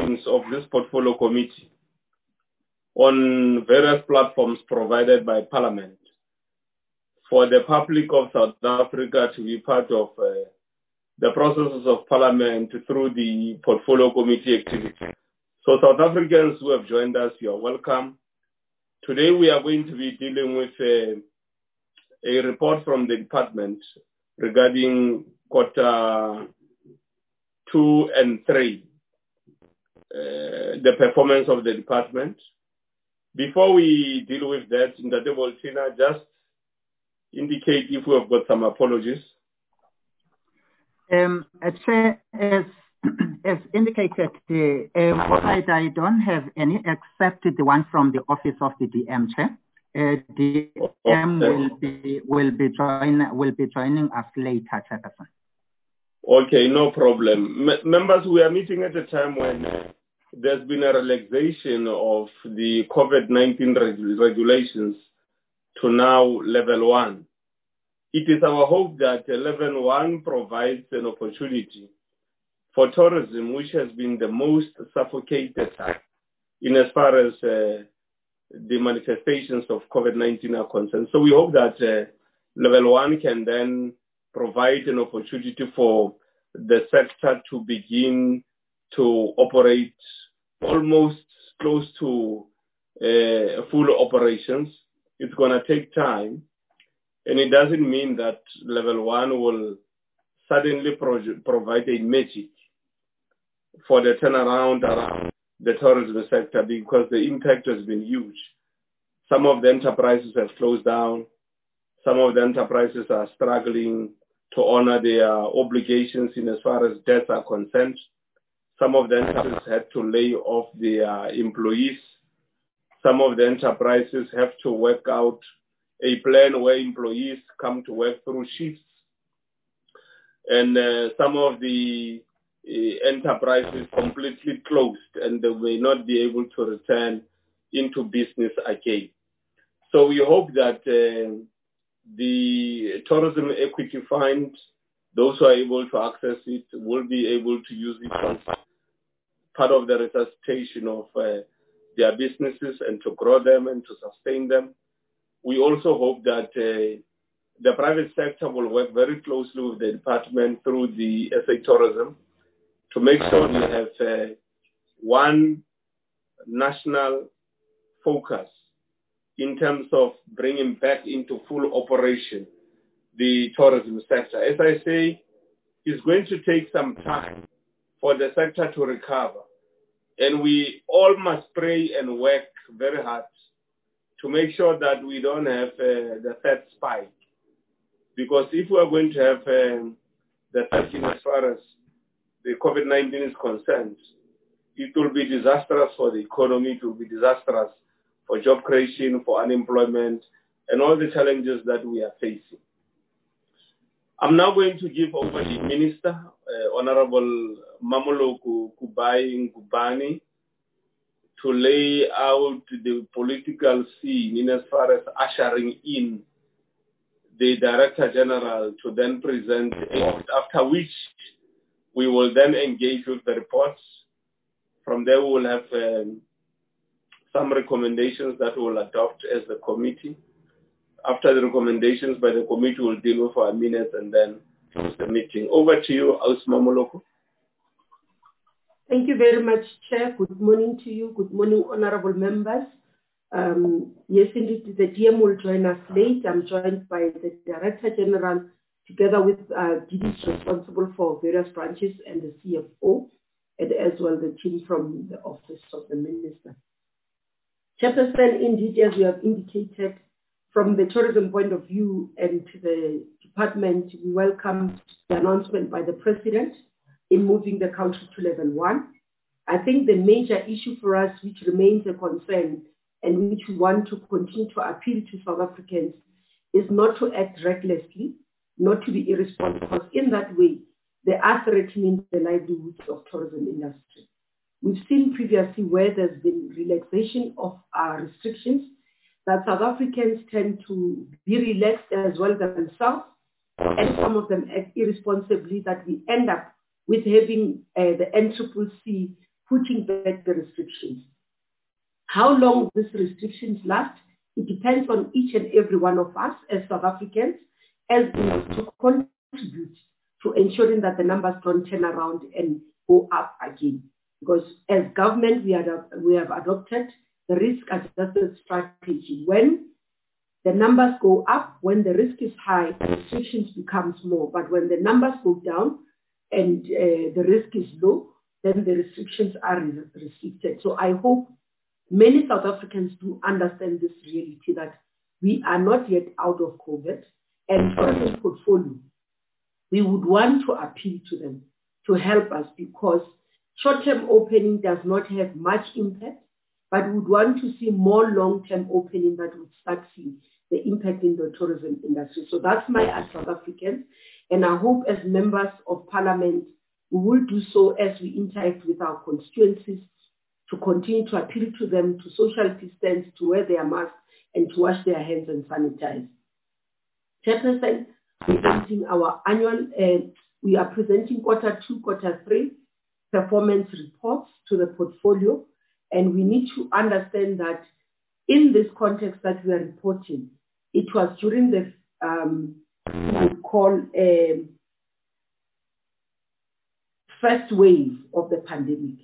meetings of this portfolio committee on various platforms provided by Parliament for the public of South Africa to be part of the processes of Parliament through the portfolio committee activity. So South Africans who have joined us, you are welcome. Today we are going to be dealing with a report from the department regarding quarter 2 and 3, the performance of the department. Before we deal with that, Ndate Boltina, just indicate if we have got some apologies. Chair, as indicated, I don't have any except the one from the office of the DM, Chair. DM will be joining us later, Chairperson. Okay, no problem. Members, we are meeting at a time when there's been a relaxation of the COVID-19 regulations to now level 1. It is our hope that level 1 provides an opportunity for tourism, which has been the most suffocated in as far as the manifestations of COVID-19 are concerned. So we hope that level 1 can then provide an opportunity for the sector to begin to operate almost close to full operations. It's going to take time, and it doesn't mean that level 1 will suddenly provide a magic for the turnaround around the tourism sector, because the impact has been huge. Some of the enterprises have closed down. Some of the enterprises are struggling to honor their obligations in as far as debts are concerned. Some of the enterprises had to lay off their employees. Some of the enterprises have to work out a plan where employees come to work through shifts. And some of the enterprises completely closed and they may not be able to return into business again. So we hope that the Tourism Equity Fund, those who are able to access it, will be able to use it as part of the resuscitation of their businesses and to grow them and to sustain them. We also hope that the private sector will work very closely with the department through the SA Tourism to make sure we have one national focus in terms of bringing back into full operation the tourism sector. As I say, it's going to take some time for the sector to recover. And we all must pray and work very hard to make sure that we don't have the third spike. Because if we are going to have the third as far as the COVID-19 is concerned, it will be disastrous for the economy, it will be disastrous for job creation, for unemployment, and all the challenges that we are facing. I'm now going to give over to the Minister, Honorable Mamoloko Kubai Ngubane, to lay out the political scene in as far as ushering in the Director General to then present a report, after which we will then engage with the reports. From there we will have some recommendations that we will adopt as the committee. After the recommendations by the committee, we'll deal with our minutes and then close the meeting. Over to you, Aus Mamoloko. Thank you very much, Chair. Good morning to you. Good morning, honorable members. Yes, indeed, the DM will join us late. I'm joined by the Director General, together with DDs responsible for various branches and the CFO, and as well the team from the Office of the Minister. Chairperson, indeed, as you have indicated, from the tourism point of view and to the department, we welcome the announcement by the President in moving the country to level 1. I think the major issue for us, which remains a concern and which we want to continue to appeal to South Africans, is not to act recklessly, not to be irresponsible, because in that way, they are threatening the livelihoods of tourism industry. We've seen previously where there's been relaxation of our restrictions, that South Africans tend to be relaxed as well themselves, and some of them act irresponsibly, that we end up with having the NCCC putting back the restrictions. How long these restrictions last, it depends on each and every one of us as South Africans, as to contribute to ensuring that the numbers don't turn around and go up again. Because as government, we have adopted the risk-adjusted strategy. When the numbers go up, when the risk is high, restrictions become small. But when the numbers go down and the risk is low, then the restrictions are restricted. So I hope many South Africans do understand this reality that we are not yet out of COVID. And for this portfolio, we would want to appeal to them to help us, because short-term opening does not have much impact, but we would want to see more long-term opening that would start seeing the impact in the tourism industry. So that's my as South Africans, and I hope as members of parliament, we will do so as we interact with our constituencies, to continue to appeal to them to social distance, to wear their masks, and to wash their hands and sanitize. Chairperson, we are presenting quarter 2, quarter 3 performance reports to the portfolio, and we need to understand that in this context that we are reporting, it was during the first wave of the pandemic.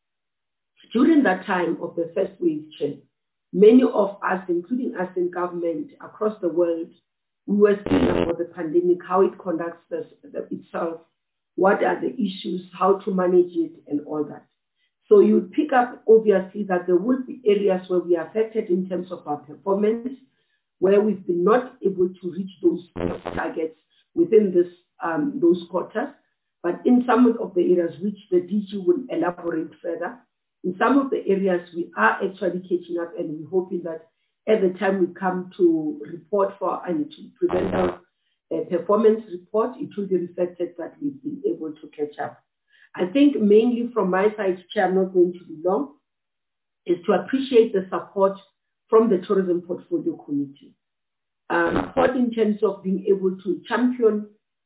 During that time of the first wave, many of us, including us in government across the world, we were speaking about the pandemic, how it conducts itself, what are the issues, how to manage it, and all that. So you pick up, obviously, that there will be areas where we are affected in terms of our performance, where we've been not able to reach those targets within those quarters. But in some of the areas which the DG will elaborate further, in some of the areas we are actually catching up, and we're hoping that at the time we come to report for and to present our performance report, it will be reflected that we've been able to catch up. I think mainly from my side, Chair, I'm not going to be long, is to appreciate the support from the Tourism Portfolio Committee. Support in terms of being able to champion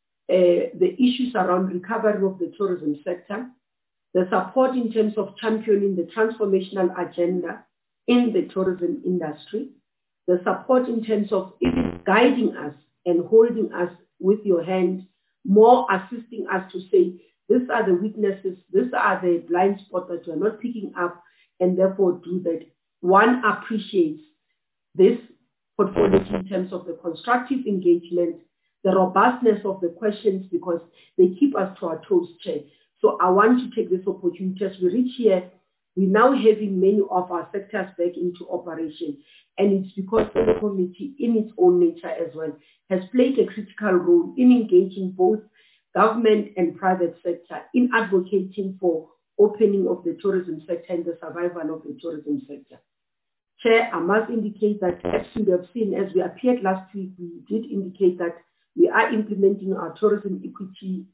the issues around recovery of the tourism sector, the support in terms of championing the transformational agenda in the tourism industry, the support in terms of guiding us and holding us with your hand, more assisting us to say, these are the weaknesses, these are the blind spots that you're not picking up, and therefore do that. One appreciates this portfolio in terms of the constructive engagement, the robustness of the questions, because they keep us to our toes, Chair. So I want to take this opportunity as we reach here. We're now having many of our sectors back into operation. And it's because the committee, in its own nature as well, has played a critical role in engaging both government and private sector in advocating for opening of the tourism sector and the survival of the tourism sector. Chair, I must indicate that as you have seen, as we appeared last week, we did indicate that we are implementing our tourism equity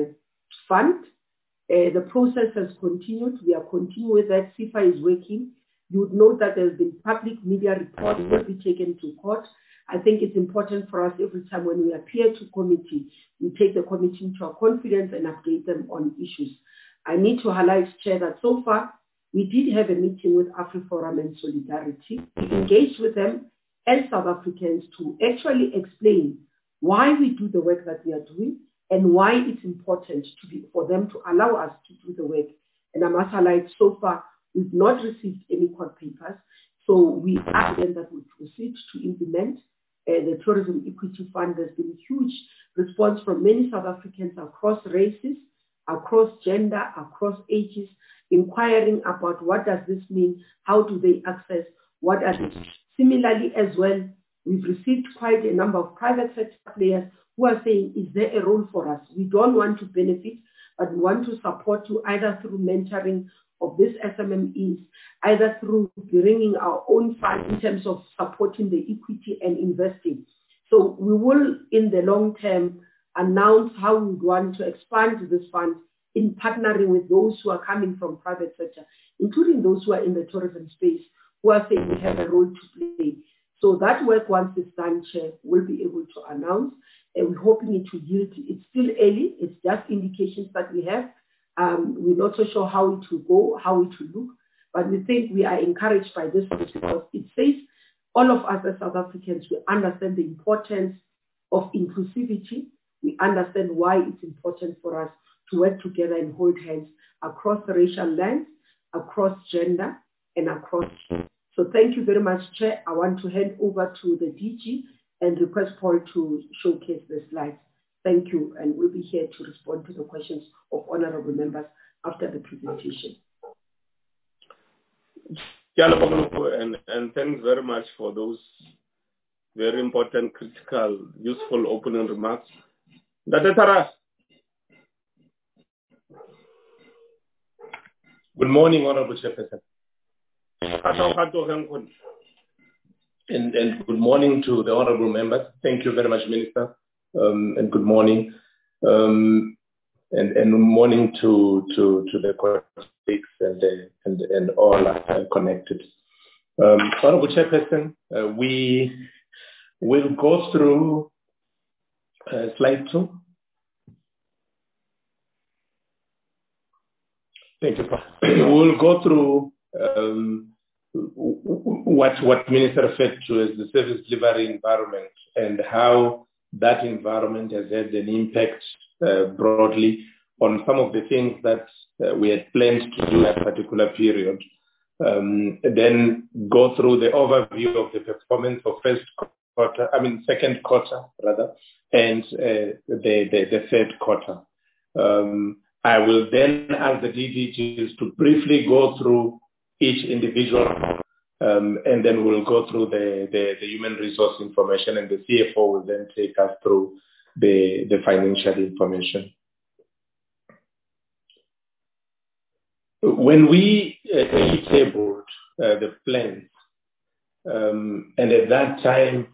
fund. The process has continued. We are continuing with that. CIFA is working. You would note that there's been public media reports that will be taken to court. I think it's important for us every time when we appear to committee, we take the committee into our confidence and update them on issues. I need to highlight, Chair, that so far we did have a meeting with AfriForum and Solidarity. We engaged with them as South Africans to actually explain why we do the work that we are doing and why it's important for them to allow us to do the work. And I must highlight, so far, we've not received any court papers. So we ask them that we proceed to implement the Tourism Equity Fund. There's been huge response from many South Africans across races, across gender, across ages, inquiring about what does this mean, how do they access, what are they. Similarly as well, we've received quite a number of private sector players who are saying, is there a role for us? We don't want to benefit, but we want to support you either through mentoring of these SMMEs, either through bringing our own fund in terms of supporting the equity and investing. So we will, in the long term, announce how we want to expand this fund in partnering with those who are coming from private sector, including those who are in the tourism space, who are saying we have a role to play. So that work, once it's done, Chair, we'll be able to announce, and we're hoping it will yield. It's still early. It's just indications that we have, We're not so sure how it will go, how it will look, but we think we are encouraged by this because it says all of us as South Africans, we understand the importance of inclusivity. We understand why it's important for us to work together and hold hands across the racial lines, across gender, and across. So thank you very much, Chair. I want to hand over to the DG and request Paul to showcase the slides. Thank you, and we'll be here to respond to the questions of honorable members after the presentation. And thanks very much for those very important, critical, useful opening remarks. Good morning, Honorable Chairperson. And good morning to the honorable members. Thank you very much, Minister. And good morning. And morning to the colleagues and all connected. Honorable Chairperson, we will go through slide 2. Thank you. We'll go through what Minister referred to as the service delivery environment and how that environment has had an impact broadly on some of the things that we had planned to do at a particular period. Then go through the overview of the performance of second quarter rather, and the third quarter. I will then ask the DDGs to briefly go through each individual, and then we'll go through the human resource information, and the CFO will then take us through the financial information. When we tabled the plans, and at that time,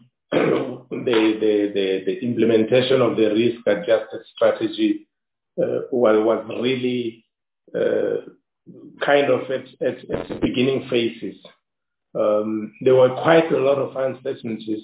the implementation of the risk-adjusted strategy was really kind of at the beginning phases. There were quite a lot of uncertainties.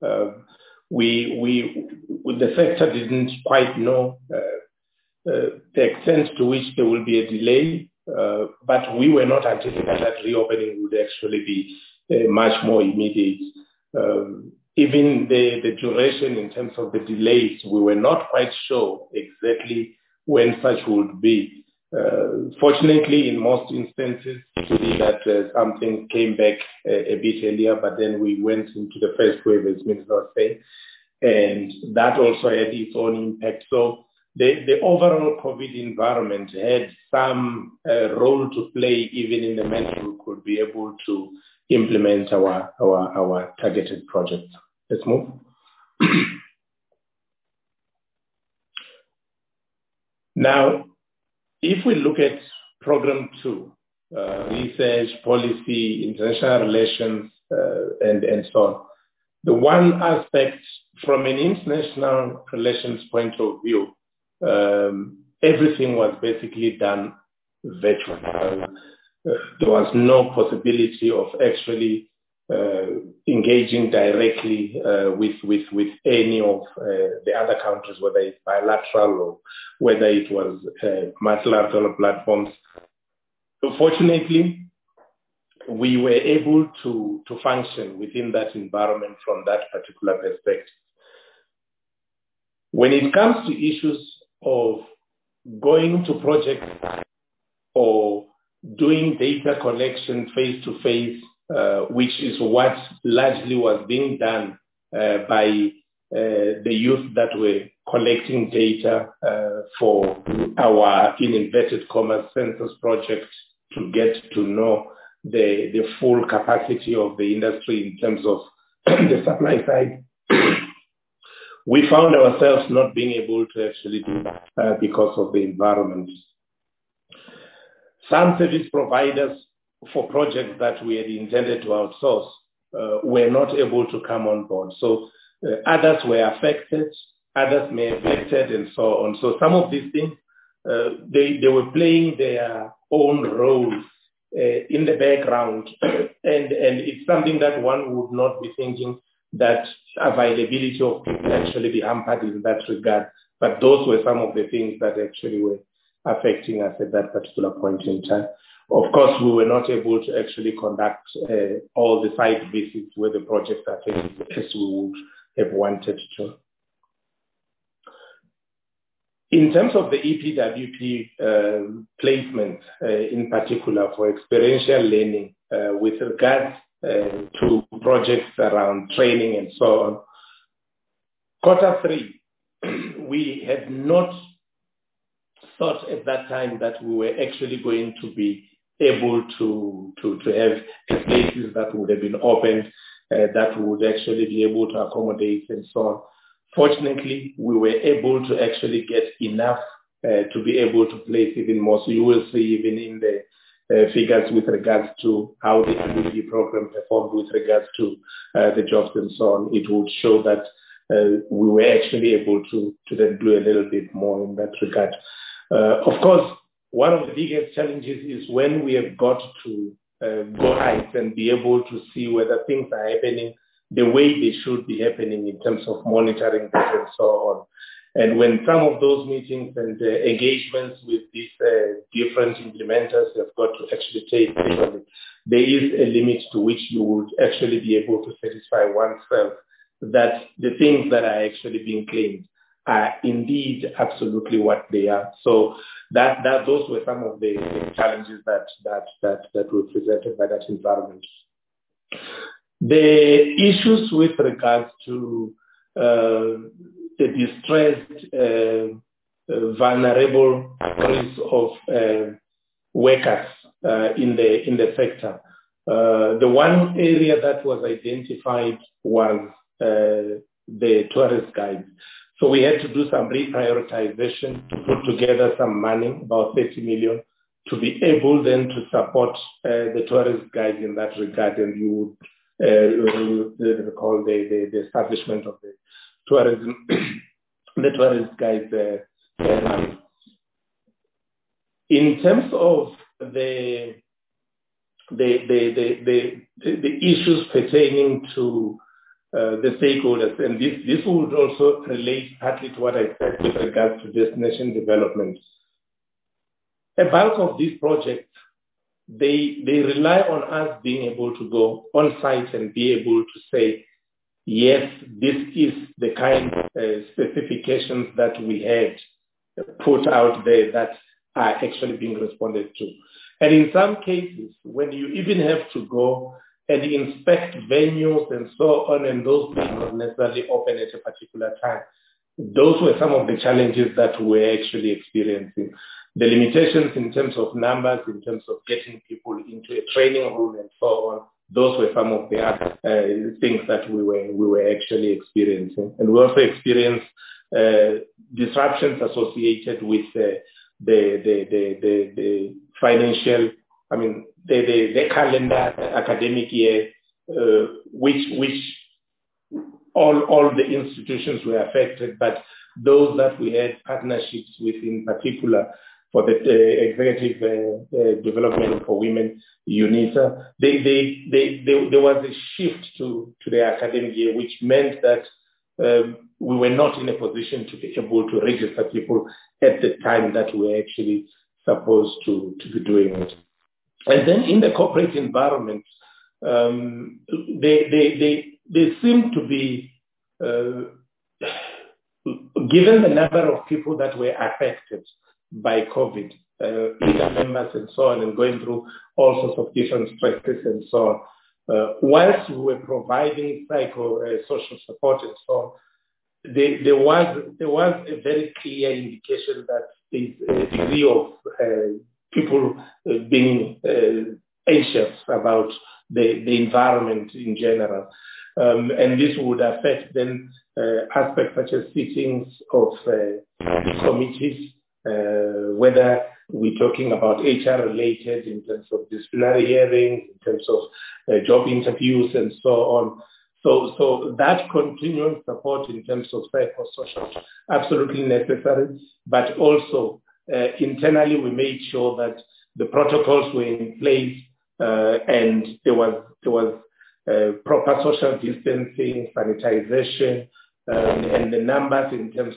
The sector didn't quite know the extent to which there will be a delay, but we were not anticipating that reopening would actually be much more immediate. Even the duration in terms of the delays, we were not quite sure exactly when such would be. Fortunately, in most instances, we see that some things came back a bit earlier, but then we went into the first wave, as Minister was saying, and that also had its own impact. So the overall COVID environment had some role to play, even in the manner we could be able to implement our targeted projects. Let's move. Now, if we look at Program 2, research, policy, international relations, and so on, the one aspect from an international relations point of view, everything was basically done virtually. There was no possibility of actually engaging directly with any of the other countries, whether it's bilateral or whether it was multilateral platforms. So fortunately, we were able to function within that environment from that particular perspective. When it comes to issues of going to projects or doing data collection face-to-face, which is what largely was being done by the youth that were collecting data for our, in inverted commas, census project to get to know the full capacity of the industry in terms of the supply side. We found ourselves not being able to actually do that because of the environment. Some service providers for projects that we had intended to outsource were not able to come on board. So others were affected, others may have affected, and so on. So some of these things, they were playing their own roles in the background. And it's something that one would not be thinking that availability of people actually be hampered in that regard. But those were some of the things that actually were affecting us at that particular point in time. Of course, we were not able to actually conduct all the site visits where the projects are taking as we would have wanted to. In terms of the EPWP placement, in particular for experiential learning, with regards to projects around training and so on, Q3, we had not thought at that time that we were actually going to be able to have places that would have been opened, that would actually be able to accommodate and so on. Fortunately, we were able to actually get enough to be able to place even more. So you will see even in the figures with regards to how the MBB program performed with regards to the jobs and so on, it would show that we were actually able to then do a little bit more in that regard. Of course, one of the biggest challenges is when we have got to go out and be able to see whether things are happening the way they should be happening in terms of monitoring that and so on. And when some of those meetings and engagements with these different implementers have got to actually take place, there is a limit to which you would actually be able to satisfy oneself that the things that are actually being claimed are indeed absolutely what they are. So those were some of the challenges that were presented by that environment. The issues with regards to the distressed, vulnerable groups of workers in the sector. The one area that was identified was the tourist guides. So we had to do some reprioritization to put together some money, about 30 million, to be able then to support the tourist guides in that regard. And you would recall the establishment of the tourism, the tourist guides. In terms of the issues pertaining to the stakeholders, and this would also relate partly to what I said with regards to destination development. A bulk of these projects, they rely on us being able to go on site and be able to say, yes, this is the kind of specifications that we had put out there that are actually being responded to. And in some cases, when you even have to go and inspect venues and so on, and those may not necessarily open at a particular time, those were some of the challenges that we're actually experiencing. The limitations in terms of numbers, in terms of getting people into a training room and so on, those were some of the other things that we were actually experiencing. And we also experienced disruptions associated with the financial, the calendar academic year, which all the institutions were affected, but those that we had partnerships with in particular for the Executive Development for Women, UNISA, there was a shift to the academic year, which meant that we were not in a position to be able to register people at the time that we were actually supposed to be doing it. And then in the corporate environment, they seem to be, given the number of people that were affected by COVID, leader members and so on, and going through all sorts of different stresses and so on, whilst we were providing social support and so on, there was a very clear indication that there's a degree of people being anxious about the environment in general. And this would affect then aspects such as sittings of committees, whether we're talking about HR related in terms of disciplinary hearings, in terms of job interviews and so on. So that continuous support in terms of psychosocial, absolutely necessary, but also internally we made sure that the protocols were in place and there was proper social distancing, sanitization, and the numbers in terms of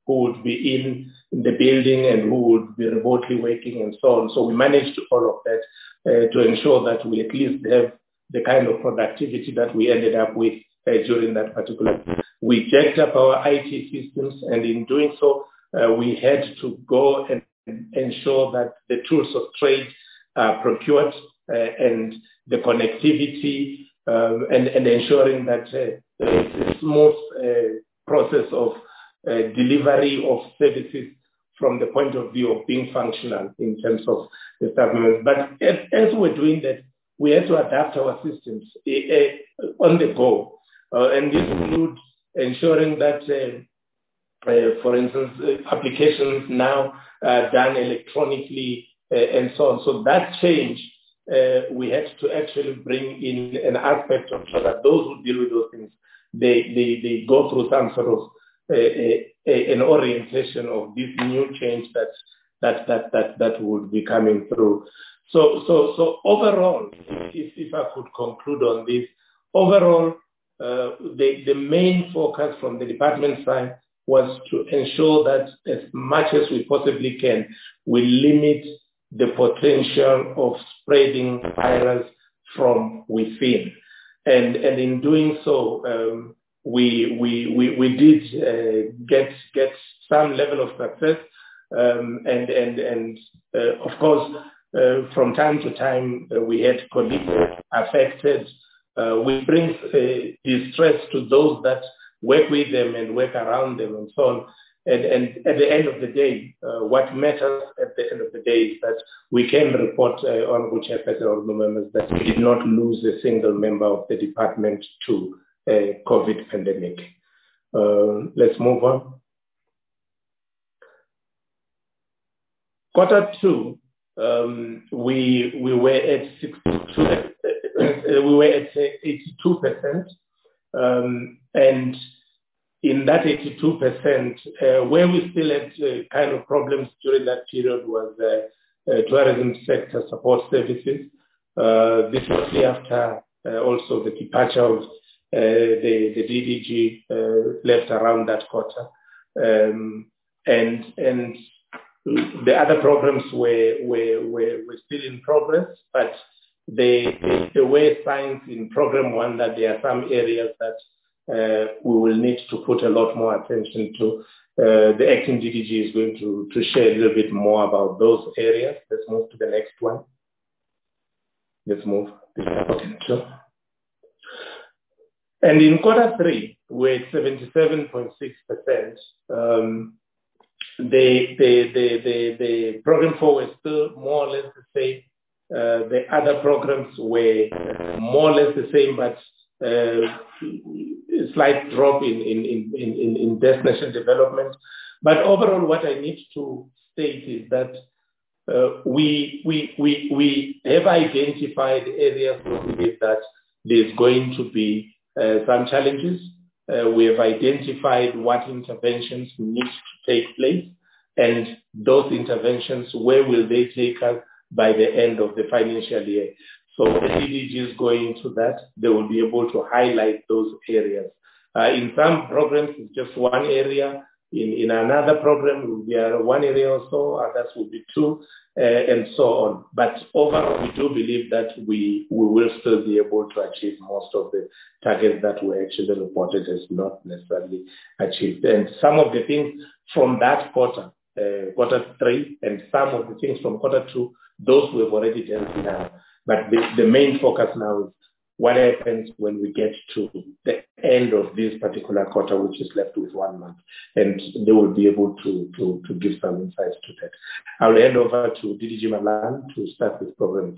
who would be in the building and who would be remotely working and so on. So we managed all of that to ensure that we at least have the kind of productivity that we ended up with during that particular. We jacked up our IT systems, and in doing so, we had to go and ensure that the tools of trade are procured and the connectivity and ensuring that there is a smooth process of delivery of services from the point of view of being functional in terms of the staff members. But as we're doing that, we had to adapt our systems on the go. And this includes ensuring that, for instance, applications now are done electronically and so on. So that change, we had to actually bring in an aspect of so that those who deal with those things, they go through some sort of an orientation of this new change that would be coming through. So overall, if I could conclude on this, overall, the main focus from the department side was to ensure that as much as we possibly can, we limit the potential of spreading virus from within. And in doing so, we did get some level of success. And of course, from time to time, we had colleagues affected, which brings distress to those that work with them and work around them and so on. And at the end of the day, what matters at the end of the day is that we can report on which Chairperson members that we did not lose a single member of the department to COVID pandemic. Let's move on. Quarter two, we were at 62. We were at 82%, and in that 82%, where we still had kind of problems during that period was tourism sector support services. This was after also the departure of the DDG left around that quarter, and the other programs were still in progress, but there were signs in program one that there are some areas that we will need to put a lot more attention to. The acting DDG is going to share a little bit more about those areas. Let's move to the next one. Let's move. And in quarter three, we're at 77.6%. The program 4 was still more or less the same. The other programs were more or less the same, but a slight drop in destination development. But overall, what I need to state is that we have identified areas where we believe that there's going to be some challenges. We have identified what interventions need to take place, and those interventions, where will they take us by the end of the financial year. So the DDG is going to that. They will be able to highlight those areas. In some programs, it's just one area. In another program, it will be one area or so. Others will be two, and so on. But overall, we do believe that we will still be able to achieve most of the targets that were actually reported as not necessarily achieved. And some of the things from that quarter, quarter three, and some of the things from quarter two, those we've already done now. But the main focus now is what happens when we get to the end of this particular quarter, which is left with 1 month, and they will be able to give some insights to that. I'll hand over to DDG Malan to start this program.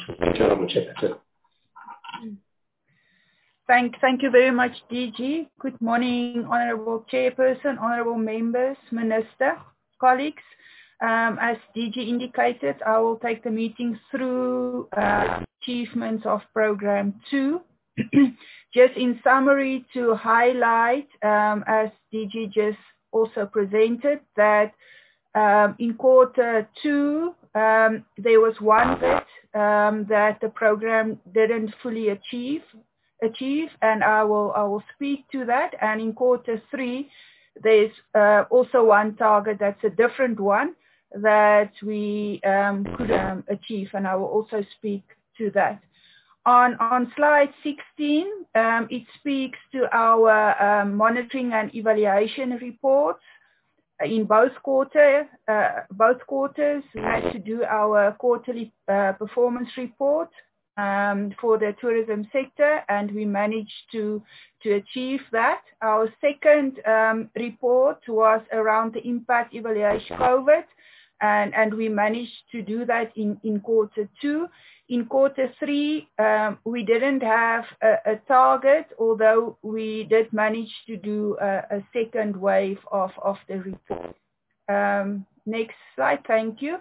Thank you very much, DG. Good morning, Honourable Chairperson, Honourable Members, Minister, colleagues. As DG indicated, I will take the meeting through achievements of Program 2. Just in summary to highlight, as DG just also presented, that in quarter 2, there was one bit that the program didn't fully achieve, and I will speak to that. And in quarter 3, there's also one target that's a different one that we could achieve, and I will also speak to that. On slide 16, it speaks to our monitoring and evaluation reports. In both quarters, we had to do our quarterly performance report for the tourism sector, and we managed to achieve that. Our second report was around the impact evaluation of COVID, and we managed to do that in quarter 2. In quarter 3, we didn't have a target, although we did manage to do a second wave of the report. Next slide, thank you.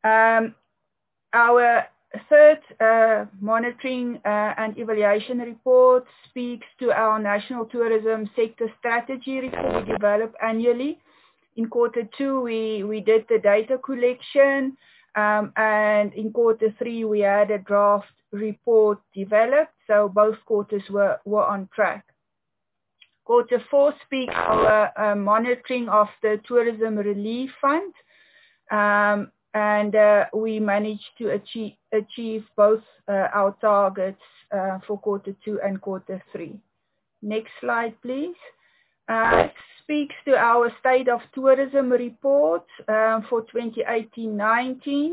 Our third monitoring and evaluation report speaks to our national tourism sector strategy report we develop annually. In quarter 2, we did the data collection, and in quarter 3, we had a draft report developed, so both quarters were on track. Quarter 4 speaks our monitoring of the Tourism Relief Fund, and we managed to achieve both our targets for quarter 2 and quarter 3. Next slide, please. Speaks to our State of Tourism report for 2018-19.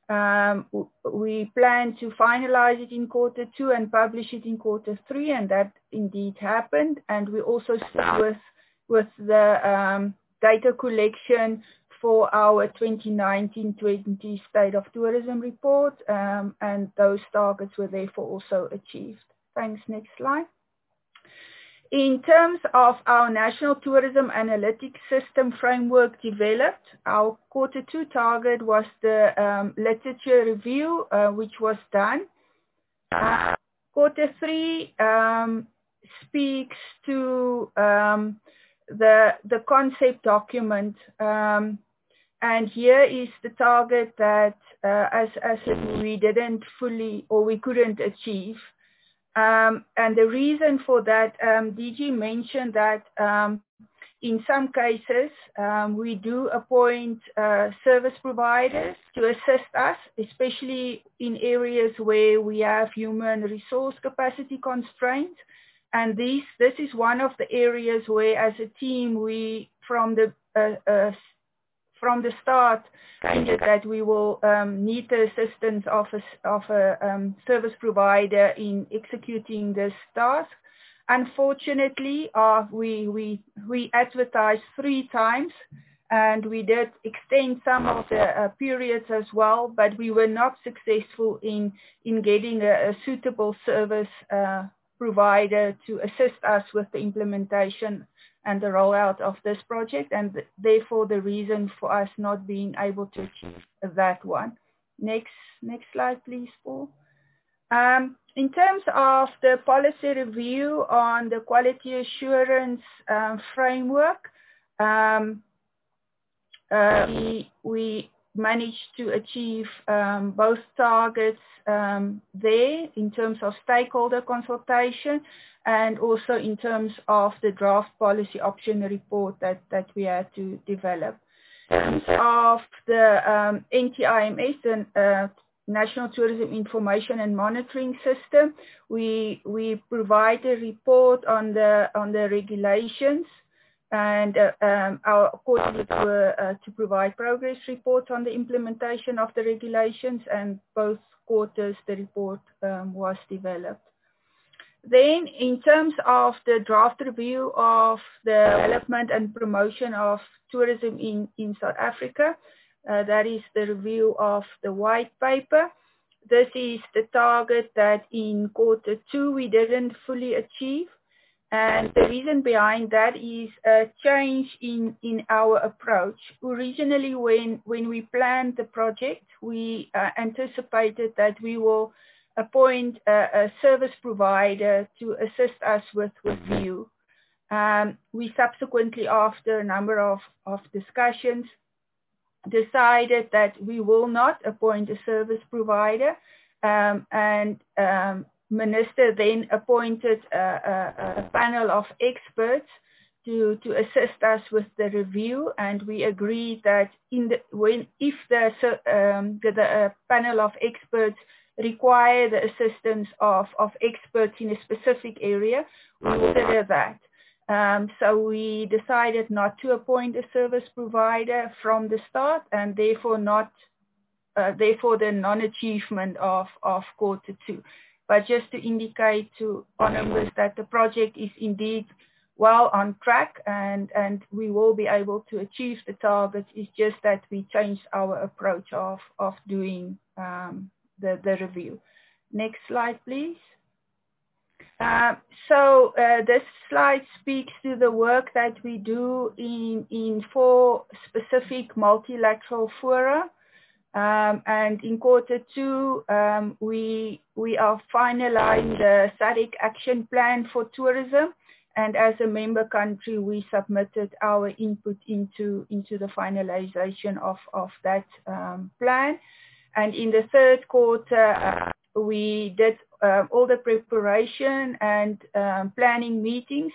We plan to finalize it in quarter 2 and publish it in quarter 3, and that indeed happened. And we also start with the data collection for our 2019-20 State of Tourism report, and those targets were therefore also achieved. Thanks. Next slide. In terms of our National Tourism Analytics System framework developed, our quarter 2 target was the literature review, which was done. Quarter 3 speaks to the concept document, and here is the target that as we didn't fully or we couldn't achieve. And the reason for that, DG mentioned that in some cases, we do appoint service providers to assist us, especially in areas where we have human resource capacity constraints. And this is one of the areas where, as a team, we from the start stated that we will need the assistance of a service provider in executing this task. Unfortunately, we advertised 3 times, and we did extend some of the periods as well, but we were not successful in getting a suitable service provider to assist us with the implementation and the rollout of this project, and therefore the reason for us not being able to achieve that one. Next slide, please, Paul. In terms of the policy review on the quality assurance framework, we managed to achieve both targets there in terms of stakeholder consultation and also in terms of the draft policy option report that we had to develop. In terms of the NTIMS, the National Tourism Information and Monitoring System, we provide a report on the regulations, and our quarterly were to provide progress reports on the implementation of the regulations, and both quarters the report was developed. Then, in terms of the draft review of the development and promotion of tourism in South Africa, that is the review of the white paper. This is the target that in quarter 2 we didn't fully achieve. And the reason behind that is a change in our approach. Originally, when we planned the project, we anticipated that we will appoint a service provider to assist us with review. We subsequently, after a number of discussions, decided that we will not appoint a service provider, and Minister then appointed a panel of experts to assist us with the review, and we agreed that if the panel of experts require the assistance of experts in a specific area, we will consider that. So we decided not to appoint a service provider from the start, and therefore the non-achievement of quarter 2. But just to indicate to honorables that the project is indeed well on track, and we will be able to achieve the targets. It's just that we changed our approach of doing the review. Next slide, please. So this slide speaks to the work that we do in 4 specific multilateral fora. And in quarter 2, we are finalizing the SADC action plan for tourism. And as a member country, we submitted our input into the finalization of that plan. And in the 3rd quarter, we did all the preparation and planning meetings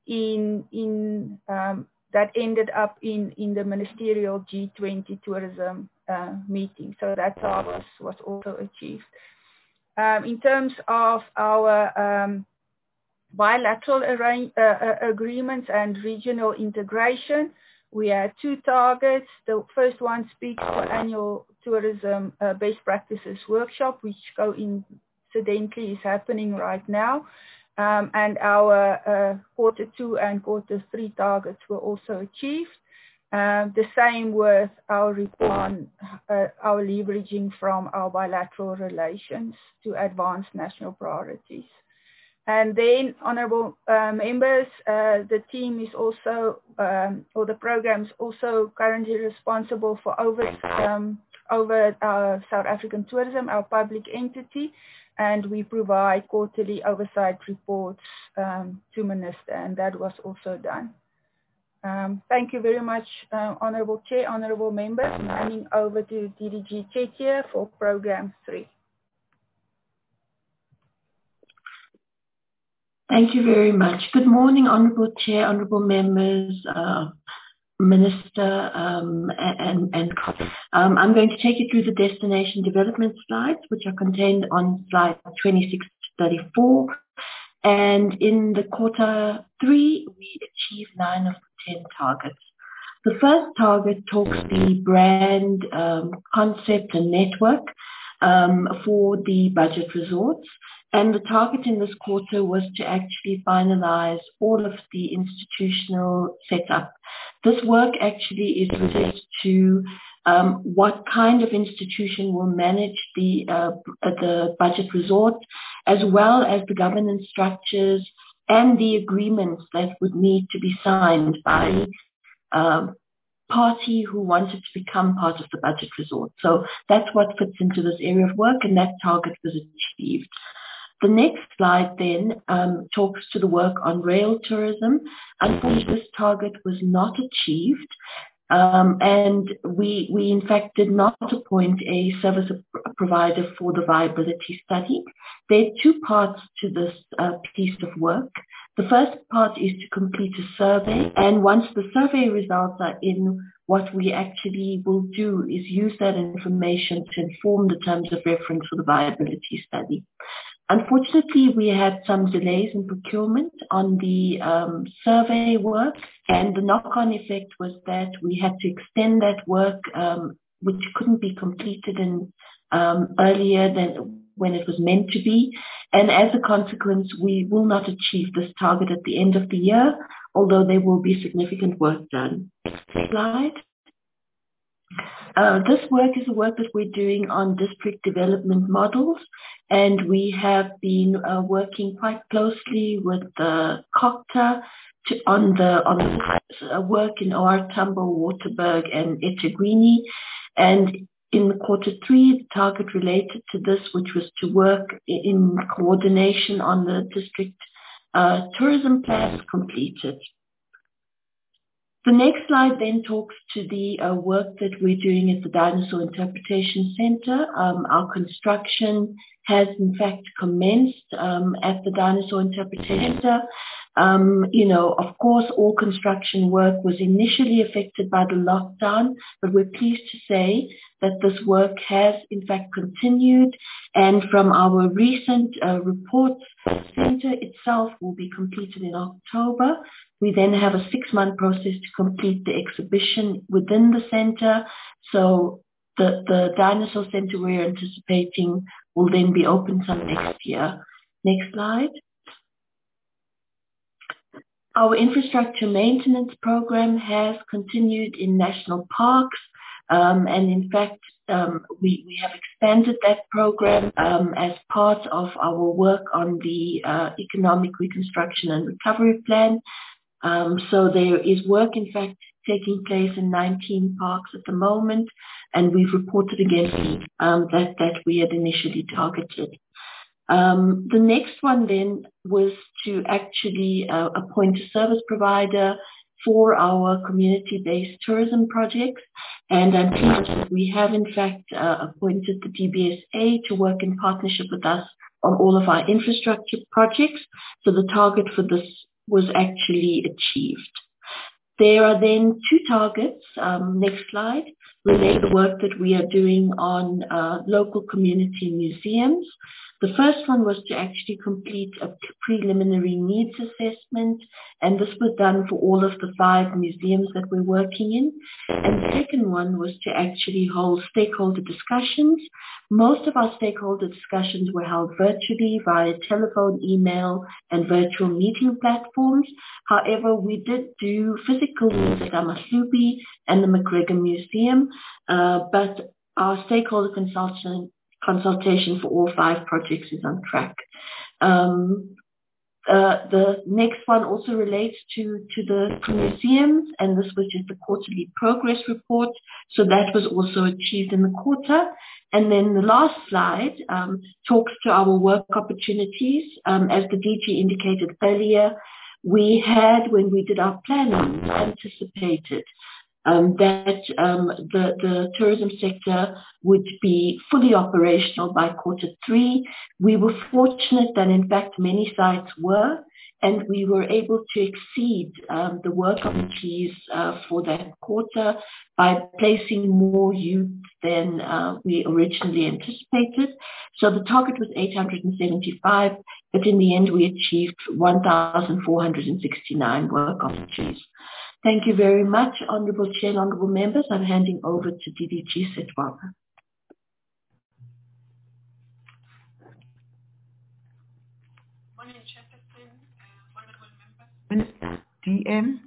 that ended up in the ministerial G20 tourism meeting. So that target was also achieved. In terms of our bilateral agreements and regional integration, we had 2 targets. The first one speaks for annual tourism best practices workshop, which coincidentally is happening right now. And our quarter 2 and quarter 3 targets were also achieved. The same with our leveraging from our bilateral relations to advance national priorities. And then, honourable members, the team is also, or the program is also currently responsible for over South African Tourism, our public entity, and we provide quarterly oversight reports to Minister, and that was also done. Thank you very much, Honourable Chair, Honourable Members. I'm handing over to DDG Chettiar for Program 3. Thank you very much. Good morning, Honourable Chair, Honourable Members, Minister, and colleagues. I'm going to take you through the destination development slides, which are contained on slide 26 to 34. And in the quarter 3, we achieved 9 of the 10 targets. The first target talks the brand concept and network for the budget resorts. And the target in this quarter was to actually finalize all of the institutional setup. This work actually is related to what kind of institution will manage the budget resort, as well as the governance structures and the agreements that would need to be signed by party who wanted to become part of the budget resort. So that's what fits into this area of work, and that target was achieved. The next slide then talks to the work on rail tourism. Unfortunately, this target was not achieved, and we in fact did not appoint a service provider for the viability study. There are 2 parts to this piece of work. The first part is to complete a survey, and once the survey results are in, what we actually will do is use that information to inform the terms of reference for the viability study. Unfortunately, we had some delays in procurement on the survey work, and the knock-on effect was that we had to extend that work, which couldn't be completed earlier than when it was meant to be. And as a consequence, we will not achieve this target at the end of the year, although there will be significant work done. Next slide. This work is the work that we're doing on district development models, and we have been working quite closely with the COCTA on the work in OR Tambo, Waterberg, and eThekwini. And in quarter 3, the target related to this, which was to work in coordination on the district tourism plan, completed. The next slide then talks to the work that we're doing at the Dinosaur Interpretation Center. Our construction has in fact commenced at the Dinosaur Interpretation Center. Of course, all construction work was initially affected by the lockdown, but we're pleased to say that this work has in fact continued. And from our recent reports, the centre itself will be completed in October. We then have a 6-month process to complete the exhibition within the centre. So the Dinosaur Centre we're anticipating will then be open some next year. Next slide. Our infrastructure maintenance program has continued in national parks, and in fact, we have expanded that program as part of our work on the economic reconstruction and recovery plan. So there is work, in fact, taking place in 19 parks at the moment, and we've reported against that we had initially targeted. The next one then was to actually appoint a service provider for our community-based tourism projects. And I'm pleased that we have in fact appointed the DBSA to work in partnership with us on all of our infrastructure projects. So the target for this was actually achieved. There are then 2 targets, next slide, relate to the work that we are doing on local community museums. The first one was to actually complete a preliminary needs assessment, and this was done for all of the 5 museums that we're working in. And the second one was to actually hold stakeholder discussions. Most of our stakeholder discussions were held virtually via telephone, email, and virtual meeting platforms. However, we did do physical meetings at Amaslubi and the McGregor Museum, but our stakeholder consultation for all 5 projects is on track. The next one also relates to the museums, and this was just the quarterly progress report. So that was also achieved in the quarter. And then the last slide talks to our work opportunities. As the DG indicated earlier, we had, when we did our planning, anticipated that the tourism sector would be fully operational by Q3. We were fortunate that in fact many sites were, and we were able to exceed the work opportunities for that quarter by placing more youth than we originally anticipated. So the target was 875, but in the end we achieved 1,469 work opportunities. Thank you very much, Honourable Chair and Honourable Members. I'm handing over to DDG Sethwaba. Morning, Chairperson, Honourable Members, DM,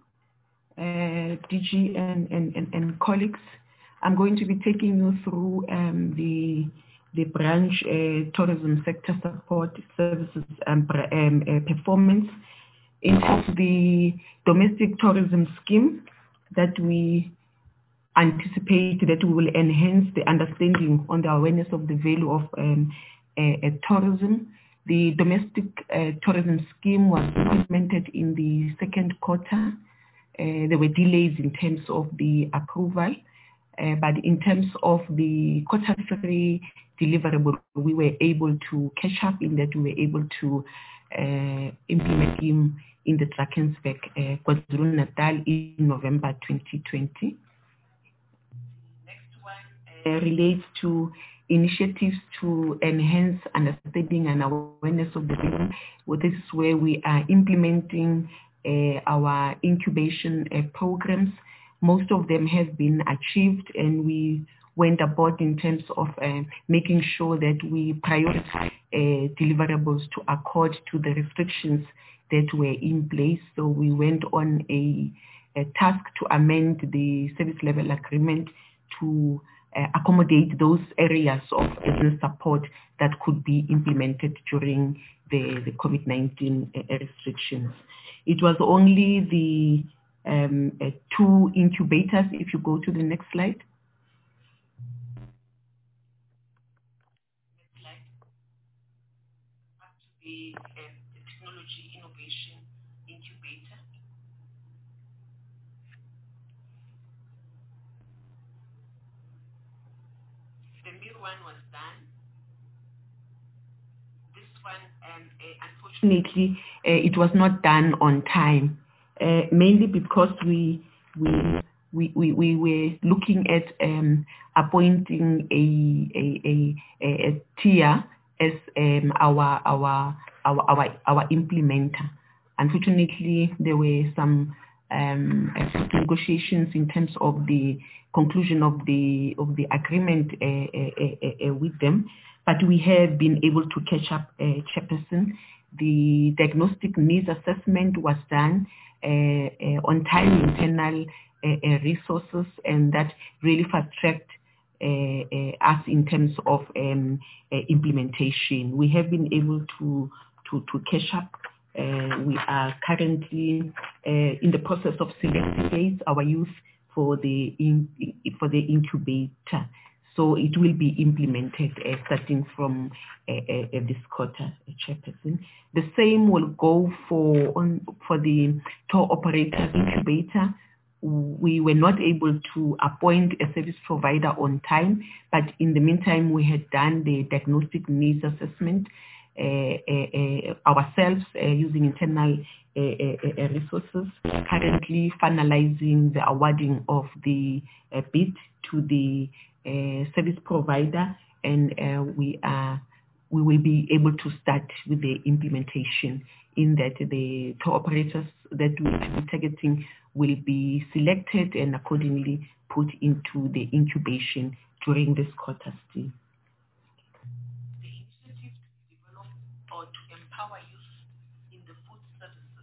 DG and colleagues. I'm going to be taking you through the branch tourism sector support services performance into the domestic tourism scheme that we anticipate that we will enhance the understanding on the awareness of the value of tourism. The domestic tourism scheme was implemented in the second quarter. There were delays in terms of the approval, but in terms of the quarter 3 deliverable, we were able to catch up in that we were able to implement him in the Drakensberg, KwaZulu-Natal in November 2020. Next one relates to initiatives to enhance understanding and awareness of the region. Well, this is where we are implementing our incubation programs. Most of them have been achieved, and we went about in terms of making sure that we prioritize deliverables to accord to the restrictions that were in place. So we went on a task to amend the service level agreement to accommodate those areas of business support that could be implemented during the COVID-19 restrictions. It was only the 2 incubators. If you go to the next slide. The Technology Innovation Incubator. The MIR one was done. This unfortunately, it was not done on time, mainly because we were looking at appointing a tier as our implementer. Unfortunately, there were some negotiations in terms of the conclusion of the agreement with them, but we have been able to catch up, Chairperson. The diagnostic needs assessment was done on time, internal resources, and that really fast-tracked us in terms of implementation. We have been able to catch up. We are currently in the process of selecting our youth for the incubator. So it will be implemented starting from this quarter, Chairperson. The same will go for the tour operator incubator. We were not able to appoint a service provider on time, but in the meantime, we had done the diagnostic needs assessment ourselves using internal resources, currently finalizing the awarding of the bid to the service provider, and we will be able to start with the implementation, in that the tour operators that we will be targeting will be selected and accordingly put into the incubation during this quarter still. The initiative to develop or to empower youth in the food services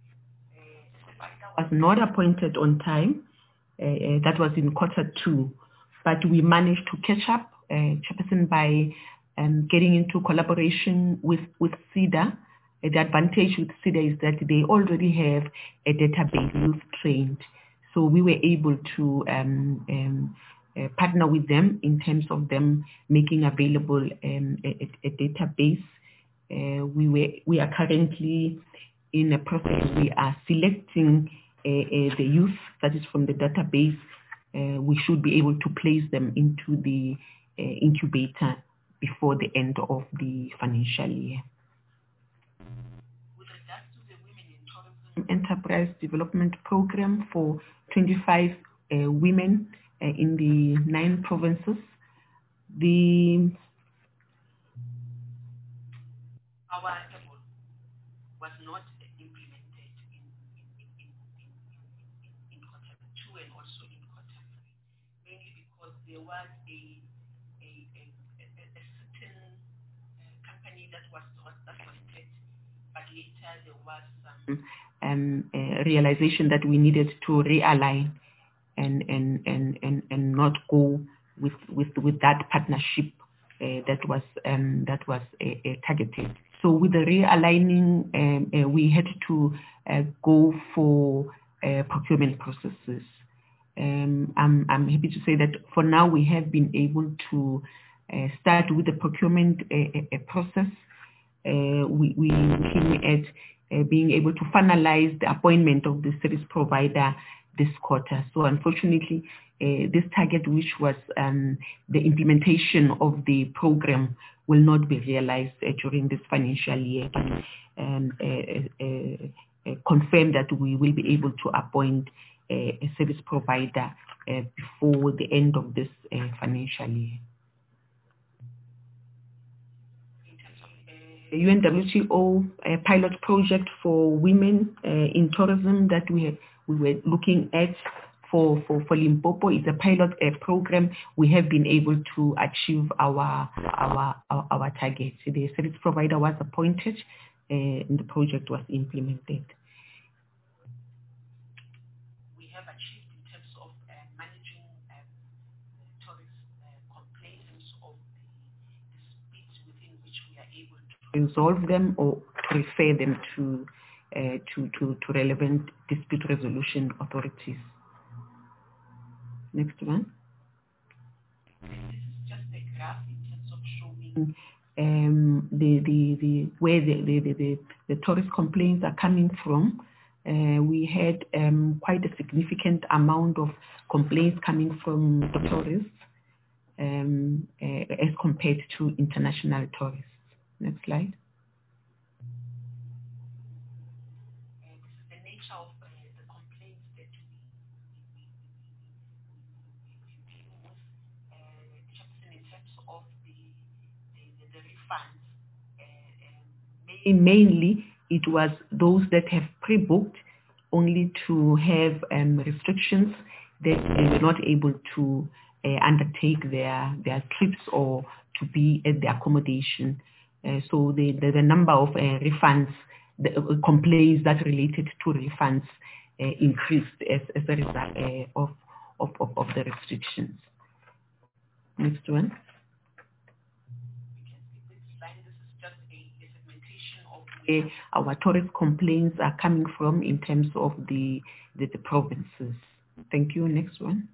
was not appointed on time. That was in quarter 2, but we managed to catch up, Chairperson, by getting into collaboration with CEDA. The advantage with CEDA is that they already have a database youth trained. So we were able to partner with them in terms of them making available a database. We are currently in a process. We are selecting the youth that is from the database. We should be able to place them into the incubator before the end of the financial year. With regards to the Women in Tourism Enterprise Development Program for 25 women in the 9 provinces, our table was not implemented in quarter 2 and also in quarter 3, mainly because there was a certain company that was selected, but later there was some realization that we needed to realign and not go with that partnership that was targeted. So with the realigning, we had to go for procurement processes. I'm happy to say that for now we have been able to start with the procurement process. We looking at being able to finalize the appointment of the service provider this quarter. So unfortunately, this target, which was the implementation of the program, will not be realized during this financial year. Confirm that we will be able to appoint a service provider before the end of this financial year. UNWTO pilot project for women in tourism that we were looking at for Limpopo is a pilot program. We have been able to achieve our target. The service provider was appointed and the project was implemented. We have achieved in terms of managing tourist complaints of the speeds within which we are able to resolve them or refer them to relevant dispute resolution authorities. Next one. This is just a graph in terms of showing where the tourist complaints are coming from. We had quite a significant amount of complaints coming from the tourists as compared to international tourists. Next slide. nature of the complaints that we deal with, in terms of the refunds, mainly it was those that have pre-booked only to have restrictions that they were not able to undertake their trips or to be at the accommodation. So the number of refunds, the complaints that related to refunds increased as a result of the restrictions. Next one. Where our tourist complaints are coming from in terms of the provinces. Thank you. Next one.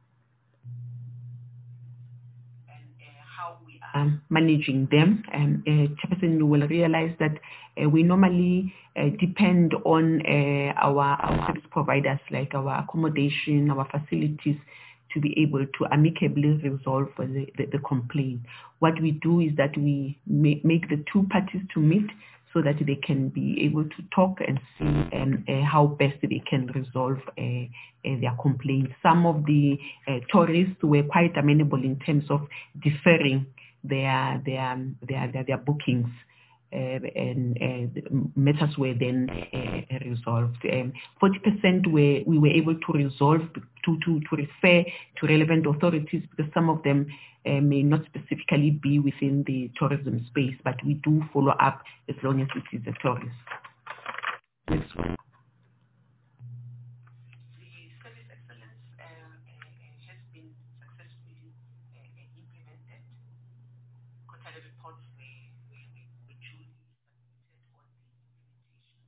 And how we are managing them. Chairperson, you will realize that we normally depend on our service providers, like our accommodation, our facilities, to be able to amicably resolve the complaint. What we do is that we make the two parties to meet so that they can be able to talk and see how best they can resolve their complaints. Some of the tourists were quite amenable in terms of deferring their bookings, and matters were then resolved. 40% we were able to resolve, to refer to relevant authorities, because some of them may not specifically be within the tourism space, but we do follow up as long as it is a tourist. Next one. The service excellence has been successfully implemented. Quarterly reports were duly submitted on the implementation.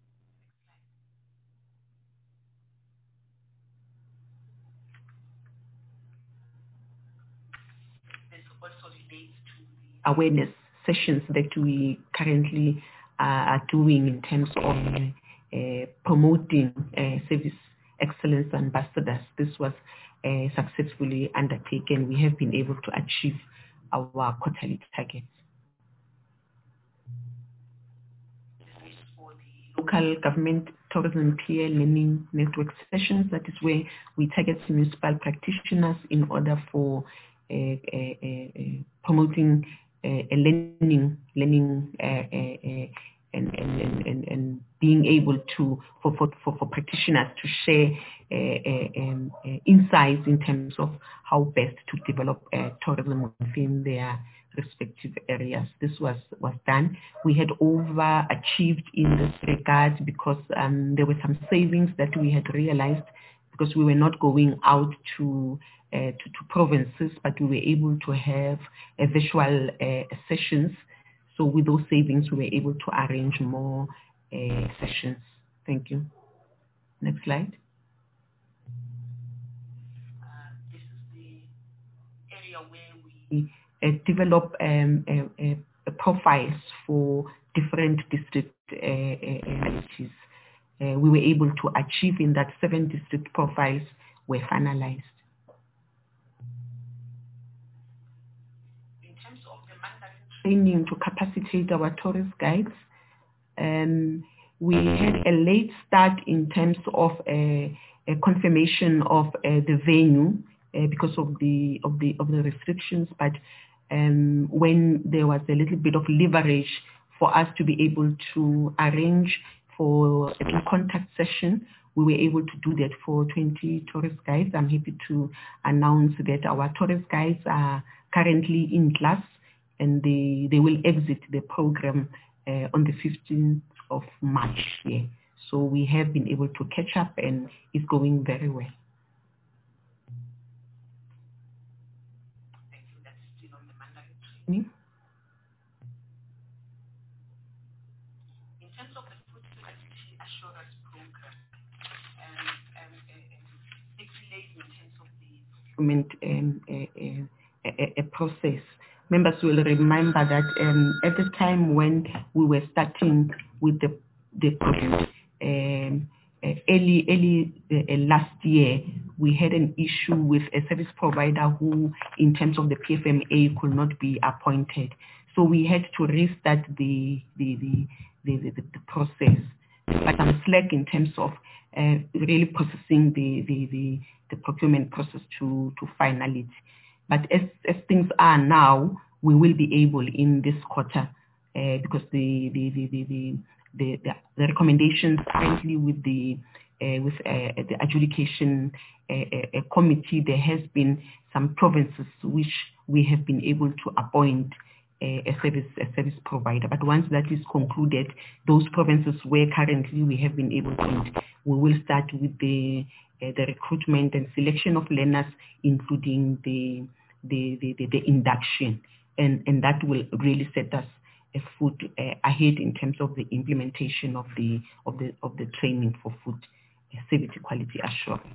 Next slide. Also relates to the awareness sessions that we currently are doing in terms of promoting service excellence ambassadors. This was successfully undertaken. We have been able to achieve our quarterly targets. For the local government tourism peer learning network sessions, that is where we target municipal practitioners in order for promoting learning and being able to for practitioners to share insights in terms of how best to develop tourism within their respective areas. This was done. We had overachieved in this regard because there were some savings that we had realized because we were not going out to provinces, but we were able to have visual sessions. So with those savings, we were able to arrange more sessions. Thank you. Next slide. This is the area where we develop profiles for different district realities. We were able to achieve in that 7 district profiles were finalized. In terms of the mandatory training to capacitate our tourist guides, we had a late start in terms of a confirmation of the venue because of the restrictions, but when there was a little bit of leverage for us to be able to arrange for a contact session, we were able to do that for 20 tourist guides. I'm happy to announce that our tourist guides are currently in class and they will exit the program on the 15th of March here. So we have been able to catch up and it's going very well. Thank you. That's still on the mandatory training. In terms of the food security assurance program, in terms of the a process. Members will remember that at the time when we were starting with the program, early last year, we had an issue with a service provider who, in terms of the PFMA, could not be appointed. So we had to restart the process. But I'm slack in terms of really processing the procurement process to final it. But as things are now, we will be able in this quarter, because the recommendations currently with the adjudication committee, there has been some provinces which we have been able to appoint a service provider. But once that is concluded, those provinces where currently we have been able to, we will start with the recruitment and selection of learners, including the induction, and that will really set us a foot ahead in terms of the implementation of the training for food safety quality assurance.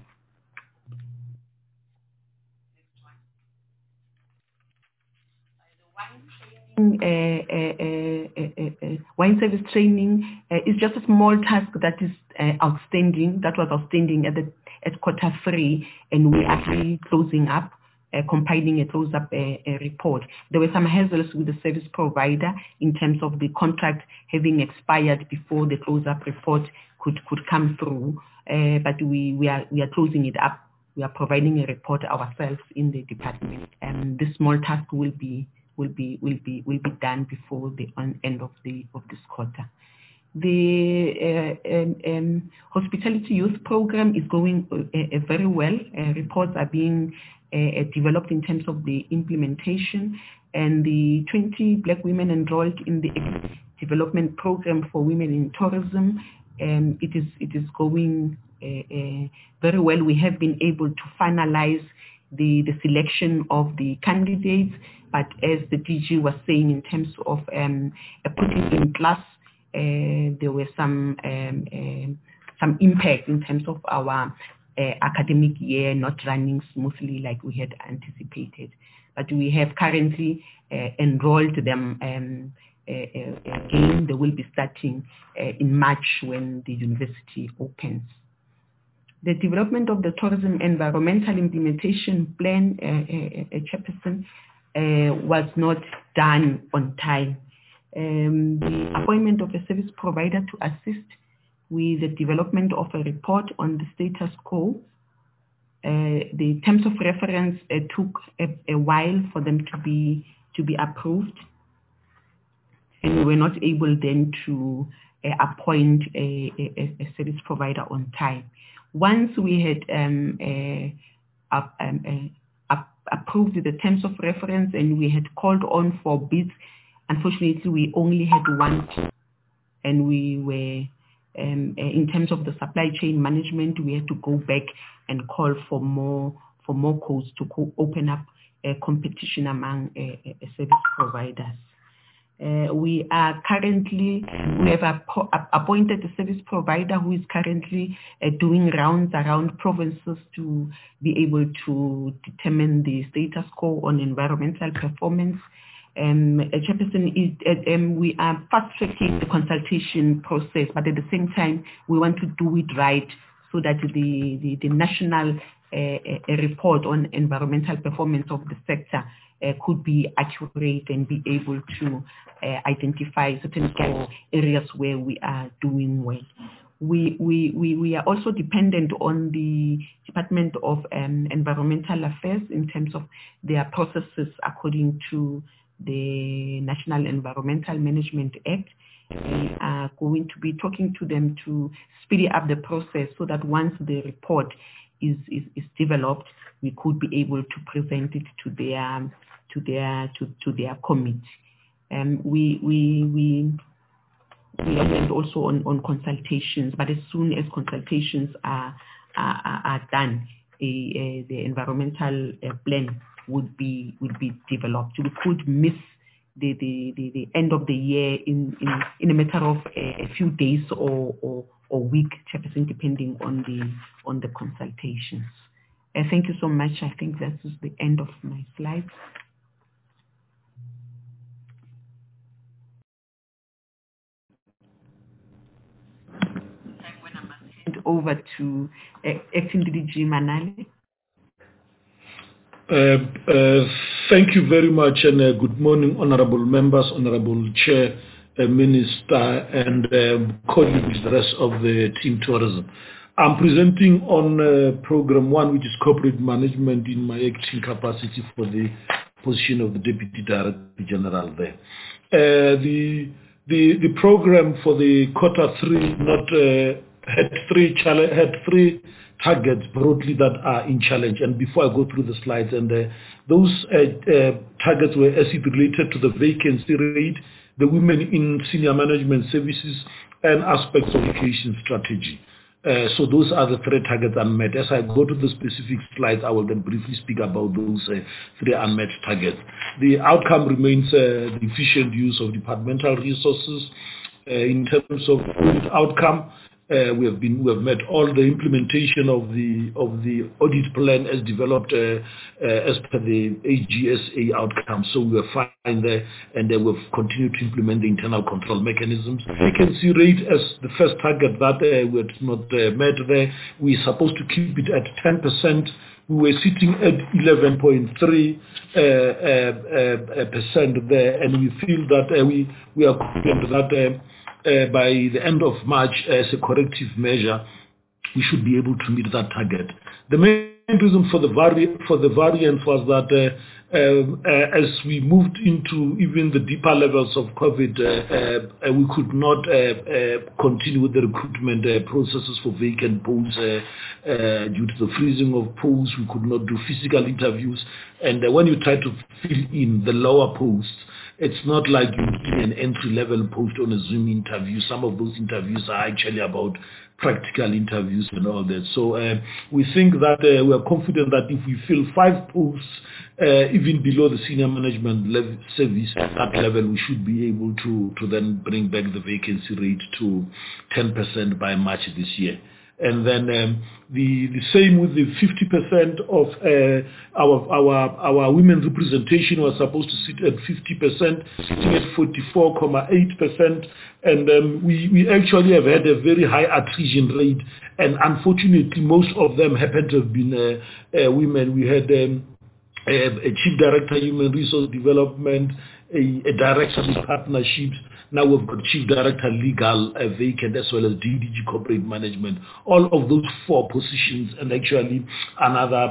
Wine service training is just a small task that is outstanding. That was outstanding at quarter 3, and we are actually closing up, compiling a close-up report. There were some hassles with the service provider in terms of the contract having expired before the close-up report could come through, but we are closing it up. We are providing a report ourselves in the department, and this small task will be done before the end of this quarter. The hospitality youth program is going very well. Reports are being developed in terms of the implementation, and the 20 Black women enrolled in the development program for women in tourism, it is going very well. We have been able to finalize the selection of the candidates, but as the DG was saying, in terms of putting in class, there were some impact in terms of our academic year not running smoothly like we had anticipated. But we have currently enrolled them again. They will be starting in March when the university opens. The development of the tourism environmental implementation plan, Chairperson, was not done on time. The appointment of a service provider to assist with the development of a report on the status quo. The terms of reference took a while for them to be approved, and we were not able then to appoint a service provider on time. Once we had approved the terms of reference and we had called on for bids, unfortunately we only had one, and we were in terms of the supply chain management, we had to go back and call for more codes to open up a competition among service providers. We have appointed a service provider who is currently doing rounds around provinces to be able to determine the status quo on environmental performance. Chairperson, we are fast-tracking the consultation process, but at the same time, we want to do it right so that the national report on environmental performance of the sector could be accurate and be able to identify certain areas where we are doing well. We are also dependent on the Department of Environmental Affairs in terms of their processes according to the National Environmental Management Act. We are going to be talking to them to speed up the process so that once the report is developed, we could be able to present it to their committee. We are also on consultations, but as soon as consultations are done, the environmental plan would be developed. We could miss the end of the year in a matter of a few days or week, Chairperson, depending on the consultations. Thank you so much. I think that is the end of my slides. I'm going to hand over to Acting DG Manale. Thank you very much, and good morning, honorable members, honorable chair, minister, and colleagues, the rest of the team tourism. I'm presenting on Program 1, which is Corporate Management, in my acting capacity for the position of the Deputy Director General there. The program for the quarter 3 had three targets broadly that are in challenge. And before I go through the slides, and those targets were as it related to the vacancy rate, the women in senior management services, and aspects of education strategy. So those are the 3 targets unmet. As I go to the specific slides, I will then briefly speak about those 3 unmet targets. The outcome remains the efficient use of departmental resources. In terms of outcome, we have met all the implementation of the audit plan as developed as per the AGSA outcome. So we are fine there, and then we've continued to implement the internal control mechanisms. Vacancy rate as the first target that we had not met there. We're supposed to keep it at 10%. We were sitting at 11.3% there, and we feel that we are confident that by the end of March, as a corrective measure, we should be able to meet that target. The main reason for the variance was that as we moved into even the deeper levels of COVID, we could not continue with the recruitment processes for vacant posts due to the freezing of posts. We could not do physical interviews, and when you try to fill in the lower posts, it's not like you do an entry-level post on a Zoom interview. Some of those interviews are actually about practical interviews and all that. So we think that we are confident that if we fill 5 posts, even below the senior management service, at that level, we should be able to then bring back the vacancy rate to 10% by March this year. And then the same with the 50% of our women representation was supposed to sit at 50%, sitting at 44.8%, and we actually have had a very high attrition rate, and unfortunately most of them happen to have been women. We had a chief director human resource development, a director of partnerships. Now we've got chief director legal vacant, as well as DDG corporate management. All of those 4 positions, and actually another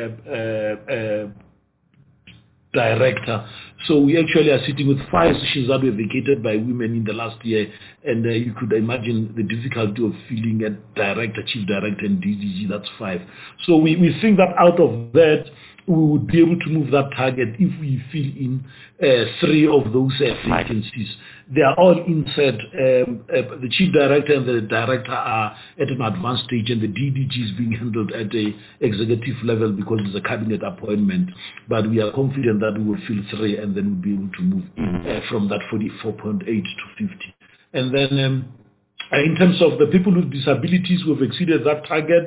director. So we actually are sitting with 5 positions that were vacated by women in the last year, and you could imagine the difficulty of filling a director, chief director, and DDG. That's 5. So we think that out of that, we would be able to move that target if we fill in 3 of those vacancies. They are all inside. The chief director and the director are at an advanced stage, and the DDG is being handled at the executive level because it's a cabinet appointment. But we are confident that we will fill 3, and then we'll be able to move in from that 44.8 to 50. And then in terms of the people with disabilities, we've exceeded that target,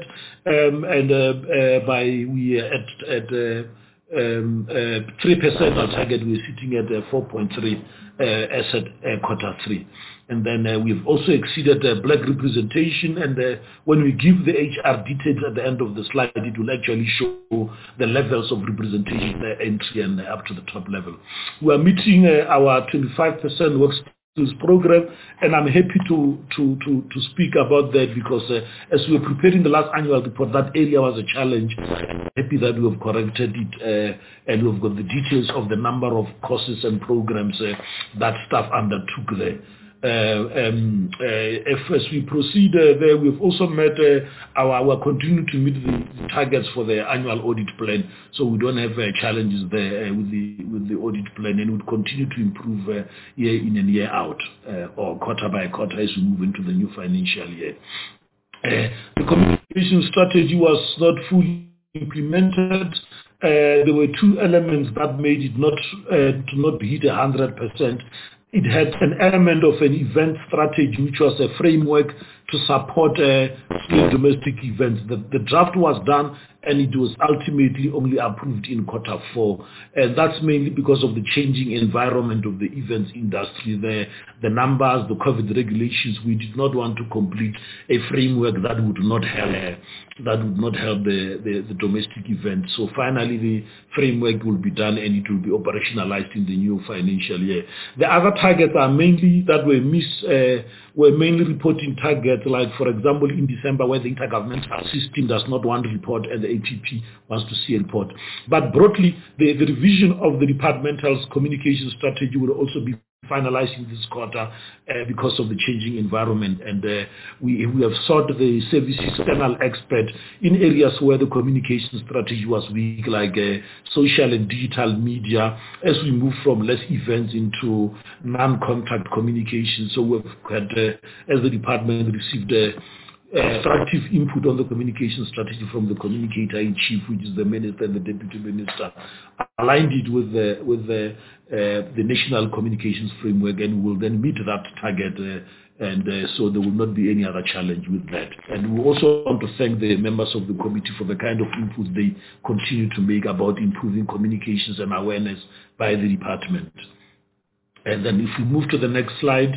we are at 3% our target. We're sitting at 4.3 as at quarter 3. And then we've also exceeded black representation, and when we give the HR details at the end of the slide, it will actually show the levels of representation entry and up to the top level. We are meeting our 25% work program, and I'm happy to speak about that because as we were preparing the last annual report, that area was a challenge. I'm happy that we have corrected it, and we've got the details of the number of courses and programs that staff undertook there. As we proceed there, we've also met we're continuing to meet the targets for the annual audit plan, so we don't have challenges there with the audit plan, and we'll continue to improve year in and year out, or quarter by quarter as we move into the new financial year. The communication strategy was not fully implemented. There were 2 elements that made it not to not hit 100%. It had an element of an event strategy, which was a framework to support domestic events. The draft was done, and it was ultimately only approved in quarter 4. And that's mainly because of the changing environment of the events industry, the numbers, the COVID regulations. We did not want to complete a framework that would not help the domestic events. So finally, the framework will be done, and it will be operationalized in the new financial year. The other targets are mainly that were mainly reporting targets targets, like, for example, in December, where the intergovernmental system does not want to report and the ATP wants to see a report. But broadly, the revision of the departmental's communication strategy will also be finalizing this quarter because of the changing environment, and we have sought the services external expert in areas where the communication strategy was weak, like social and digital media, as we move from less events into non-contact communication. So we've had, as the department, received active input on the communication strategy from the communicator in chief, which is the minister and the deputy minister, aligned it with the national communications framework, and will then meet that target, so there will not be any other challenge with that. And we also want to thank the members of the committee for the kind of input they continue to make about improving communications and awareness by the department. And then if we move to the next slide,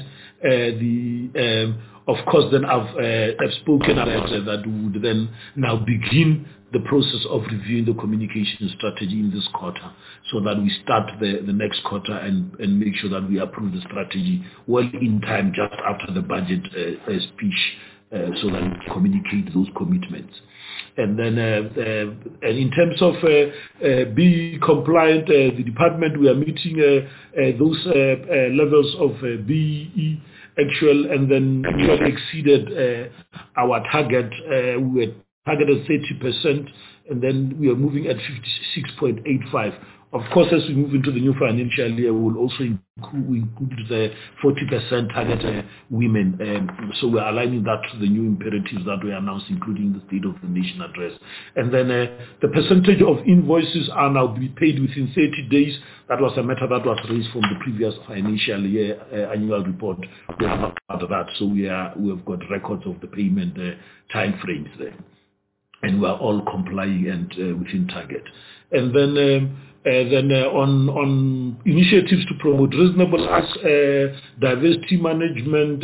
of course, then I've spoken about that we would then now begin the process of reviewing the communication strategy in this quarter, so that we start the next quarter and make sure that we approve the strategy well in time, just after the budget speech, so that we communicate those commitments. And then, and in terms of BE compliant, the department, we are meeting those levels of BE actual, and then we have exceeded our target. We were targeted 30%, and then we are moving at 56.85. Of course, as we move into the new financial year, we will also include the 40% target women. So we're aligning that to the new imperatives that we announced, including the State of the Nation address. And then the percentage of invoices are now to be paid within 30 days. That was a matter that was raised from the previous financial year annual report. We are not part of that, so we have got records of the payment time frames there, and we are all complying and within target. And then on initiatives to promote reasonable acts, diversity management,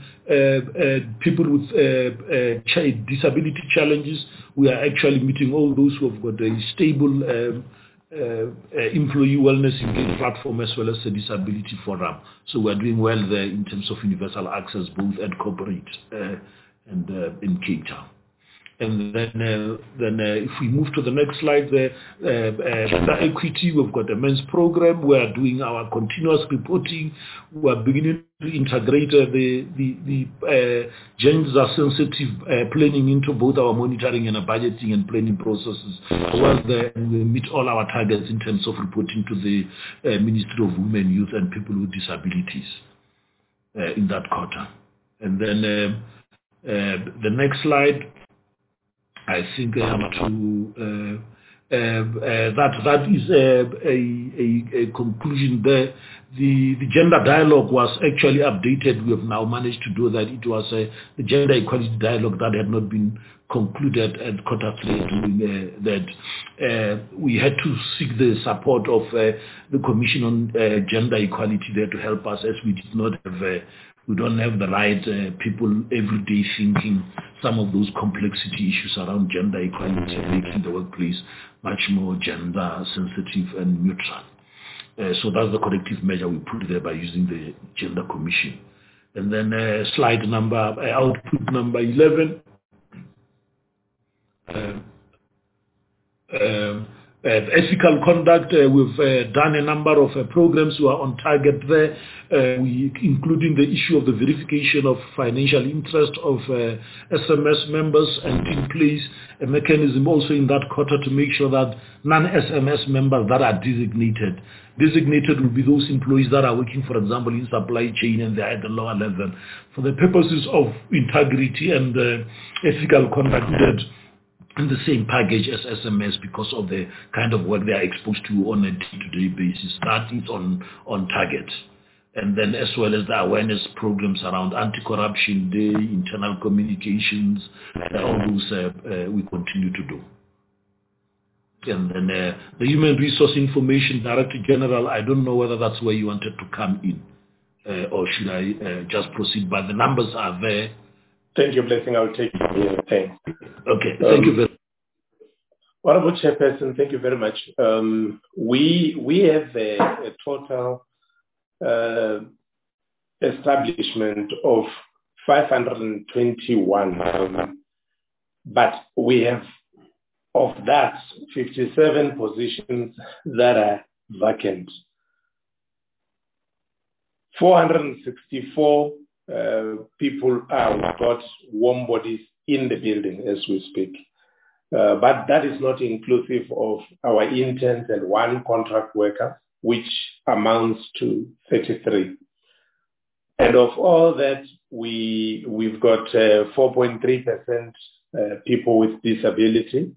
people with disability challenges, we are actually meeting all those who have got a stable employee wellness engaged platform, as well as the disability forum. So we are doing well there in terms of universal access, both at corporate and in Cape Town. And then if we move to the next slide, the equity, we've got a men's program. We are doing our continuous reporting. We are beginning to integrate the gender-sensitive planning into both our monitoring and our budgeting and planning processes. And we meet all our targets in terms of reporting to the Ministry of Women, Youth and People with Disabilities in that quarter. And then the next slide, I think that is a conclusion there. The gender dialogue was actually updated. We have now managed to do that. It was the gender equality dialogue that had not been concluded at quarter 3 doing that. We had to seek the support of the Commission on Gender Equality there to help us, as we did not have we don't have the right people every day thinking some of those complexity issues around gender equality, making the workplace much more gender sensitive and neutral. So that's the corrective measure we put there by using the Gender Commission. And then output number 11. Ethical conduct, we've done a number of programs who are on target there, including the issue of the verification of financial interest of SMS members, and in place a mechanism also in that quarter to make sure that non-SMS members that are designated will be those employees that are working, for example, in supply chain and they are at the lower level. For the purposes of integrity and ethical conduct, in the same package as SMS, because of the kind of work they are exposed to on a day-to-day basis. That is on target. And then as well as the awareness programs around anti-corruption day, internal communications, all those we continue to do. And then the Human Resource Information Director General, I don't know whether that's where you wanted to come in, or should I just proceed, but the numbers are there. Thank you, Blessing. I'll take it. Thanks. Okay, thank you very much. Honorable Chairperson, thank you very much. We have a total establishment of 521. But we have, of that, 57 positions that are vacant. 464 people have got warm bodies in the building as we speak. But that is not inclusive of our interns and one contract worker, which amounts to 33. And of all that, we've got 4.3% people with disability.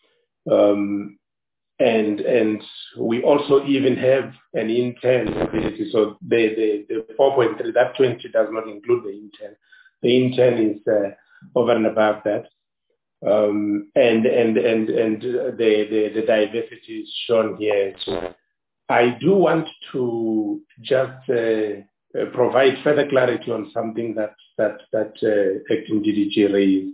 And we also even have an intern disability. So the 4.3, that 20 does not include the intern. The intern is over and above that. And the diversity is shown here as well. I do want to just provide further clarity on something that Acting DDG raised.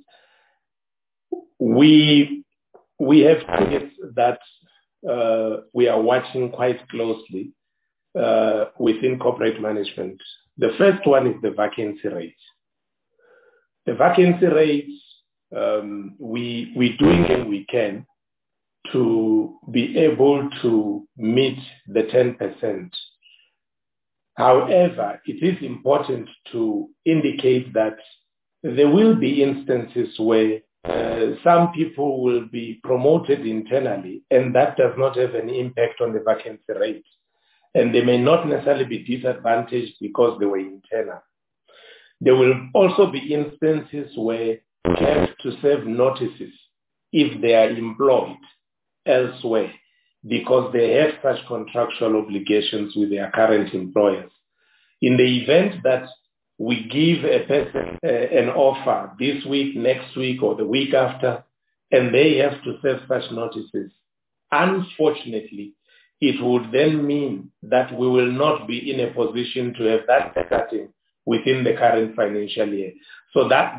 We have targets that we are watching quite closely within corporate management. The first one is the vacancy rate. The vacancy rate, we're doing what we can to be able to meet the 10%. However, it is important to indicate that there will be instances where some people will be promoted internally, and that does not have any impact on the vacancy rate. And they may not necessarily be disadvantaged because they were internal. There will also be instances where they have to serve notices if they are employed elsewhere because they have such contractual obligations with their current employers. In the event that we give a person an offer this week, next week, or the week after, and they have to serve such notices, unfortunately, it would then mean that we will not be in a position to have that cutting within the current financial year. So that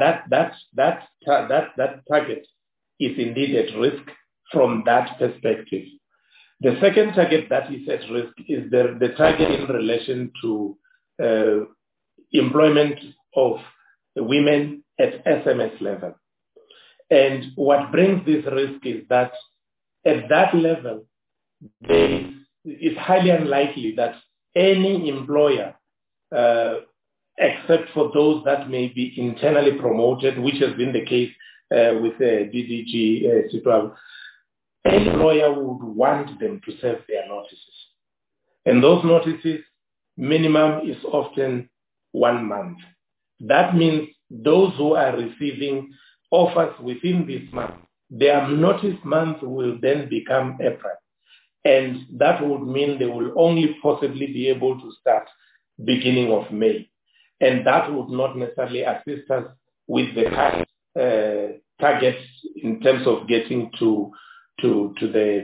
target is indeed at risk from that perspective. The second target that is at risk is the target in relation to employment of women at SMS level. And what brings this risk is that at that level, it's highly unlikely that any employer, except for those that may be internally promoted, which has been the case with DDG Sitwaba, any employer would want them to serve their notices. And those notices, minimum is often 1 month. That means those who are receiving offers within this month, their notice month will then become April. And that would mean they will only possibly be able to start beginning of May. And that would not necessarily assist us with the current targets in terms of getting to the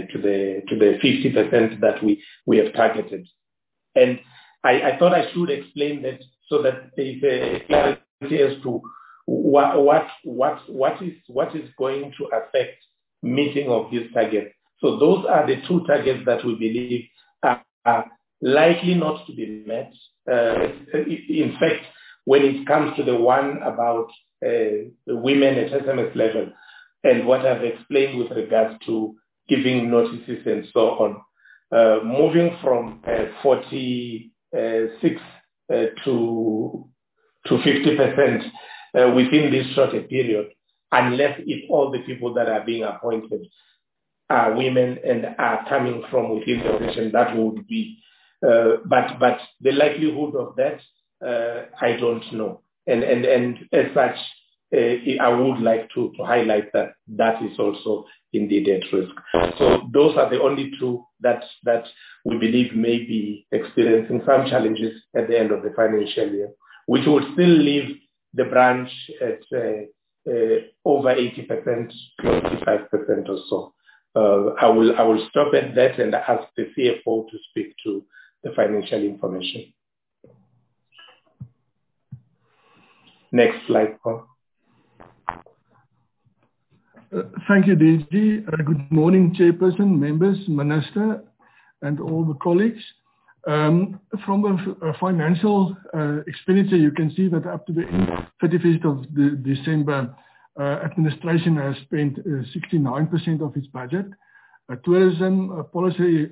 50% that we have targeted. And I thought I should explain that so that there is a clarity as to what is going to affect meeting of this target. So those are the two targets that we believe are likely not to be met. In fact, when it comes to the one about women at SMS level and what I've explained with regards to giving notices and so on, moving from 46 to 50% within this shorter period, unless if all the people that are being appointed are women and are coming from within the organization, that would be. But the likelihood of that, I don't know. And as such, I would like to highlight that is also indeed at risk. So those are the only two that we believe may be experiencing some challenges at the end of the financial year, which would still leave the branch at over 80%, close to 5% or so. I will stop at that and ask the CFO to speak to the financial information. Next slide, Paul. Thank you, DG. Good morning, Chairperson, members, Minister, and all the colleagues. From a financial expenditure, you can see that up to the end, 31st of December, administration has spent 69% of its budget. Tourism policy,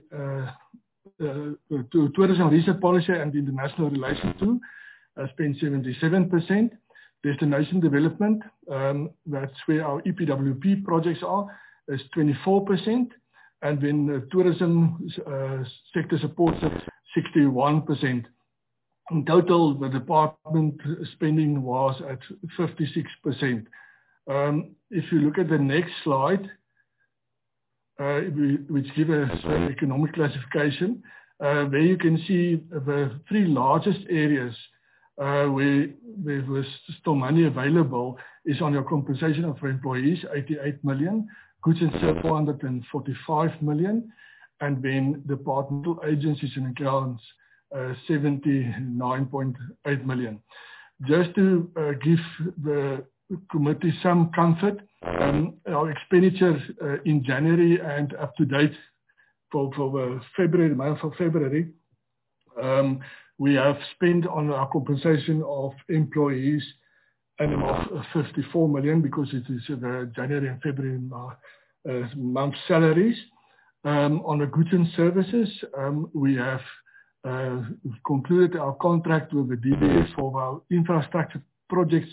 tourism research policy and international relations too, spent 77%. Destination development, that's where our EPWP projects are, is 24%. And then the tourism sector supports at 61%. In total, the department spending was at 56%. If you look at the next slide, which gives us economic classification, there you can see the three largest areas where there was still money available is on your compensation of employees, 88 million, goods and services, 445 million, and then departmental agencies and accounts, 79.8 million. Just to give the committee some comfort, our expenditures in January and up to date for the month of February, we have spent on our compensation of employees and about 54 million because it is the January and February month salaries. On the goods and services, we have concluded our contract with the DBS for our infrastructure projects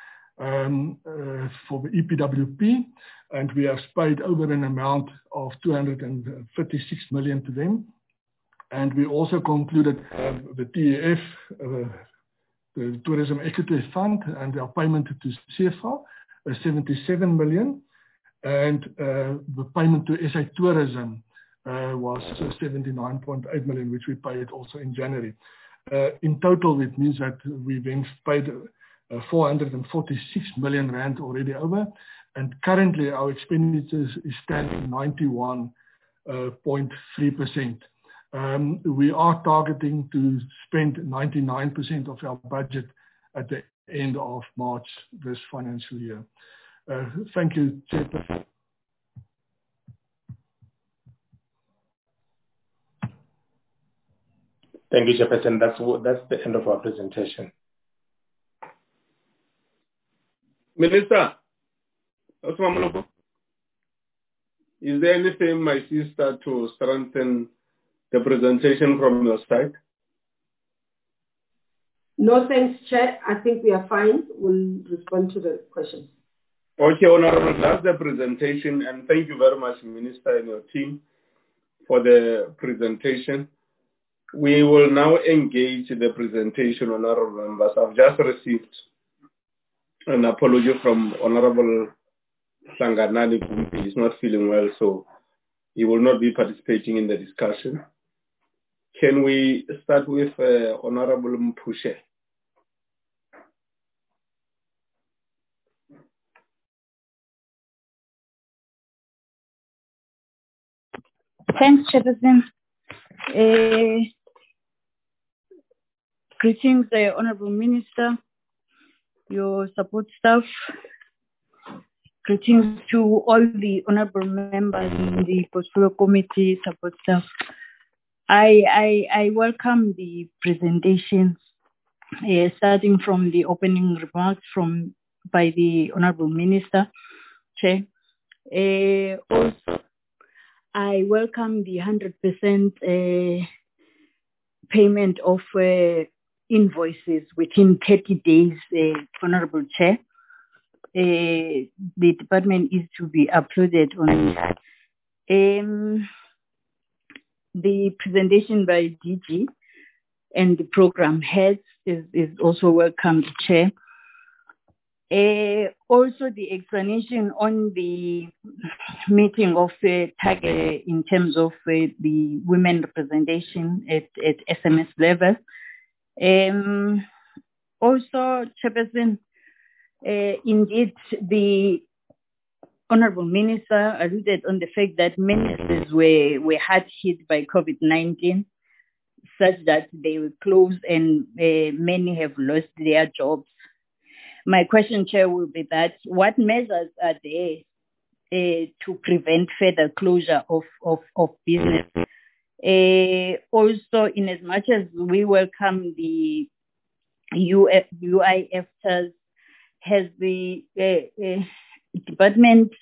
for the EPWP, and we have paid over an amount of 236 million to them. And we also concluded the TEF, the Tourism Equity Fund, and our payment to CFA, 77 million. And the payment to SA Tourism was 79.8 million, which we paid also in January. In total, it means that we then paid 446 million rand already over. And currently, our expenditures is standing 91.3%. We are targeting to spend 99% of our budget at the end of March this financial year. Thank you, Chairperson. Thank you, Chairperson. That's the end of our presentation. Minister, is there anything, my sister, to strengthen the presentation from your side? No, thanks, Chair. I think we are fine. We'll respond to the questions. Okay, Honorable, that's the presentation, and thank you very much, Minister, and your team for the presentation. We will now engage the presentation, Honorable Members. I've just received an apology from Honorable Sanganani. He's not feeling well, so he will not be participating in the discussion. Can we start with Honorable Mpushe? Thanks, Chairperson. Greetings, Honorable Minister, your support staff. Greetings to all the honorable members in the Portfolio Committee support staff. I welcome the presentations, starting from the opening remarks by the Honorable Minister, Chair. Also, I welcome the 100% payment of invoices within 30 days, Honorable Chair. The department is to be applauded on that. The presentation by DG and the program heads is also welcome, Chair. Also, the explanation on the meeting of target in terms of the women representation at SMS level. Also, Chairperson, indeed, the Honorable Minister alluded on the fact that many cities were hard hit by COVID-19, such that they were closed and many have lost their jobs. My question, Chair, will be that what measures are there to prevent further closure of business Also, in as much as we welcome the UIFTAs, has the department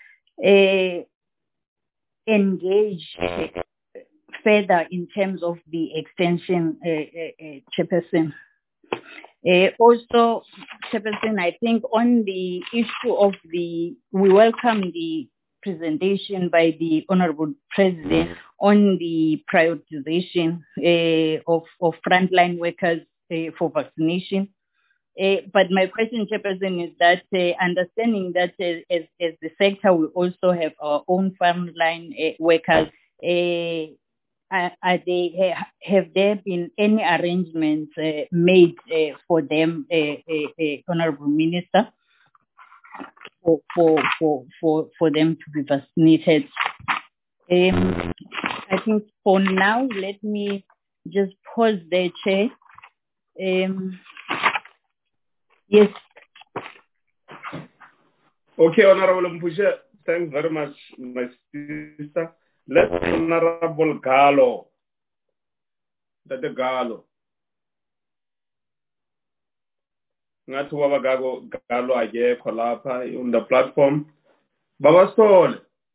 engaged further in terms of the extension, Chairperson? Also, Chairperson, I think on the issue of we welcome the presentation by the Honorable President on the prioritization of frontline workers for vaccination. But my question, Chairperson, is that understanding that as the sector, we also have our own frontline workers, have there been any arrangements made for them, Honorable Minister, for them to be vaccinated? I think for now, let me just pause there, Chair. Yes. Okay, Honorable Mpushe, thanks very much, my sister. Let's Honorable Gallo. That's the Gallo. Not whoever Gallo I gave Kolapa on the platform. Baba Stole.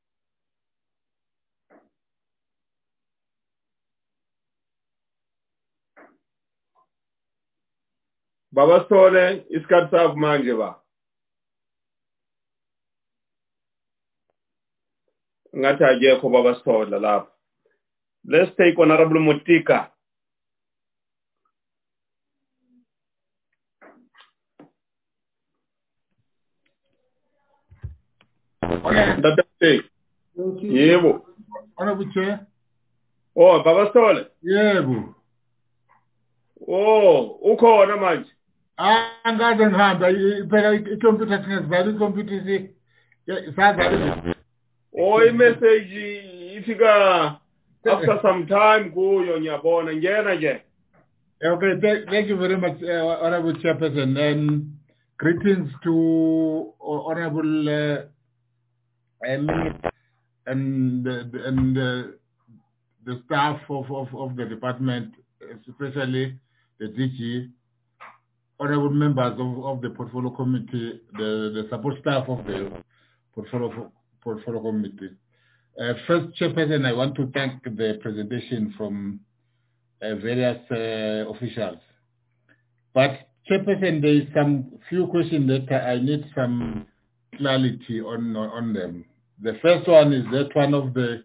Baba Stole is Katsav Manjeva. Ngata je ko Baba Stole la. Let's take Honorable Mutika. That's it. Thank you. Yebo. Honorable Chair. Oh, Baba Stole. Yebo. Oh, ukhona manje. Angaze ngihamba phela icomputer singazivala icomputer isazale. Oh, i-message ifika after some time kuyo ngiyabona ngena nje. Okay, thank you very much, Honorable Chairperson, and greetings to Honorable and the staff of the department, especially the DG, honorable members of the portfolio committee, the support staff of the portfolio committee. First, Chairperson, I want to thank the presentation from various officials. But Chairperson, there is some few questions that I need some clarity on them. The first one is that one of the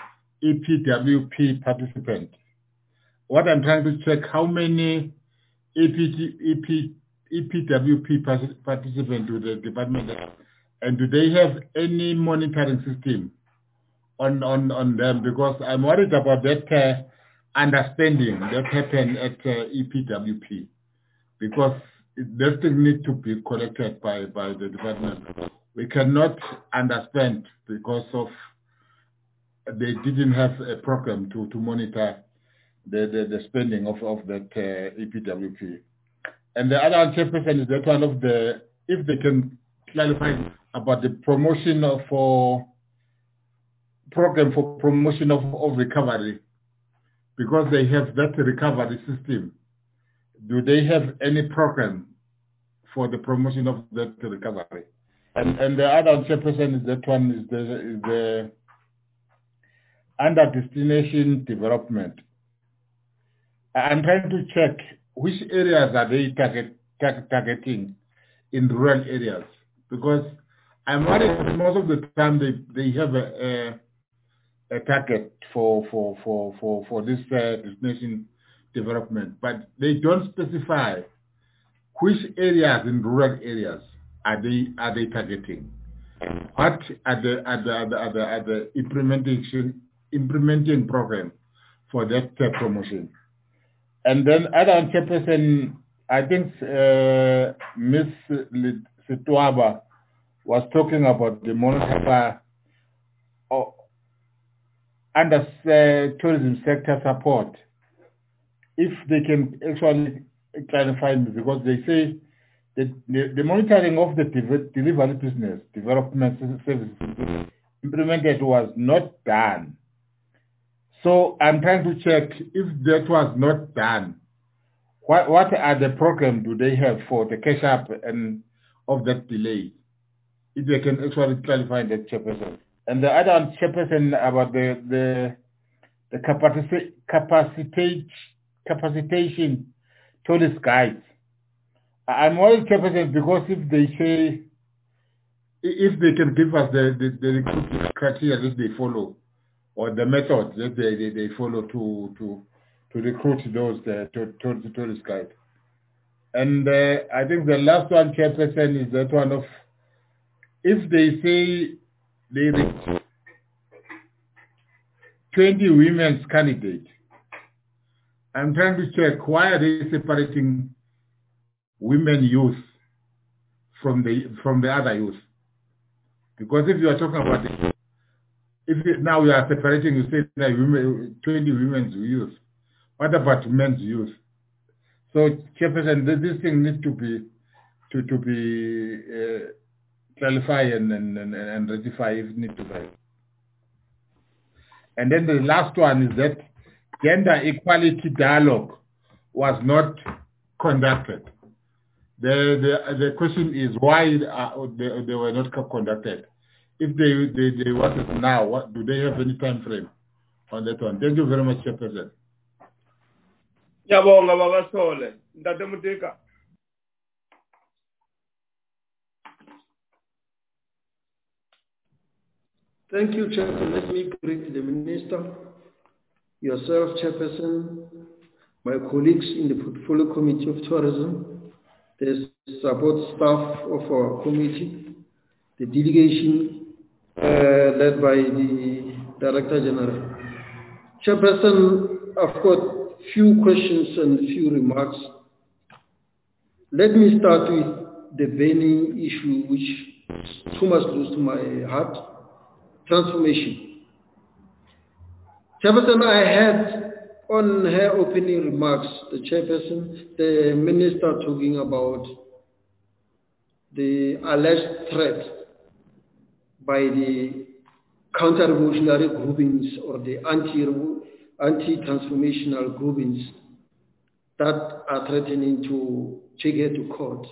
EPWP participants. What I'm trying to check, how many EPWP participants do the department have? And do they have any monitoring system on them? Because I'm worried about that understanding that happened at EPWP. Because that thing needs to be collected by the department. We cannot understand because of they didn't have a program to monitor the spending of that EPWP. And the other Chairperson is that one of the, if they can clarify about the promotion program for promotion of recovery, because they have that recovery system. Do they have any program for the promotion of that recovery? And the other Chairperson is that one is the under destination development. I'm trying to check which areas are they targeting in rural areas, because I'm worried that most of the time they have a target for this destination development, but they don't specify which areas in rural areas are they targeting. What are the implementing program for that promotion? And then other Chairperson, I think Ms. Situaba was talking about the monetary under tourism sector support. If they can actually clarify, because they say that the monitoring of the delivery business, development services implemented was not done. So I'm trying to check if that was not done. What are the programs do they have for the cash up and of that delay? If they can actually clarify that, Chairperson. And the other one, Chairperson, about the capacitation tourist guides. I'm worried, Chairperson, because if they say, if they can give us the recruitment criteria that they follow, or the method that they follow to recruit those tourist guides. And I think the last one, Chairperson, is that one of, if they say they 20 women's candidates, I'm trying to check why are they separating women youth from the other youth? Because if you are talking about it, now we are separating, you say that 20 women's youth. What about men's youth? So, Chairperson, this thing needs to be clarified and rectified if need to be. And then the last one is that gender equality dialogue was not conducted. The question is why they were not conducted. If they want it now, what do they have any time frame on that one? Thank you very much, Chairperson. Thank you, Chairperson. Let me greet the Minister, yourself, Chairperson, my colleagues in the Portfolio Committee of Tourism, the support staff of our committee, the delegation led by the Director General. Chairperson, I've got few questions and few remarks. Let me start with the burning issue which is too much close to my heart, transformation. Chairperson, I had on her opening remarks, the Chairperson, the Minister talking about the alleged threat by the counter-revolutionary groupings or the anti-transformational groupings that are threatening to take her to court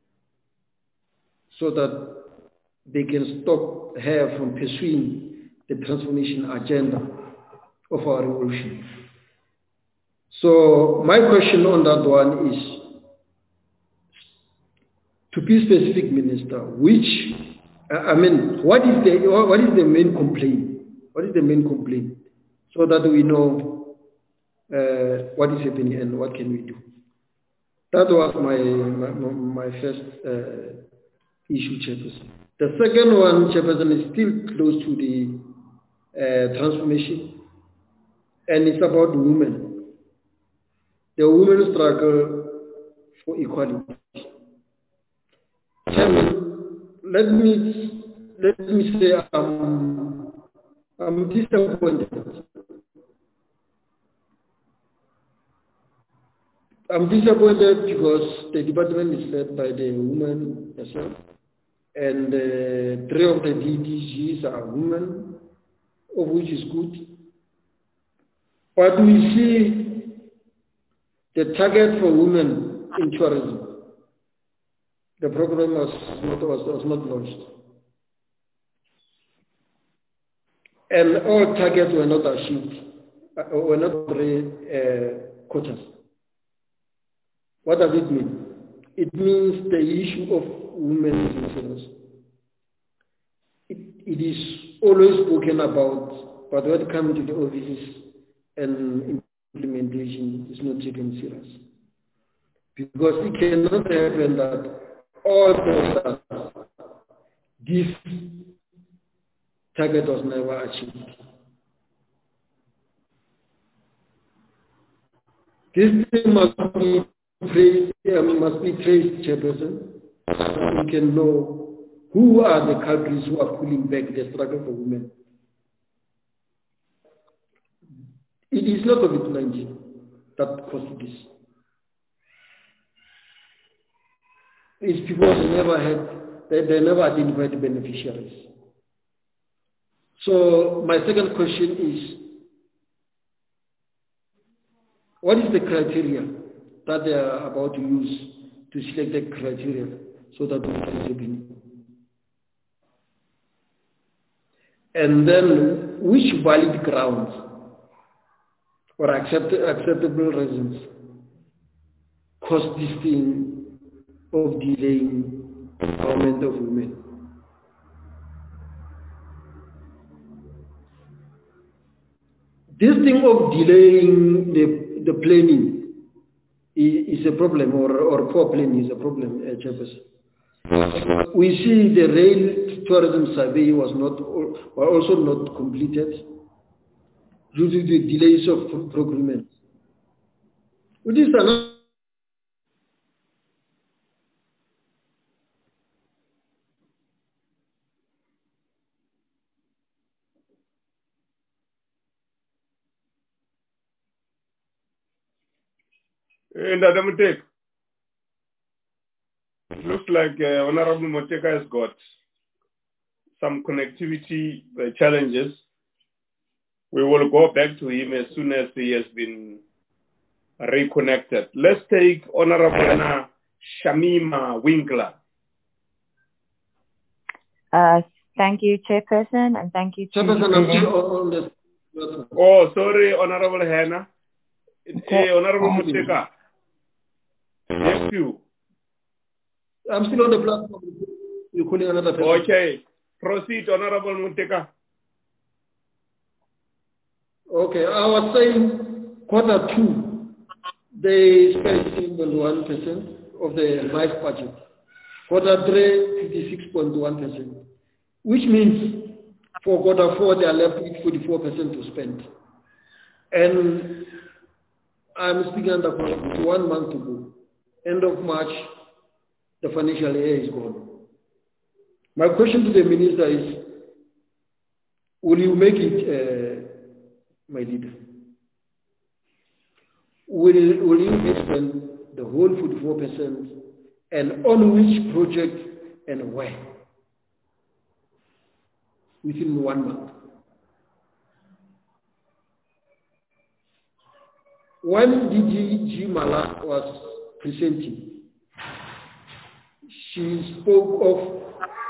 so that they can stop her from pursuing the transformation agenda of our revolution. So my question on that one is, to be specific, Minister, what is the main complaint? What is the main complaint? So that we know what is happening and what can we do. That was my first issue, Chairperson. The second one, Chairperson, is still close to the transformation, and it's about women. The women struggle for equality. Chairman, let me say I'm disappointed. I'm disappointed because the department is led by the woman herself, and 3 of the DDGs are women, of which is good. But we see the target for women in tourism. The program was not launched. And all targets were not achieved, were not quotas. What does it mean? It means the issue of women's influence. It is always spoken about, but when it comes to the offices and implementation, it's not taken serious. Because it cannot happen that all the this target was never achieved. This thing must be traced, Chairperson, so we can know who are the countries who are pulling back the struggle for women. It is not COVID-19 that caused this. It's because they never identified the beneficiaries. So my second question is, What is the criteria that they are about to use to select the criteria so that we can step in? And then which valid grounds or acceptable reasons cause this thing of delaying empowerment of women? This thing of delaying the planning is a problem, or poor planning is a problem, Chairperson. We see the rail tourism survey was also not completed due to the delays of procurement. Which is another. And Adam Tek, it looks like Honorable Moteka has got some connectivity challenges. We will go back to him as soon as he has been reconnected. Let's take Honorable Shamima Winkler. Thank you, Chairperson, and thank you. Chairperson, oh, sorry, Honorable Hannah. Hey, Honorable Moteka. Thank you. I'm still on the platform. You're calling another person. Okay. Proceed, Honorable Moteka. Okay. I was saying quarter two, they spent 1% of the life budget. Quarter three, 56.1%. Which means for quarter four, they are left with 44% to spend. And I'm speaking under 1 month to go. End of March, the financial year is gone. My question to the minister is, will you make it, my leader? Will you spend the whole 44%, and on which project and where? Within 1 month. When DG Mala was presenting, she spoke of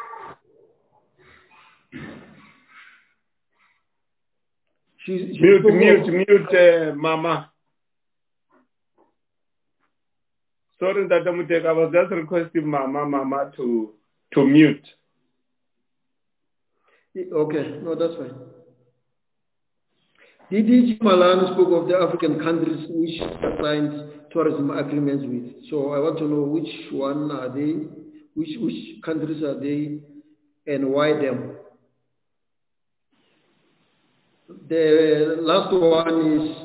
mute, Mama. Sorry, Dr. Muteka, I was just requesting Mama to mute. Okay, no, that's fine. DG Malan spoke of the African countries which signed tourism agreements with. So I want to know which one are they, which countries are they, and why them? The last one is,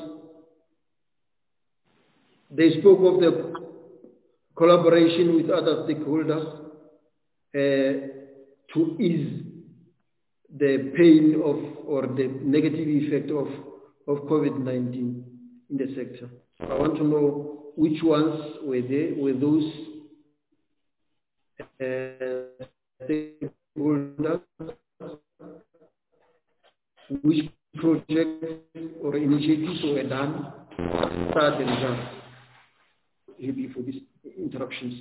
they spoke of the collaboration with other stakeholders to ease the pain of, or the negative effect of COVID-19 in the sector. So I want to know which ones were they, were those stakeholders, which projects or initiatives were done, start the results. Maybe for these interruptions.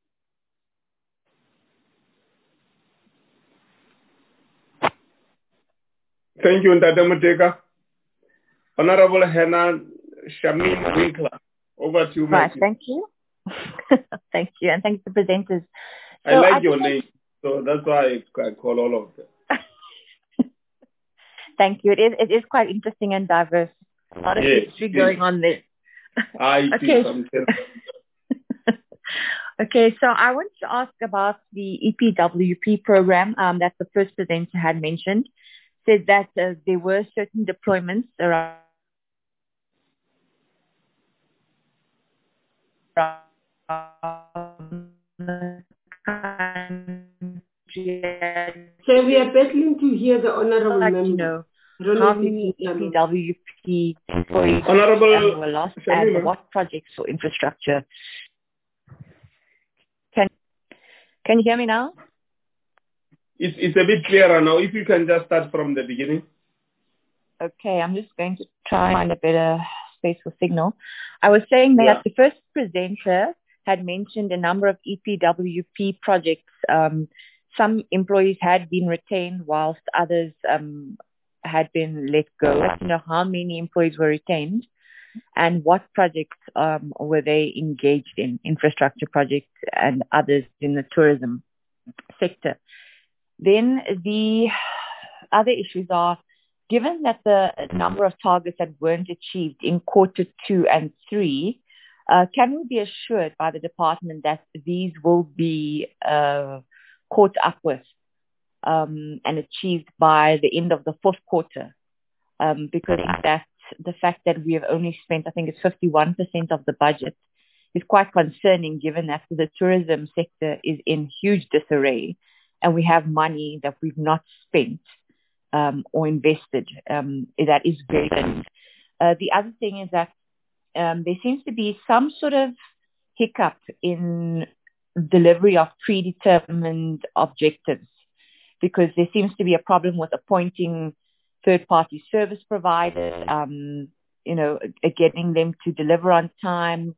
Thank you, Ndada Muteka. Honorable Hannah Shamim Winkler, over to you. Right, thank you. Thank you, and thank you to the presenters. So I like your name, so that's why I call all of them. Thank you. It is quite interesting and diverse. A lot of history going on there. Okay. Okay, so I want to ask about the EPWP program that the first presenter had mentioned. Said that there were certain deployments around. So we are battling to hear the honourable member. How many EPWP employees were lost and what projects or infrastructure? Can you hear me now? It's a bit clearer now. If you can just start from the beginning. Okay, I'm just going to try and find a better space for signal. I was saying that the first presenter had mentioned a number of EPWP projects. Some employees had been retained whilst others had been let go. I'd like to know how many employees were retained and what projects were they engaged in, infrastructure projects and others in the tourism sector. Then the other issues are, given that the number of targets that weren't achieved in quarter 2 and 3, can we be assured by the department that these will be caught up with and achieved by the end of the 4th quarter? Because that's the fact that we have only spent, I think it's 51% of the budget, is quite concerning, given that the tourism sector is in huge disarray and we have money that we've not spent or invested. That is very good. The other thing is that there seems to be some sort of hiccup in delivery of predetermined objectives, because there seems to be a problem with appointing third-party service providers, getting them to deliver on time,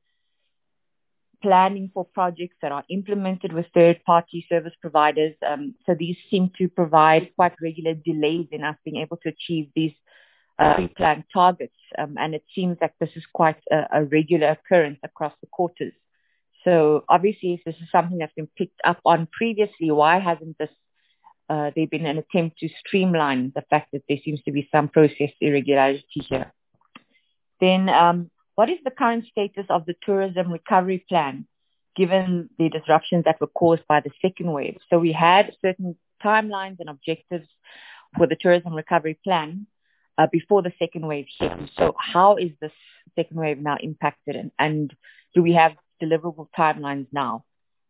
planning for projects that are implemented with third-party service providers. So these seem to provide quite regular delays in us being able to achieve these pre-planned targets. And it seems like this is quite a regular occurrence across the quarters. So obviously, if this is something that's been picked up on previously, why hasn't there been an attempt to streamline the fact that there seems to be some process irregularity here? Then what is the current status of the tourism recovery plan, given the disruptions that were caused by the second wave? So we had certain timelines and objectives for the tourism recovery plan before the second wave hit. So how is this second wave now impacted? And do we have deliverable timelines now?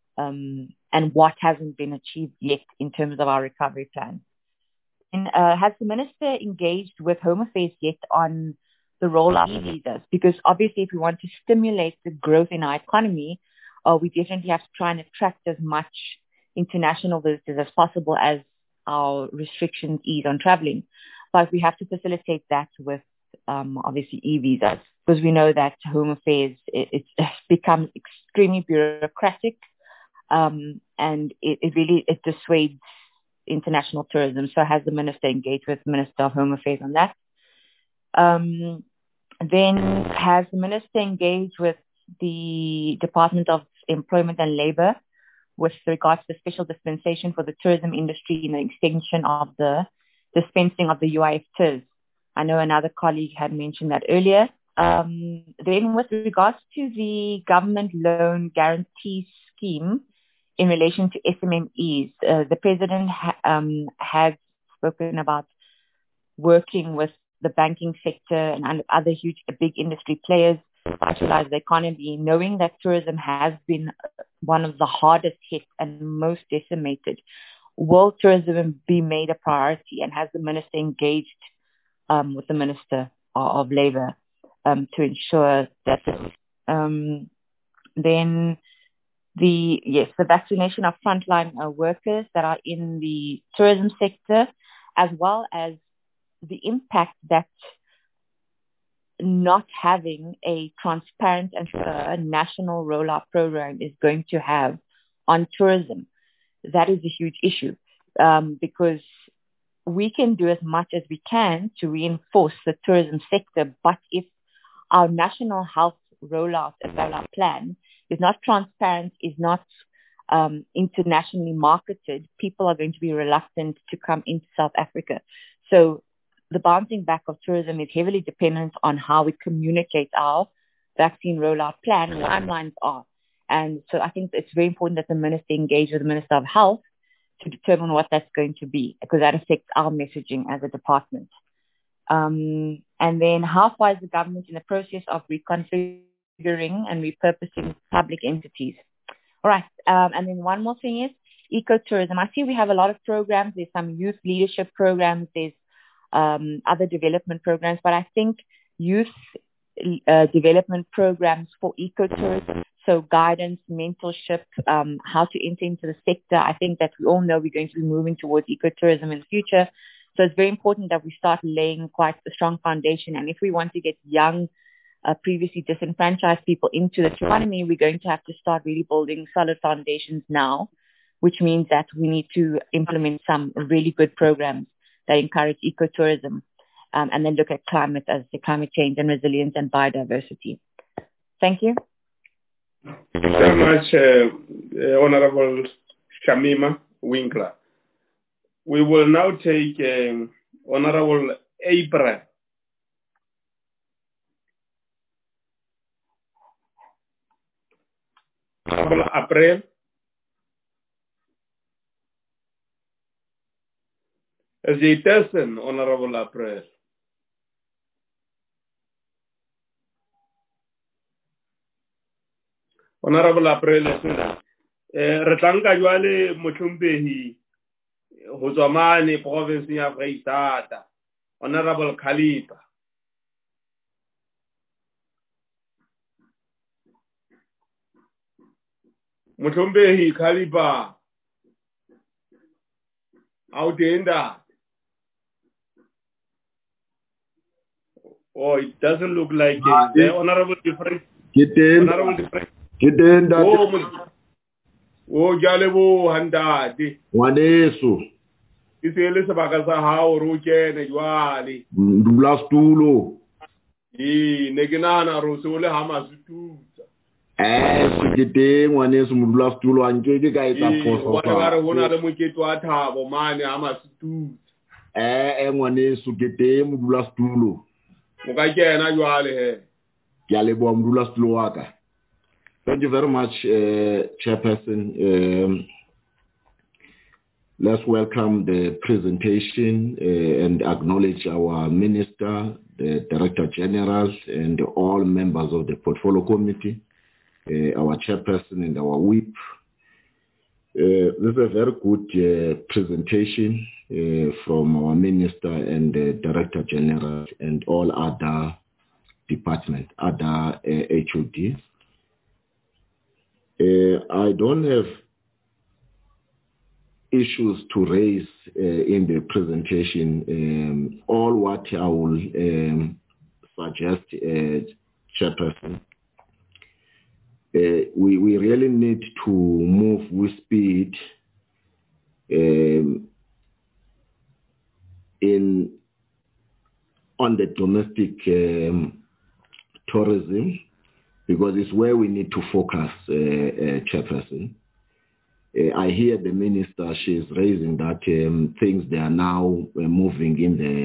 And what hasn't been achieved yet in terms of our recovery plan? And has the minister engaged with Home Affairs yet on the rollout of visas? Because obviously, if we want to stimulate the growth in our economy, we definitely have to try and attract as much international visitors as possible as our restrictions ease on traveling. But we have to facilitate that with obviously e-visas, because we know that Home Affairs, it's become extremely bureaucratic, and it really dissuades international tourism. So has the minister engaged with the Minister of Home Affairs on that? Then has the minister engaged with the Department of Employment and Labour with regards to the special dispensation for the tourism industry in the extension of the dispensing of the UIF TIRs? I know another colleague had mentioned that earlier. Then with regards to the government loan guarantee scheme in relation to SMMEs, the President has spoken about working with the banking sector and other big industry players to vitalize the economy, knowing that tourism has been one of the hardest hit and most decimated. Will tourism be made a priority, and has the minister engaged with the Minister of Labour to ensure that then the vaccination of frontline workers that are in the tourism sector, as well as the impact that not having a transparent and national rollout program is going to have on tourism. That is a huge issue, because we can do as much as we can to reinforce the tourism sector, but if our national health rollout plan is not transparent, is not internationally marketed, people are going to be reluctant to come into South Africa. So the bouncing back of tourism is heavily dependent on how we communicate our vaccine rollout plan and timelines are. And so I think it's very important that the minister engage with the Minister of Health to determine what that's going to be, because that affects our messaging as a department. And then how far is the government in the process of reconfiguring and repurposing public entities? All right. And then one more thing is ecotourism. I see we have a lot of programs. There's some youth leadership programs. There's other development programs, but I think youth development programs for ecotourism, so guidance, mentorship, how to enter into the sector. I think that we all know we're going to be moving towards ecotourism in the future. So it's very important that we start laying quite a strong foundation. And if we want to get young previously disenfranchised people into the economy, we're going to have to start really building solid foundations now, which means that we need to implement some really good programs that encourage ecotourism, and then look at climate as the climate change and resilience and biodiversity. Thank you. Thank you very much, Honorable Shamima Winkler. We will now take Honorable April. Honorable April. As a person, Honorable April. Honorable April, re tlanka jwale motlhompehi ho tswa mane province ya Vrystaat, Honorable Khalipa. Motlhompehi Khalipa. Outenda. Oh, it doesn't look like the Honorable difference. Honorable difference. Oh, Jalebo Handadi. Waneso. Isele sebaka sa hao ro kene jwale. Ndula stulo. Ne ke nahana ro se o le ha masututsa. Ke ngwaneso modula stulo a nke ke ka etsa phoso. Wa ba re hona le mokete wa thabo mane ha masututsa. Ngwaneso ke teng modula stulo. O ka kena jwale he. Ke a leboha modula stulo wa ka. Thank you very much, Chairperson. Let's welcome the presentation and acknowledge our Minister, the Director General, and all members of the Portfolio Committee, our Chairperson and our Whip. This is a very good presentation from our Minister and the Director General and all other departments, other HODs. I don't have issues to raise in the presentation. All what I will suggest, Chairperson, we really need to move with speed on the domestic tourism, because it's where we need to focus, Chairperson. I hear the minister, she's raising that things, they are now moving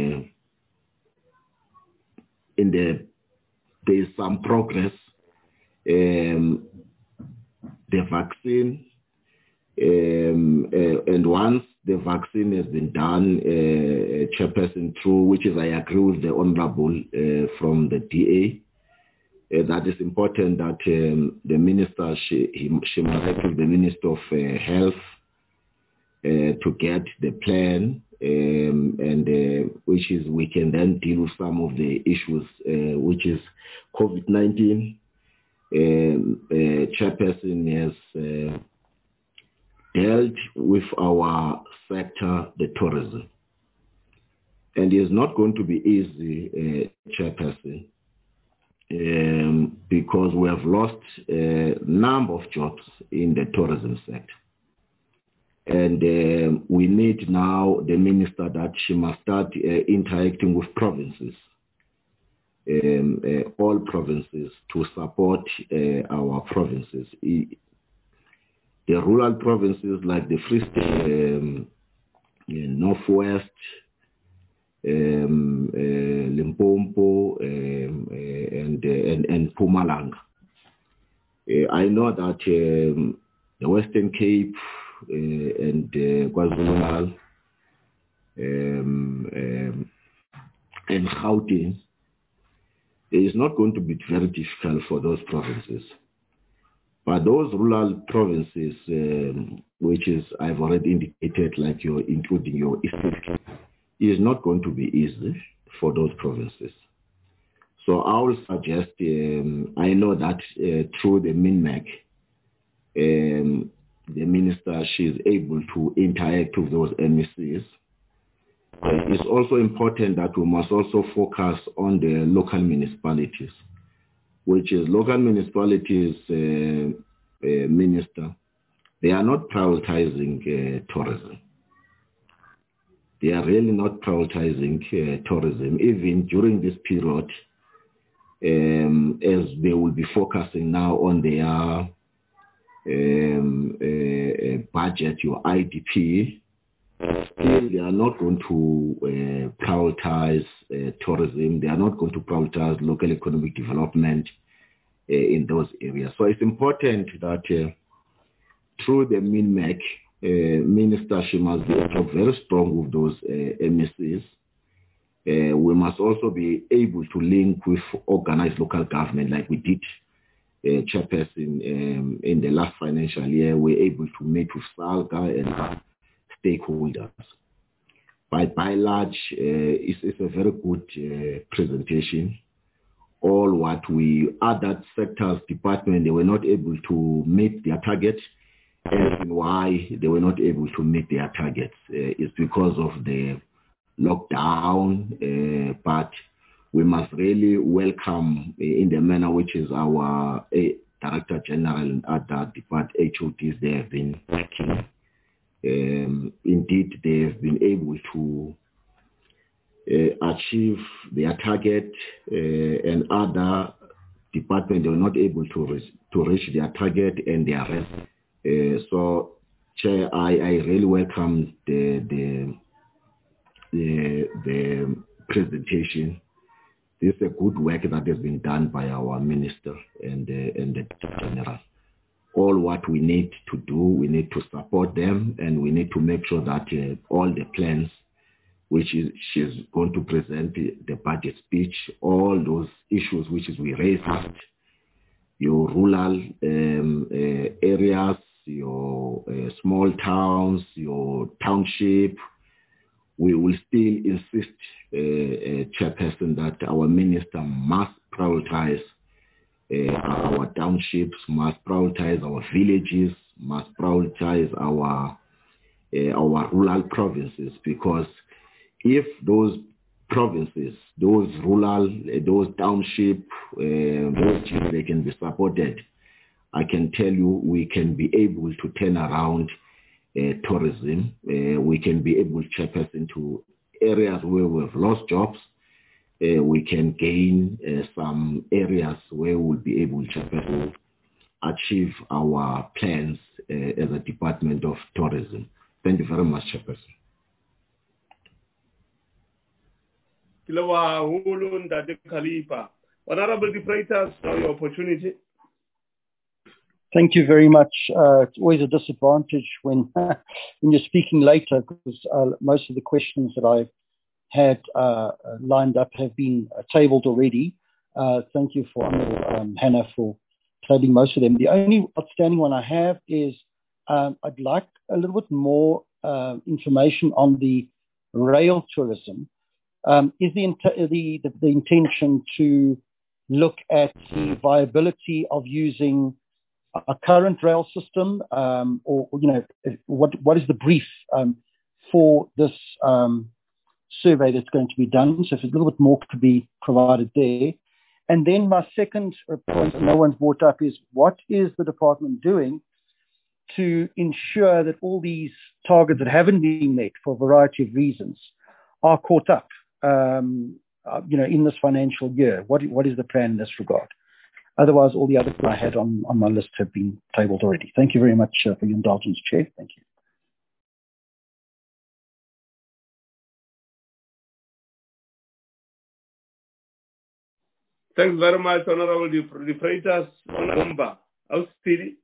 there's some progress. The vaccine, and once the vaccine has been done, Chairperson, through, which is, I agree with the Honorable from the DA, that is important that the minister, she must work with the Minister of Health to get the plan, and which is, we can then deal with some of the issues, which is COVID-19. Chairperson has dealt with our sector, the tourism. And it's not going to be easy, Chairperson, because we have lost a number of jobs in the tourism sector. And we need now the minister that she must start interacting with provinces, all provinces, to support our provinces. The rural provinces like the Free State, Northwest, Limpopo, and Mpumalanga. I know that the Western Cape and KwaZulu-Natal and Gauteng, it is not going to be very difficult for those provinces. But those rural provinces, which is, I've already indicated, like including your Eastern Cape, is not going to be easy for those provinces. So I will suggest, I know that through the MINMAC, the minister, she is able to interact with those MECs. It's also important that we must also focus on the local municipalities, which is local municipalities minister, they are not prioritizing tourism. They are really not prioritizing tourism, even during this period, as they will be focusing now on their budget, your IDP. Still, they are not going to prioritize tourism. They are not going to prioritize local economic development in those areas. So it's important that through the MINMEC, Minister, she must be very strong with those MSCs. We must also be able to link with organized local government like we did, Chairperson, in the last financial year. We're able to meet with SALGA and stakeholders. By and large, it's a very good presentation. All what other sectors, department, they were not able to meet their targets. And why they were not able to meet their targets is because of the lockdown, but we must really welcome in the manner which is our Director General and other department HODs, they have been working. Indeed, they have been able to achieve their target, and other departments were not able to reach their target and their rest. So, Chair, I really welcome the presentation. This is a good work that has been done by our minister and the general. All what we need to do, we need to support them, and we need to make sure that all the plans, which she's going to present the budget speech, all those issues which we raised, your rural areas, your small towns, your township, we will still insist, Chairperson, that our minister must prioritize our townships, must prioritize our villages, must prioritize our rural provinces, because if those provinces, those rural, those township, villages, they can be supported, I can tell you we can be able to turn around tourism. We can be able to check us into areas where we've lost jobs. We can gain some areas where we'll be able to achieve our plans as a Department of Tourism. Thank you very much, Chairperson. Honorable Debaters, now your opportunity. Thank you very much. It's always a disadvantage when you're speaking later, because most of the questions that I had lined up have been tabled already. Thank you for Hannah for tabling most of them. The only outstanding one I have is I'd like a little bit more information on the rail tourism. Is the intention to look at the viability of using a current rail system, or what is the brief for this survey that's going to be done? So if a little bit more could be provided there. And then my second point no one's brought up is, what is the department doing to ensure that all these targets that haven't been met for a variety of reasons are caught up, in this financial year? What is the plan in this regard? Otherwise, all the others I had on my list have been tabled already. Thank you very much for your indulgence, Chair. Thank you. Thanks very much, Honorable Debaters. Honorable Auspili.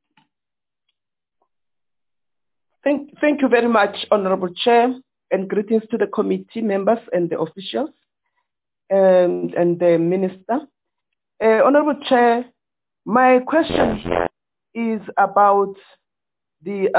Thank you very much, Honorable Chair, and greetings to the committee members and the officials and the Minister. Honorable Chair, my question here is about the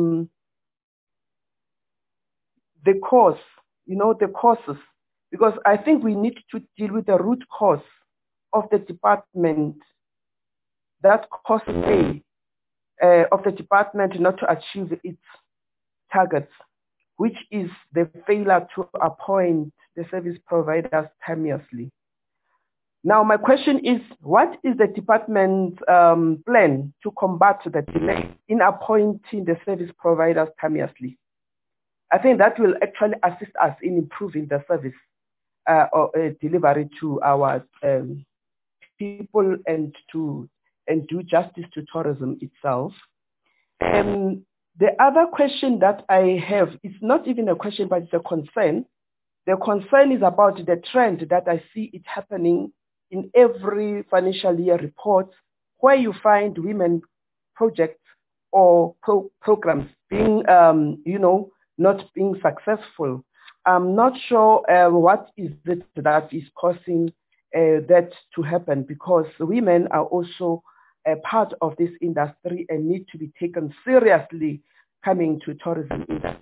cause, the causes, because I think we need to deal with the root cause of the department, that caused of the department not to achieve its targets, which is the failure to appoint the service providers timeously. Now, my question is, what is the department's plan to combat the delay in appointing the service providers timeously? I think that will actually assist us in improving the service delivery to our people and do justice to tourism itself. The other question that I have is not even a question, but it's a concern. The concern is about the trend that I see it happening in every financial year report, where you find women projects or programs being, not being successful. I'm not sure what is it that is causing that to happen, because women are also a part of this industry and need to be taken seriously coming to tourism industry.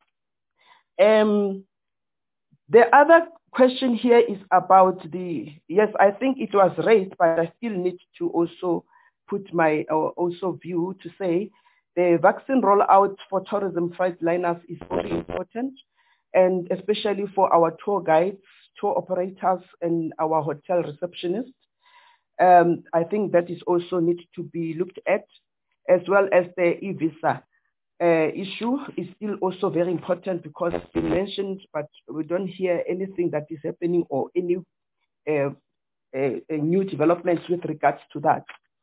The other question here is about yes, I think it was raised, but I still need to also put my also view to say the vaccine rollout for tourism frontliners is very important, and especially for our tour guides, tour operators, and our hotel receptionists. I think that is also need to be looked at, as well as the e-visa issue is still also very important, because it's been mentioned, but we don't hear anything that is happening or any new developments with regards to that.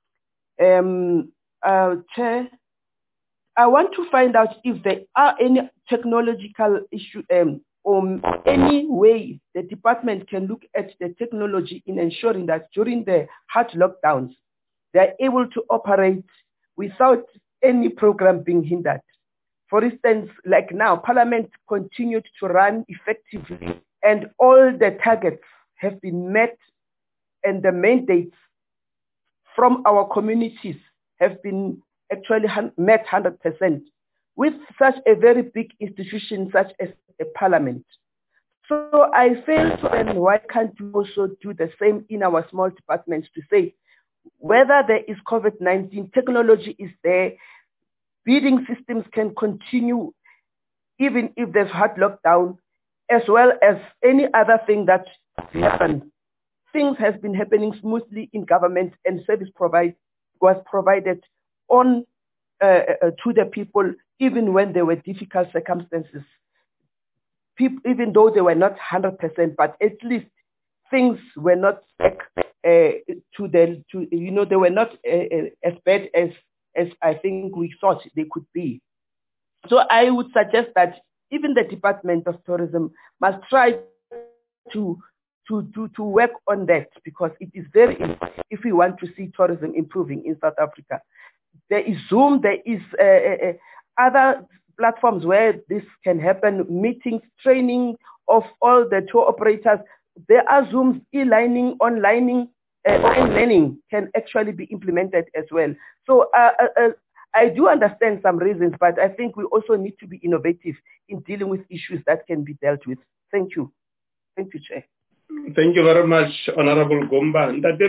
Chair, I want to find out if there are any technological issue or any way the department can look at the technology in ensuring that during the hard lockdowns, they're able to operate without any program being hindered. For instance, like now, Parliament continued to run effectively and all the targets have been met, and the mandates from our communities have been actually met 100% with such a very big institution such as a Parliament. So I feel to them, why can't we also do the same in our small departments to say, whether there is COVID-19, technology is there, bidding systems can continue even if there's hard lockdown, as well as any other thing that happened. Things have been happening smoothly in government, and service was provided on to the people, even when there were difficult circumstances. Even though they were not 100%, but at least things were not back they were not as bad as I think we thought they could be. So I would suggest that even the Department of Tourism must try to work on that, because it is very important if we want to see tourism improving in South Africa. There is Zoom, there is other platforms where this can happen, meetings, training of all the tour operators. There are Zooms, e-learning, online learning can actually be implemented as well. So I do understand some reasons, but I think we also need to be innovative in dealing with issues that can be dealt with. Thank you. Thank you, Chair. Thank you very much, Honorable Gomba.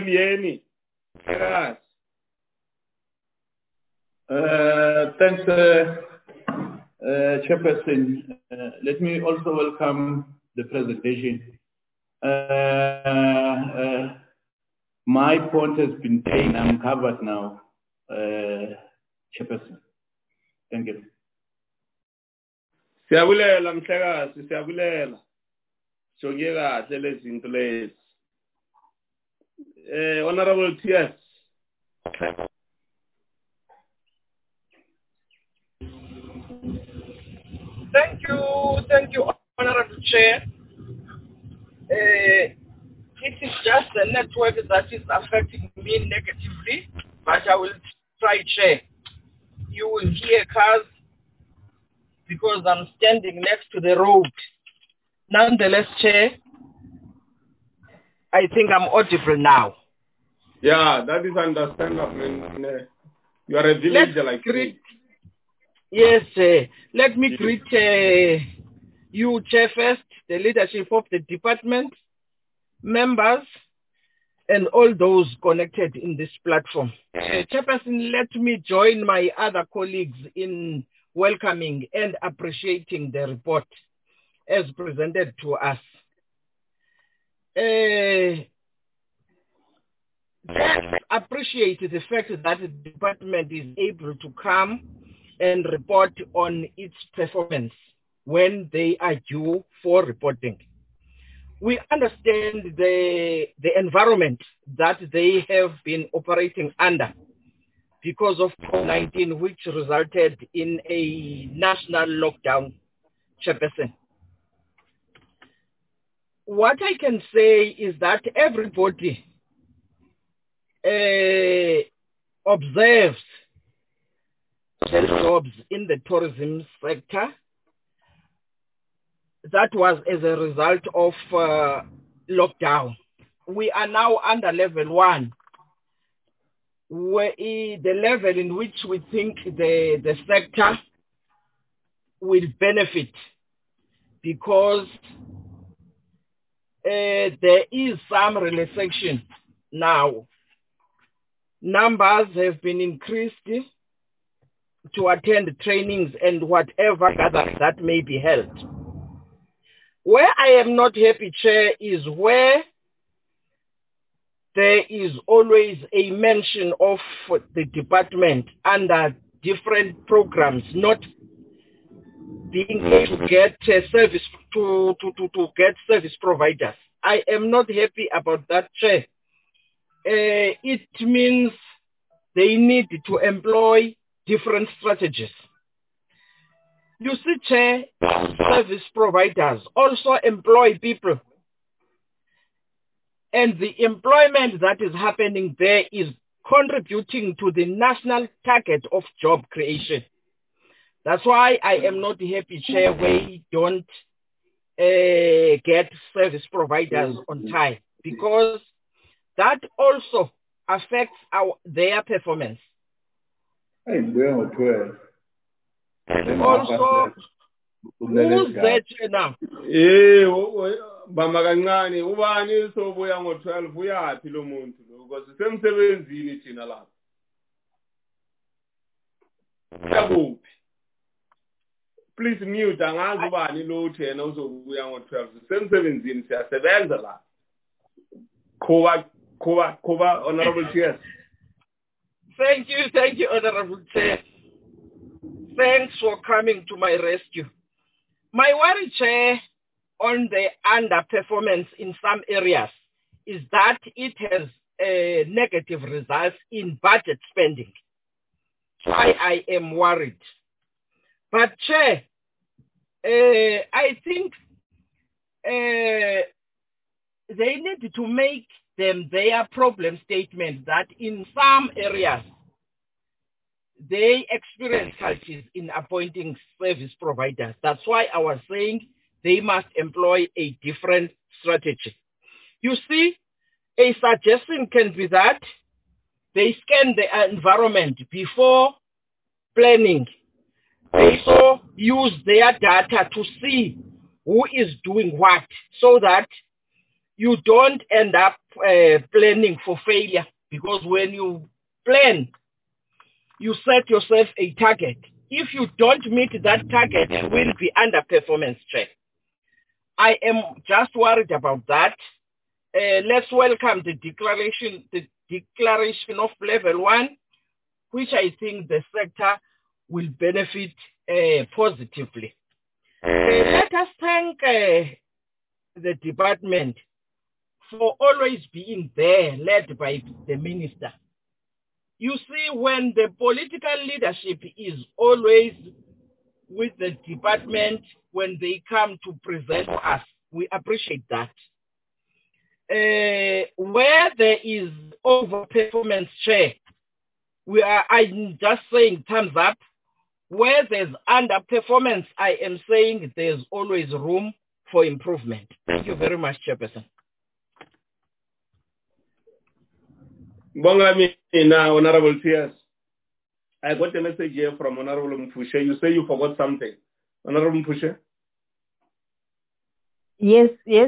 Thanks, Chairperson. Let me also welcome the presentation. My point has been taken. I'm covered now, Chairperson. Thank you. Siyabulela mhlekazi, siyabulela. Jonge kahle lezi zinto lezi. Honorable TS. Thank you, Honorable Chair. It is just the network that is affecting me negatively, but I will try, Chair. You will hear cars because I'm standing next to the road. Nonetheless, Chair, I think I'm audible now. Yeah, that is understandable. You are a villager like me. Yes, let me greet you, Chair, first, the leadership of the department, members, and all those connected in this platform. Chairperson, let me join my other colleagues in welcoming and appreciating the report as presented to us. Let's appreciate the fact that the department is able to come and report on its performance when they are due for reporting. We understand the environment that they have been operating under because of COVID-19, which resulted in a national lockdown, Chairperson. What I can say is that everybody observes the jobs in the tourism sector. That was as a result of lockdown. We are now under level 1, where the level in which we think the sector will benefit, because there is some relaxation now. Numbers have been increased to attend trainings and whatever gathering that may be held. Where I am not happy, Chair, is where there is always a mention of the department under different programs not being able to get service to get service providers. I am not happy about that, Chair. It means they need to employ different strategies. You see, Chair, service providers also employ people. And the employment that is happening there is contributing to the national target of job creation. That's why I am not happy, Chair, we don't get service providers on time, because that also affects their performance. Also, who's there now? Bamba kancane ubani sobuya ngo-12 uyaphi lo muntu lo, because sisemsebenzini thina lapha. Yakuphi? Please mute, angazi ubani lo thena uzobuya ngo-12. Sisemsebenzini, siyasebenza la. Khoba, Honorable Chair. Thank you, Honorable Chair. Thanks for coming to my rescue. My worry, Chair, on the underperformance in some areas is that it has negative results in budget spending. I am worried. But, Chair, I think they need to make them their problem statement that in some areas they experience difficulties in appointing service providers. That's why I was saying they must employ a different strategy. You see, a suggestion can be that they scan the environment before planning. They also use their data to see who is doing what, so that you don't end up planning for failure. Because when you plan, you set yourself a target. If you don't meet that target, you will be under performance check. I am just worried about that. Let's welcome the declaration of level 1, which I think the sector will benefit positively. Let us thank the department for always being there, led by the minister. You see, when the political leadership is always with the department, when they come to present us, we appreciate that. Where there is overperformance, Chair, I'm just saying thumbs up. Where there's underperformance, I am saying there's always room for improvement. Thank you very much, Chairperson. Now, Honorable Tears, I got a message here from Honorable Mpushe. You say you forgot something. Honorable Mpushe? Yes,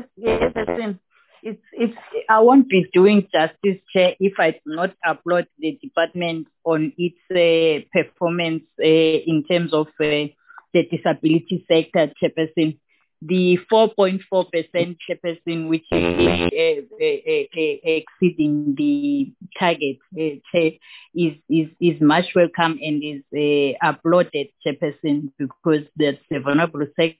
I won't be doing justice, Chair, if I do not applaud the department on its performance in terms of the disability sector, Chairperson. the 4.4% chairperson, which is exceeding the target, is much welcome and is applauded, chairperson, because that's a vulnerable sector.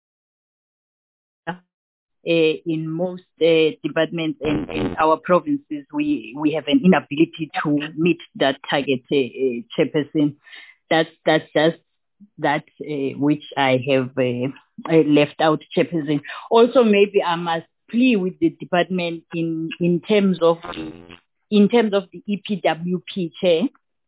In most departments and our provinces, we have an inability to meet that target, chairperson. That's just that which I have left out, chairperson. Also, maybe I must plea with the department in terms of the EPWP chair.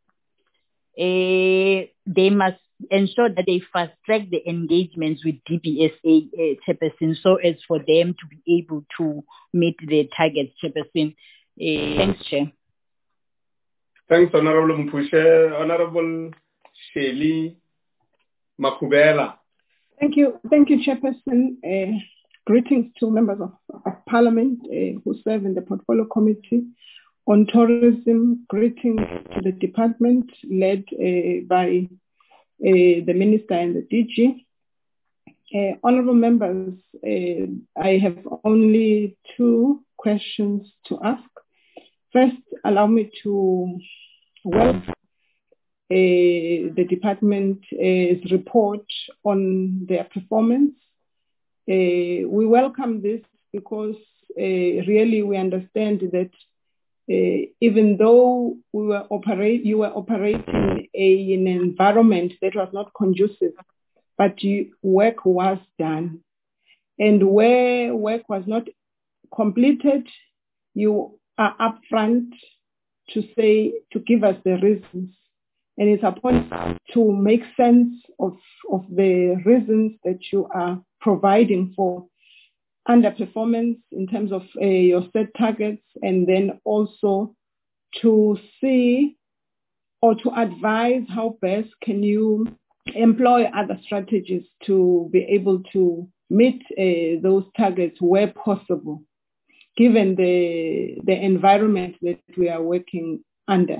They must ensure that they fast track the engagements with DBSA, chairperson, so as for them to be able to meet their targets, chairperson. Thanks, Chair. Thanks, Honorable Mpushe. Honorable Shirley Makubela. Thank you, Chairperson. Greetings to members of Parliament who serve in the Portfolio Committee on Tourism. Greetings to the department led by the Minister and the DG. Honorable members, I have only 2 questions to ask. First, allow me to welcome the department's report on their performance. We welcome this because really we understand that even though you were operating in an environment that was not conducive, but work was done. And where work was not completed, you are upfront to give us the reasons. And it's upon us to make sense of the reasons that you are providing for underperformance in terms of your set targets, and then also to see or to advise how best can you employ other strategies to be able to meet those targets where possible, given the environment that we are working under.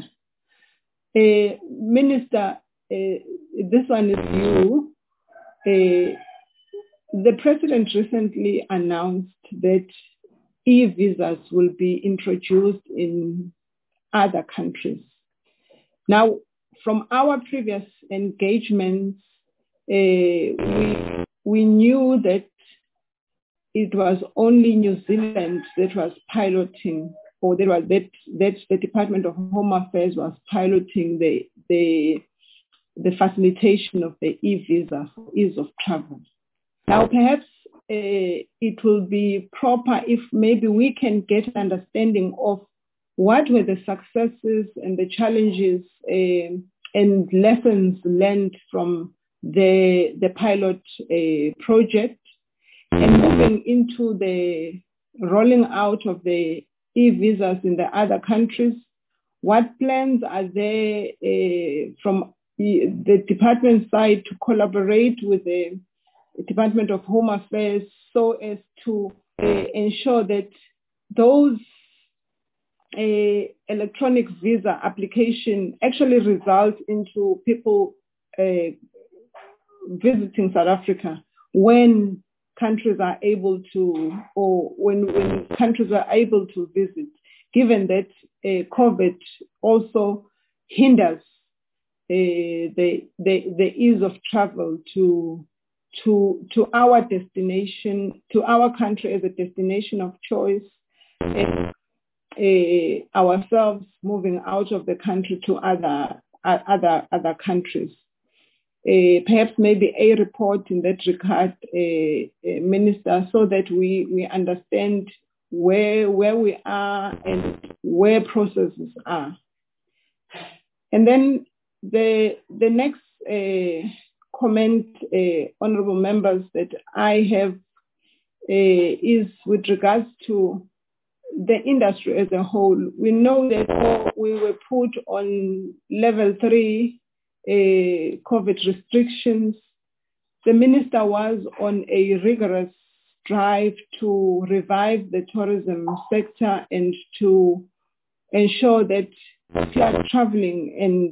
Minister, this one is you. The President recently announced that e-visas will be introduced in other countries. Now, from our previous engagements, we knew that it was only New Zealand that was piloting, or that the Department of Home Affairs was piloting the facilitation of the e-visa for ease of travel. Now, perhaps it will be proper if maybe we can get an understanding of what were the successes and the challenges and lessons learned from the pilot project, and moving into the rolling out of the e-visas in the other countries. What plans are there from the department side to collaborate with the Department of Home Affairs so as to ensure that those electronic visa application actually result into people visiting South Africa when countries are able to, or when countries are able to visit, given that COVID also hinders the ease of travel to our destination, to our country as a destination of choice, and ourselves moving out of the country to other countries. Perhaps maybe a report in that regard, Minister, so that we understand where we are and where processes are. And then the next comment, honorable members, that I have is with regards to the industry as a whole. We know that we were put on level 3 COVID restrictions. The minister was on a rigorous drive to revive the tourism sector and to ensure that people are traveling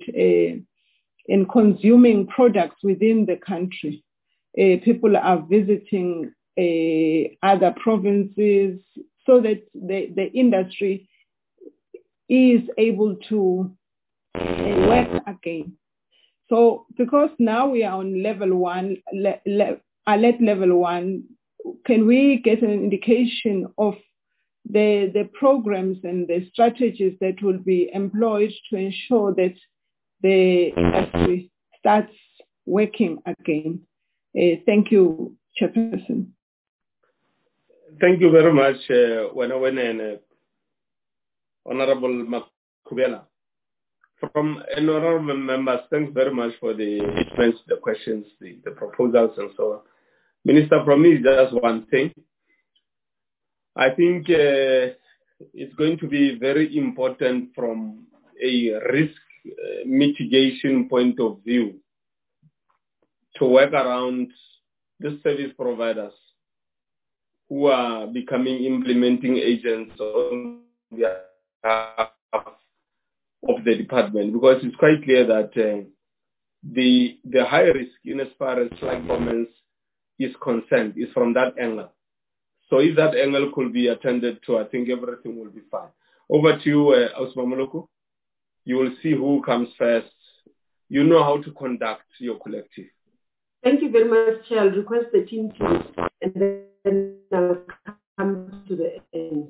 and consuming products within the country. People are visiting other provinces, so that the industry is able to work again. So because now we are on level 1, alert level 1, can we get an indication of the programs and the strategies that will be employed to ensure that the industry starts working again? Thank you, Chairperson. Thank you very much, and Honorable Makubela. From honorable members, thanks very much for the questions, the proposals, and so on. Minister, from me, just one thing. I think it's going to be very important from a risk mitigation point of view to work around the service providers who are becoming implementing agents on behalf of the department, because it's quite clear that the high risk in as far as flag performance is concerned is from that angle. So if that angle could be attended to, I think everything will be fine. Over to you, Osman Moloko. You will see who comes first. You know how to conduct your collective. Thank you very much, Chair. I'll request the team to, and then I'll come to the end.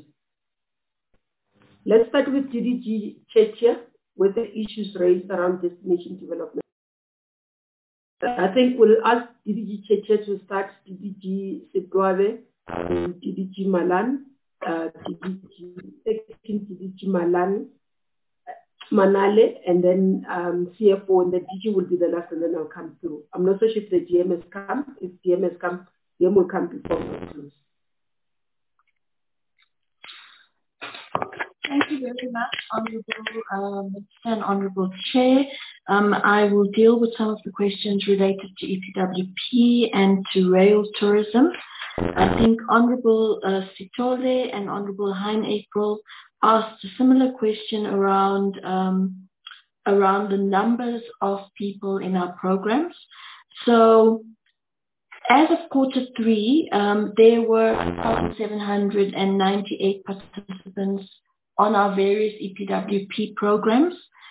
Let's start with DDG Chechia with the issues raised around destination development. I think we'll ask DDG Chechia to start, DDG Sitwabe, DDG Malan, DDG Malan, Manale, and then CFO, and the DG will be the last, and then I'll come through. I'm not so sure if the GM has come. If GM has come, GM will come before we close. Thank you very much, Honourable Minister and Honourable Chair. I will deal with some of the questions related to EPWP and to rail tourism. I think Honourable Sitole and Honourable Hein-April asked a similar question around the numbers of people in our programs. So as of Q3, there were 1,798 participants on our various EPWP programs.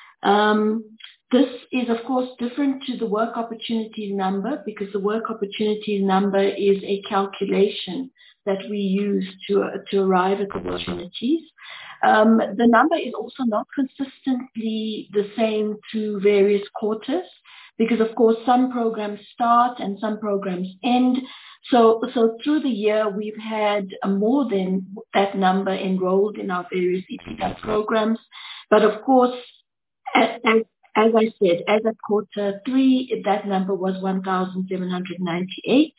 This is, of course, different to the work opportunities number, because the work opportunities number is a calculation that we use to arrive at the opportunities. The number is also not consistently the same to various quarters, because, of course, some programs start and some programs end. So through the year, we've had more than that number enrolled in our various EPWP programs. But, of course, as I said, as at Q3, that number was 1,798.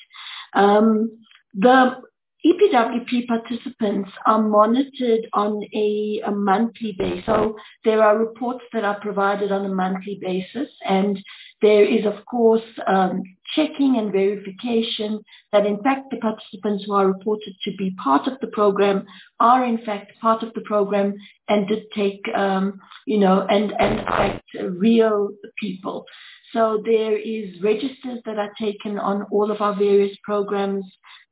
The EPWP participants are monitored on a monthly basis. So there are reports that are provided on a monthly basis, and there is, of course, checking and verification that, in fact, the participants who are reported to be part of the program are, in fact, part of the program and did take, and act real people. So there is registers that are taken on all of our various programs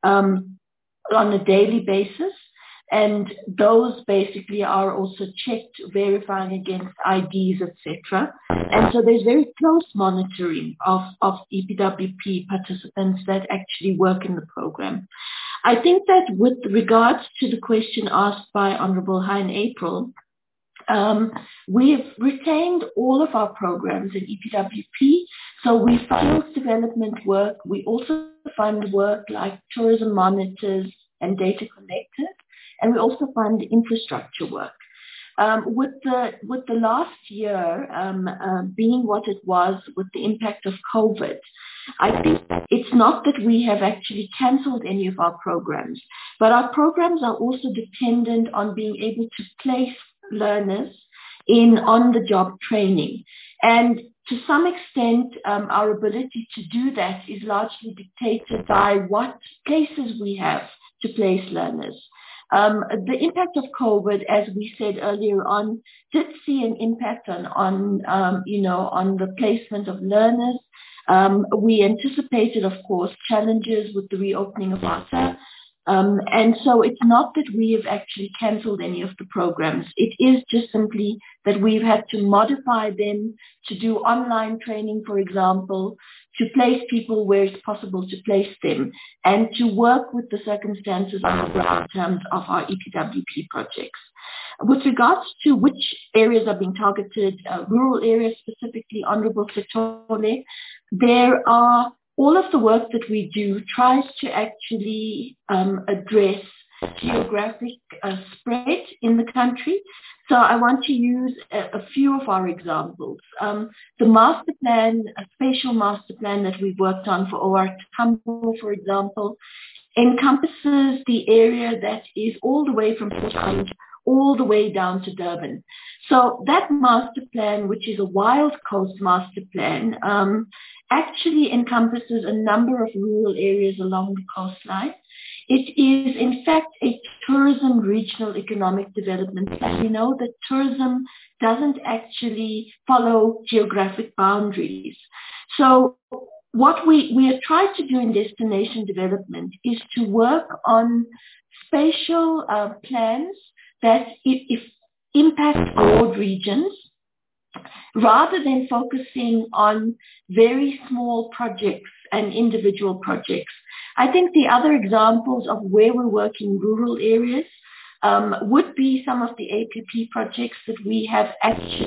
on a daily basis, and those basically are also checked, verifying against IDs, etc. And so there's very close monitoring of EPWP participants that actually work in the program. I think that with regards to the question asked by Honourable Hein-April, we've retained all of our programs in EPWP. So we fund development work. We also fund work like tourism monitors and data collectors, and we also fund infrastructure work. With the last year being what it was with the impact of COVID, I think it's not that we have actually cancelled any of our programs, but our programs are also dependent on being able to place learners in on-the-job training. And to some extent, our ability to do that is largely dictated by what places we have to place learners. The impact of COVID, as we said earlier on, did see an impact on the placement of learners. We anticipated, of course, challenges with the reopening of ASA. And so it's not that we have actually cancelled any of the programs. It is just simply that we've had to modify them to do online training, for example, to place people where it's possible to place them, and to work with the circumstances on the ground in terms of our EPWP projects. With regards to which areas are being targeted, rural areas specifically, Honourable Setole, there are all of the work that we do tries to actually address geographic spread in the country. So I want to use a few of our examples. The master plan, a spatial master plan that we've worked on for OR Tambo, for example, encompasses the area that is all the way from Port Island all the way down to Durban. So that master plan, which is a wild coast master plan, actually encompasses a number of rural areas along the coastline. It is, in fact, a tourism regional economic development plan. We know that tourism doesn't actually follow geographic boundaries. So what we have tried to do in destination development is to work on spatial plans that if impact broad regions, rather than focusing on very small projects and individual projects. I think the other examples of where we work in rural areas would be some of the APP projects that we have actually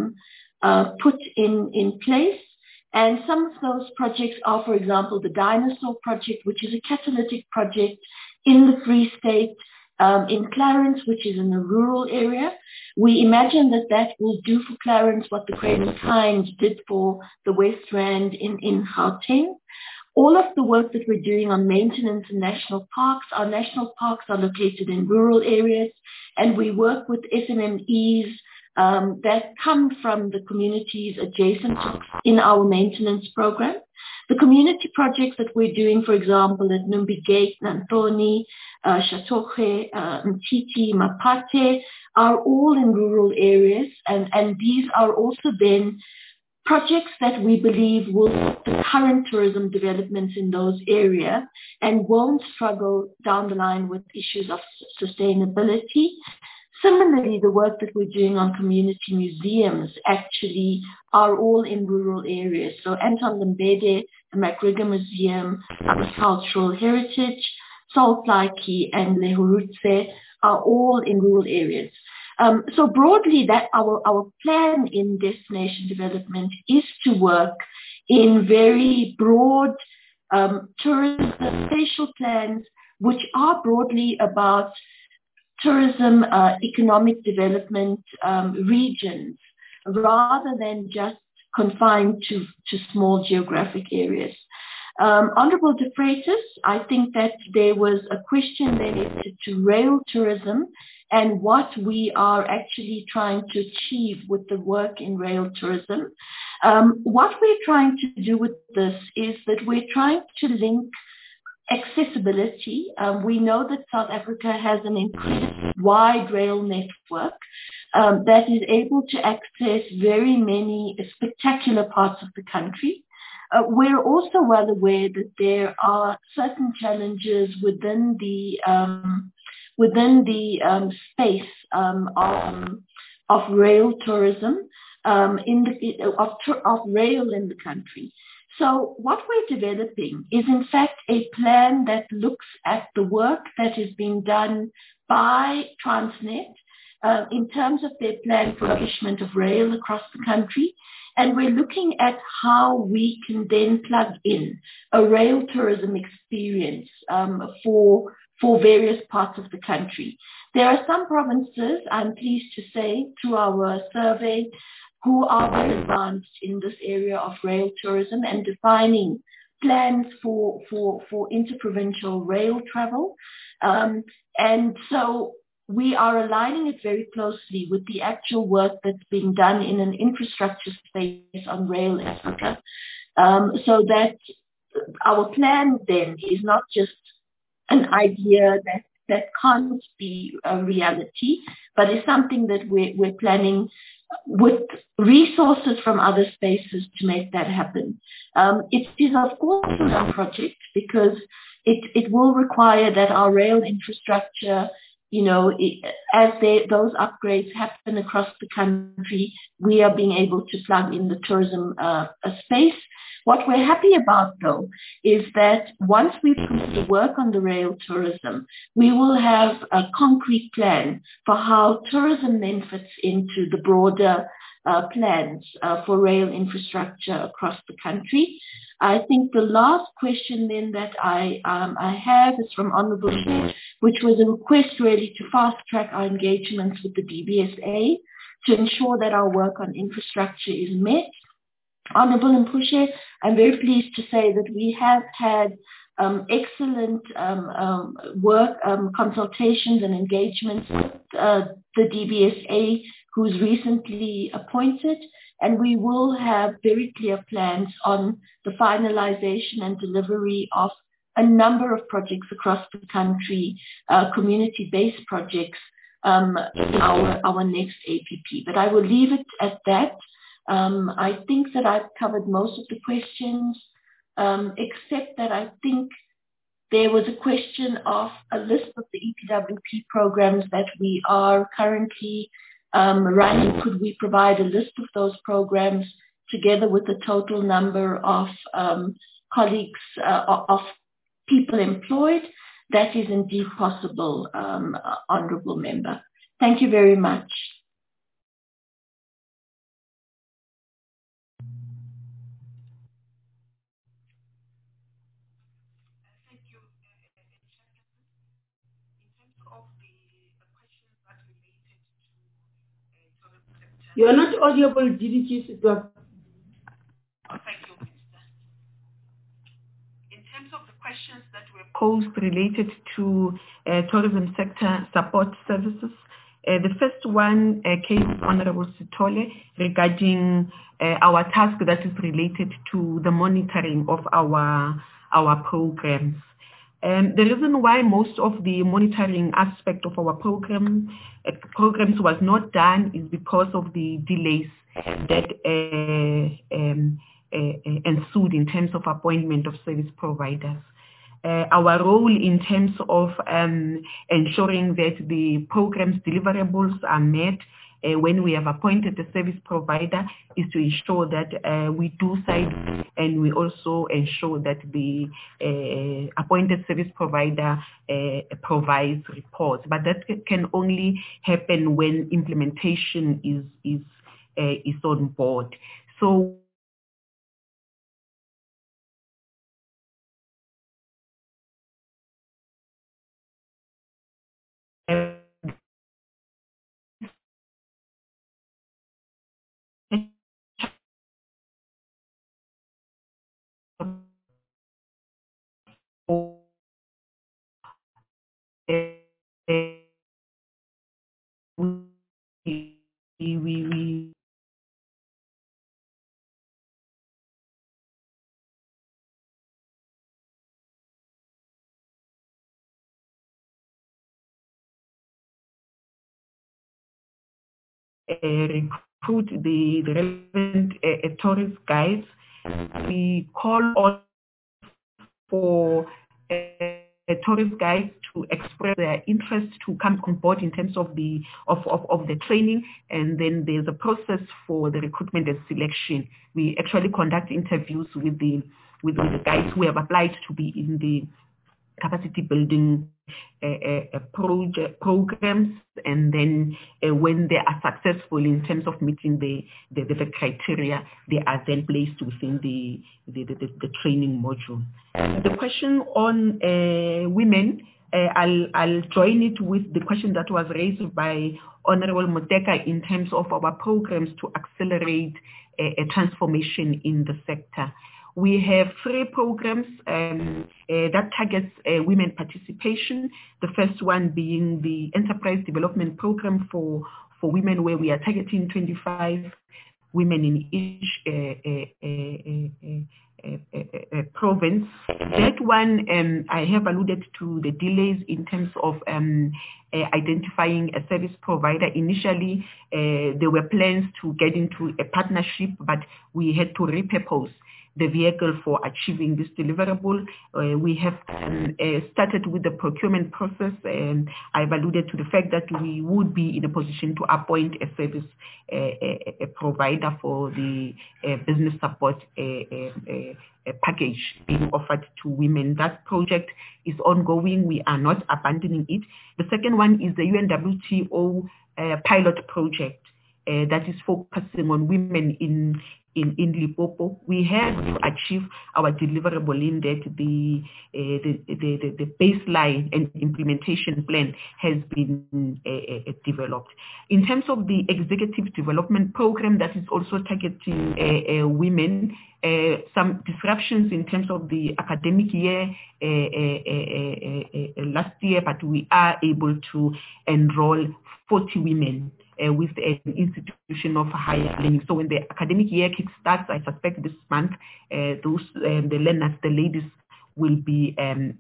put in place. And some of those projects are, for example, the Dinosaur Project, which is a catalytic project in the Free State, in Clarence, which is in a rural area. We imagine that that will do for Clarence what the Cradle of Kind did for the West Rand in Gauteng. All of the work that we're doing on maintenance in national parks, our national parks are located in rural areas, and we work with SMMEs that come from the communities adjacent in our maintenance program. The community projects that we're doing, for example, at Numbi Gate, Nantoni, Shatoche, Mtiti, Mapate, are all in rural areas, and these are also then projects that we believe will support the current tourism developments in those areas and won't struggle down the line with issues of sustainability. Similarly, the work that we're doing on community museums actually are all in rural areas. So Anton Lembede, the MacGregor Museum, our Cultural Heritage, Salt Lake and Lehurutse are all in rural areas. So broadly, that our plan in destination development is to work in very broad tourism spatial plans, which are broadly about tourism economic development regions, rather than just confined to small geographic areas. Honourable De Freitas, I think that there was a question related to rail tourism and what we are actually trying to achieve with the work in rail tourism. What we're trying to do with this is that we're trying to link accessibility. We know that South Africa has an incredibly wide rail network that is able to access very many spectacular parts of the country. We're also well aware that there are certain challenges within the space of rail tourism, of rail in the country. So what we're developing is in fact a plan that looks at the work that is being done by Transnet in terms of their plan for establishment of rail across the country. And we're looking at how we can then plug in a rail tourism experience for various parts of the country. There are some provinces, I'm pleased to say, through our survey, who are very advanced in this area of rail tourism and defining plans for interprovincial rail travel. And so we are aligning it very closely with the actual work that's being done in an infrastructure space on Rail Africa, so that our plan then is not just an idea that can't be a reality, but is something that we're planning with resources from other spaces to make that happen. It is, of course, a long project because it will require that our rail infrastructure, as those upgrades happen across the country, we are being able to plug in the tourism space. What we're happy about, though, is that once we've completed the work on the rail tourism, we will have a concrete plan for how tourism then fits into the broader plans for rail infrastructure across the country. I think the last question then that I have is from Honourable Chair, which was a request really to fast-track our engagements with the DBSA to ensure that our work on infrastructure is met. Honourable Mpushe, I'm very pleased to say that we have had excellent work, consultations and engagements with the DBSA, who's recently appointed, and we will have very clear plans on the finalization and delivery of a number of projects across the country, community-based projects in our next APP. But I will leave it at that. I think that I've covered most of the questions, except that I think there was a question of a list of the EPWP programs that we are currently running. Could we provide a list of those programs together with the total number of colleagues, of people employed? That is indeed possible, Honourable Member. Thank you very much. You are not audible, DDG Sitwa. Thank you, Minister. In terms of the questions that were posed related to tourism sector support services, the first one came from Honourable Sithole regarding our task that is related to the monitoring of our programs. The reason why most of the monitoring aspect of our programs was not done is because of the delays that ensued in terms of appointment of service providers. Our role in terms of ensuring that the program's deliverables are met when we have appointed a service provider is to ensure that we do side and we also ensure that the appointed service provider provides reports. But that can only happen when implementation is on board. So we recruit the relevant tourist guides. We call on for tourist guides to express their interest to come on board in terms of the training, and then there's a process for the recruitment and selection. We actually conduct interviews with the guides who have applied to be in the capacity building programs, and then when they are successful in terms of meeting the criteria, they are then placed within the training module. The question on women, I'll join it with the question that was raised by Honourable Moteka in terms of our programs to accelerate a transformation in the sector. We have 3 programs that targets women participation. The first one being the Enterprise Development Program for women, where we are targeting 25 women in each province. That one, I have alluded to the delays in terms of identifying a service provider. Initially, there were plans to get into a partnership, but we had to repurpose the vehicle for achieving this deliverable. We have started with the procurement process, and I've alluded to the fact that we would be in a position to appoint a service a provider for the business support package being offered to women. That project is ongoing. We are not abandoning it. The second one is the UNWTO pilot project that is focusing on women in Limpopo. We have to achieve our deliverable in that the baseline and implementation plan has been developed. In terms of the executive development program that is also targeting women, some disruptions in terms of the academic year last year, but we are able to enroll 40 women with an institution of higher learning. So when the academic year kickstarts, I suspect this month, the learners, the ladies, will be in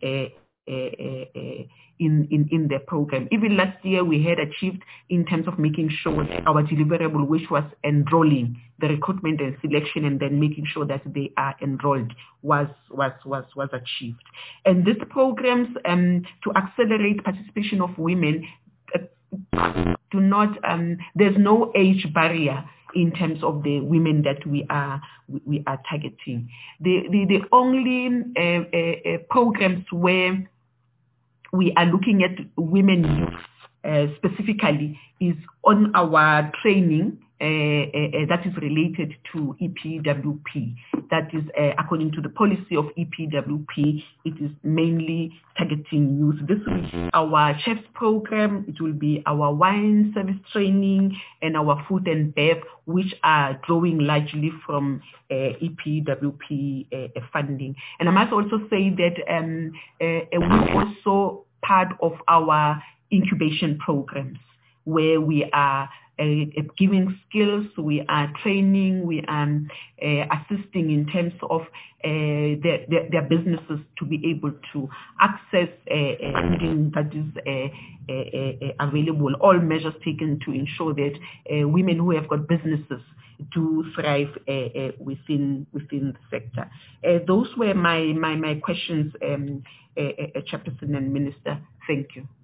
the program. Even last year, we had achieved in terms of making sure that our deliverable, which was enrolling, the recruitment and selection, and then making sure that they are enrolled, was achieved. And these programs to accelerate participation of women do not, there's no age barrier in terms of the women that we are targeting. The only programs where we are looking at women youth specifically is on our training that is related to EPWP. That is according to the policy of EPWP, it is mainly targeting youth. This will be our chefs program, it will be our wine service training, and our food and bev, which are drawing largely from EPWP funding. And I must also say that we're also part of our incubation programs, where we are giving skills, we are training, we are assisting in terms of their businesses to be able to access funding that is available. All measures taken to ensure that women who have got businesses do thrive within the sector. Those were my questions, Chairperson and Minister. Thank you.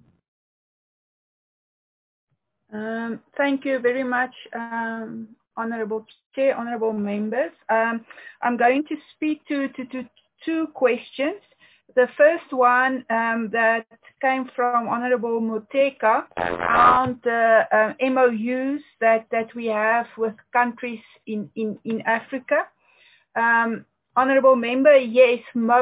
Thank you very much, Honourable Chair, Honourable Members. I'm going to speak to two questions. The first one that came from Honourable Muteka around the MOUs that we have with countries in Africa. Honourable Member, yes,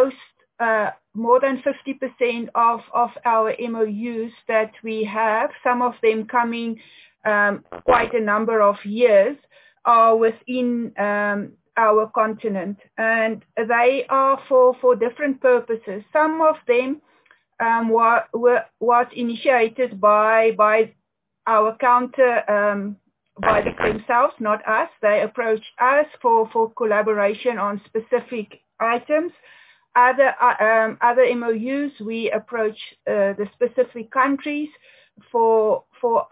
more than 50% of our MOUs that we have, some of them coming quite a number of years, are within our continent, and they are for different purposes. Some of them was initiated by our counter by themselves, not us. They approached us for collaboration on specific items. Other MOUs, we approach the specific countries for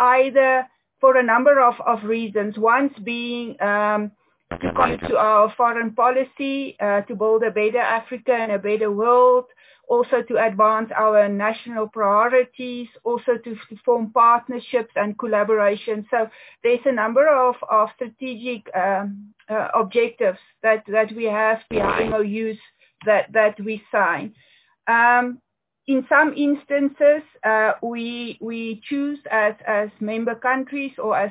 a number of reasons. One being to come to our foreign policy, to build a better Africa and a better world, also to advance our national priorities, also to form partnerships and collaboration. So there's a number of strategic objectives that we have behind MOUs that we sign. In some instances, we choose as member countries or as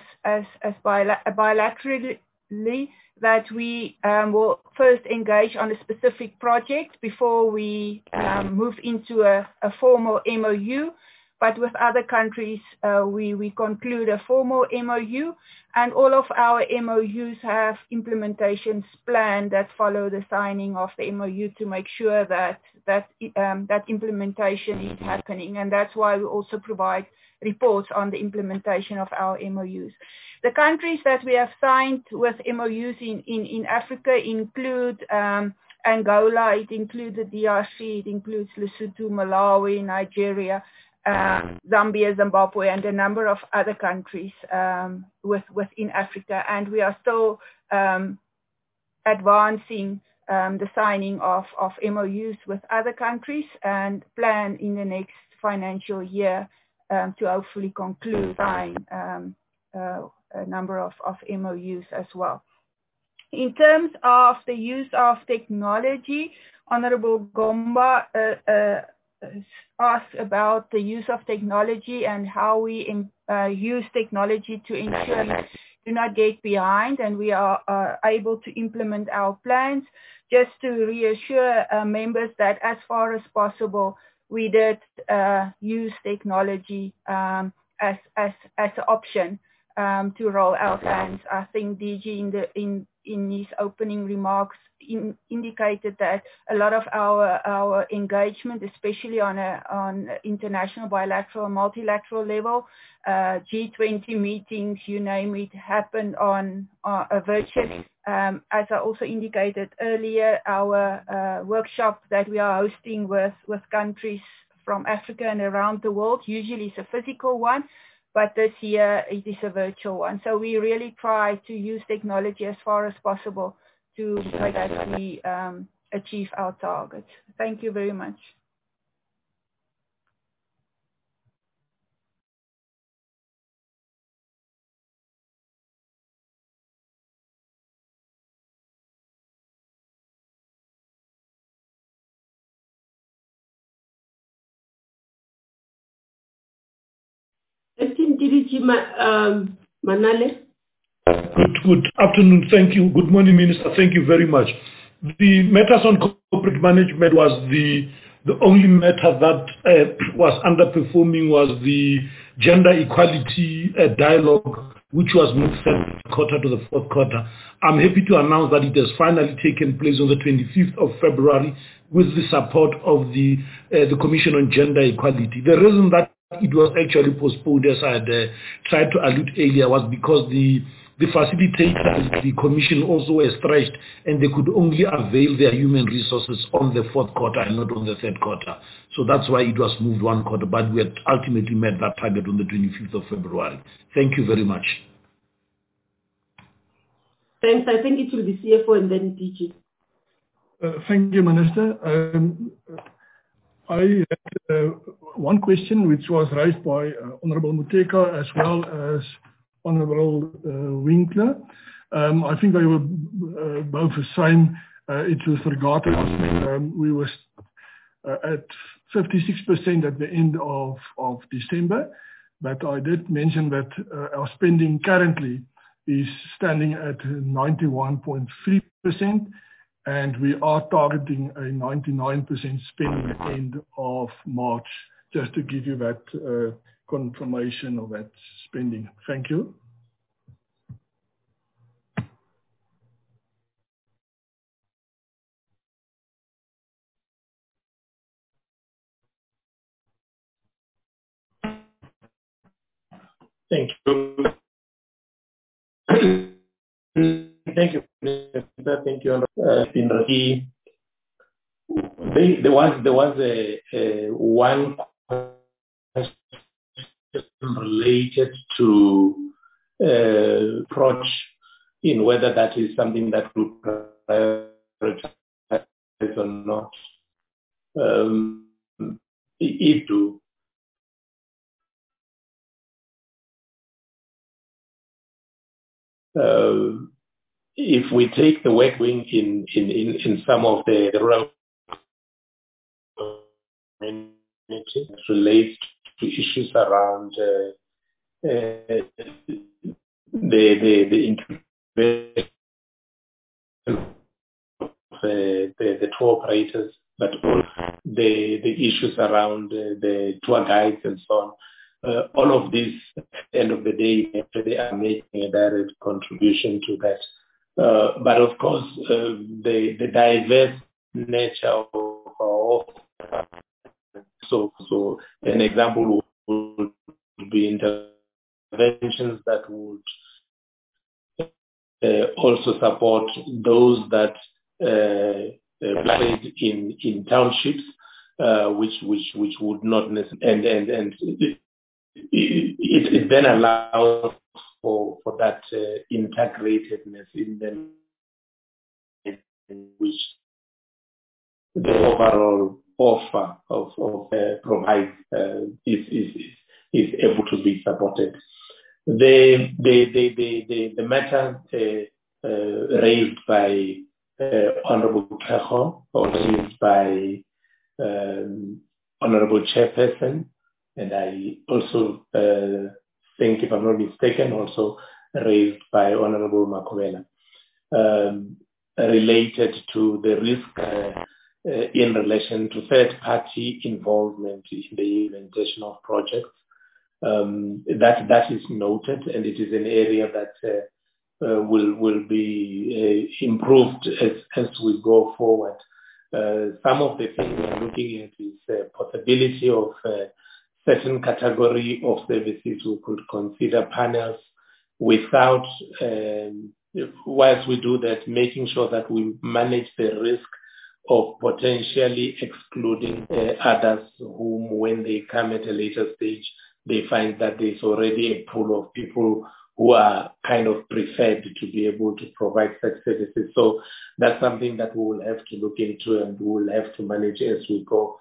bilaterally that we will first engage on a specific project before we move into a formal MOU. But with other countries, we conclude a formal MOU, and all of our MOUs have implementations planned that follow the signing of the MOU to make sure that implementation is happening. And that's why we also provide reports on the implementation of our MOUs. The countries that we have signed with MOUs in Africa include Angola, it includes the DRC, it includes Lesotho, Malawi, Nigeria, Zambia, Zimbabwe, and a number of other countries within Africa. And we are still advancing the signing of MOUs with other countries and plan in the next financial year to hopefully sign a number of MOUs as well. In terms of the use of technology, Honorable Gomba asked about the use of technology and how we use technology to ensure we do not get behind and we are able to implement our plans. Just to reassure members that as far as possible, we did use technology as an option to roll out plans. I think DG in his opening remarks indicated that a lot of our engagement, especially on international, bilateral, multilateral level, G20 meetings, you name it, happened on virtually. As I also indicated earlier, our workshop that we are hosting with countries from Africa and around the world usually is a physical one, but this year it is a virtual one. So we really try to use technology as far as possible to make that we achieve our targets. Thank you very much. Manale. Good afternoon. Thank you. Good morning, Minister. Thank you very much. The matters on corporate management was the only matter that was underperforming was the gender equality dialogue, which was moved from the quarter to the fourth quarter. I'm happy to announce that it has finally taken place on the 25th of February with the support of the Commission on Gender Equality. The reason that it was actually postponed, as I had tried to allude earlier, was because the facilitators, the commission also were stretched and they could only avail their human resources on the fourth quarter and not on the third quarter. So that's why it was moved one quarter, but we had ultimately met that target on the 25th of February. Thank you very much. Thanks. I think it will be CFO and then DG. Thank you, Minister. I had one question which was raised by Honorable Muteka as well as Honorable Winkler. I think they were both the same. It was regarding we were at 56% at the end of December, but I did mention that our spending currently is standing at 91.3%. And we are targeting a 99% spending at the end of March, just to give you that confirmation of that spending. Thank you. Thank you. Thank you, Minister. Thank you. There was a one question related to approach in whether that is something that would prioritize or not. If do. If we take the work wing in some of the rural communities, relates to issues around the integration of the tour operators, but also the issues around the tour guides and so on. All of this, at the end of the day, they are making a direct contribution to that. But of course, the diverse nature of our so an example would be interventions that would also support those that played in townships, which would not necessarily, and it then allows for that integratedness in them, in which the overall offer of provide is able to be supported. The matter raised by Honorable Kaho, or raised by Honorable Chairperson, and I also think, if I'm not mistaken, also raised by Honorable Makovela, related to the risk in relation to third-party involvement in the implementation of projects. That is noted, and it is an area that will be improved as we go forward. Some of the things we are looking at is the possibility of certain category of services we could consider panels without, whilst we do that, making sure that we manage the risk of potentially excluding others whom, when they come at a later stage, they find that there's already a pool of people who are kind of preferred to be able to provide such services. So that's something that we will have to look into, and we will have to manage as we go.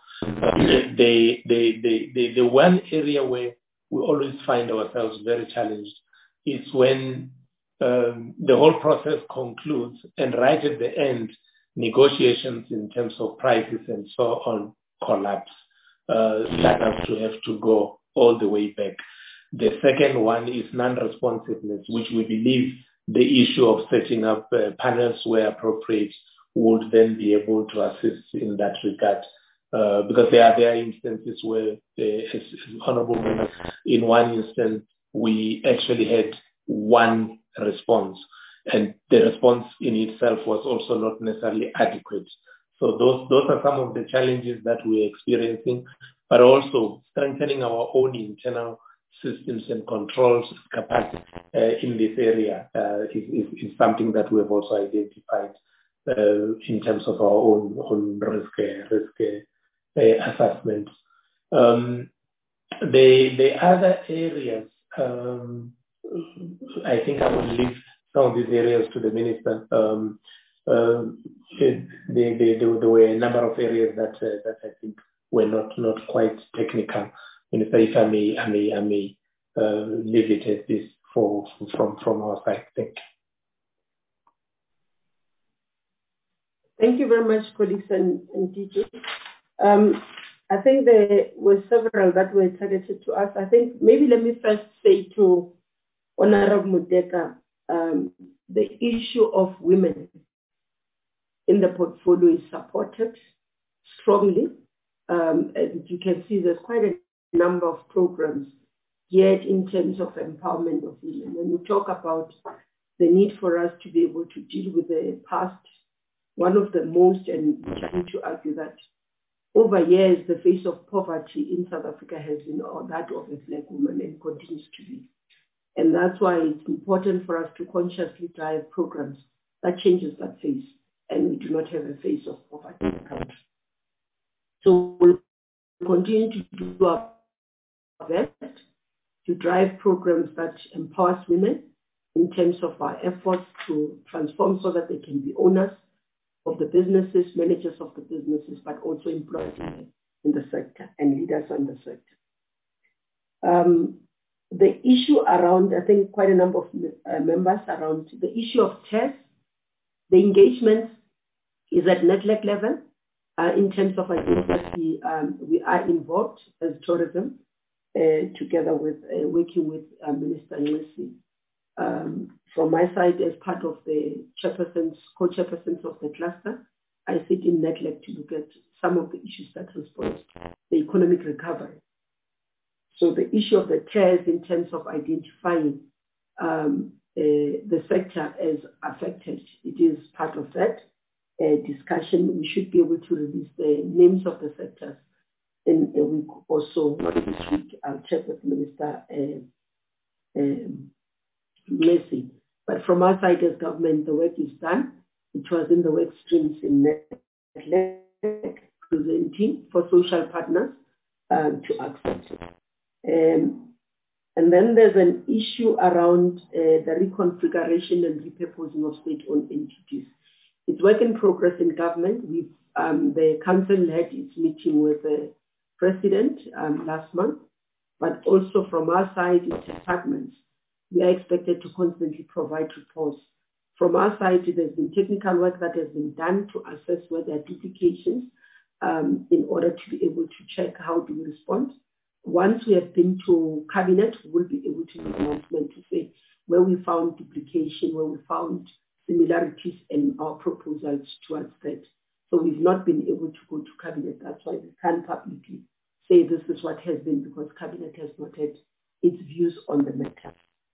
The one area where we always find ourselves very challenged is when the whole process concludes, and right at the end, negotiations in terms of prices and so on collapse. That has to have to go all the way back. The second one is non-responsiveness, which we believe the issue of setting up panels where appropriate would then be able to assist in that regard. Because there are instances where, as Honourable Member, in one instance, we actually had one response, and the response in itself was also not necessarily adequate. So those are some of the challenges that we're experiencing, but also strengthening our own internal systems and controls capacity in this area is something that we have also identified in terms of our own risk assessment. The other areas, I think I will leave some of these areas to the Minister. There were a number of areas that I think were not quite technical. Minister, if I may leave it at this from our side. Thank you. Thank you very much, colleagues and DJ. I think there were several that were targeted to us. I think maybe let me first say to Honorable Mudeka, the issue of women in the portfolio is supported strongly. As you can see, there's quite a number of programs geared in terms of empowerment of women. When we talk about the need for us to be able to deal with the past, one of the most, and we need to argue that over years, the face of poverty in South Africa has been that of a black woman and continues to be. And that's why it's important for us to consciously drive programs that changes that face, and we do not have a face of poverty in the country. So we'll continue to do our best to drive programs that empowers women in terms of our efforts to transform so that they can be owners of the businesses, managers of the businesses, but also employees in the sector and leaders in the sector. The issue around, I think quite a number of members around the issue of tests, the engagement is at NEDLAC level. In terms of identity, we are involved as tourism, together with working with Minister Nxesi. From my side, as part of the co-chairpersons of the cluster, I sit in NEDLAC to look at some of the issues that respond to the economic recovery. So the issue of the TERS in terms of identifying the sector as affected, it is part of that discussion. We should be able to release the names of the sectors in a week or so. Not this week, I'll check with Minister Nxesi. But from our side as government, the work is done. It was in the work streams in presenting for social partners to accept it. And then there's an issue around the reconfiguration and repurposing of state-owned entities. It's work in progress in government. The council had its meeting with the president last month, but also from our side in departments, we are expected to constantly provide reports. From our side, there's been technical work that has been done to assess where there are duplications in order to be able to check how do we respond. Once we have been to cabinet, we'll be able to make an announcement to say where we found duplication, where we found similarities in our proposals towards that. So we've not been able to go to cabinet. That's why we can't publicly say this is what has been, because cabinet has not had its views on the matter.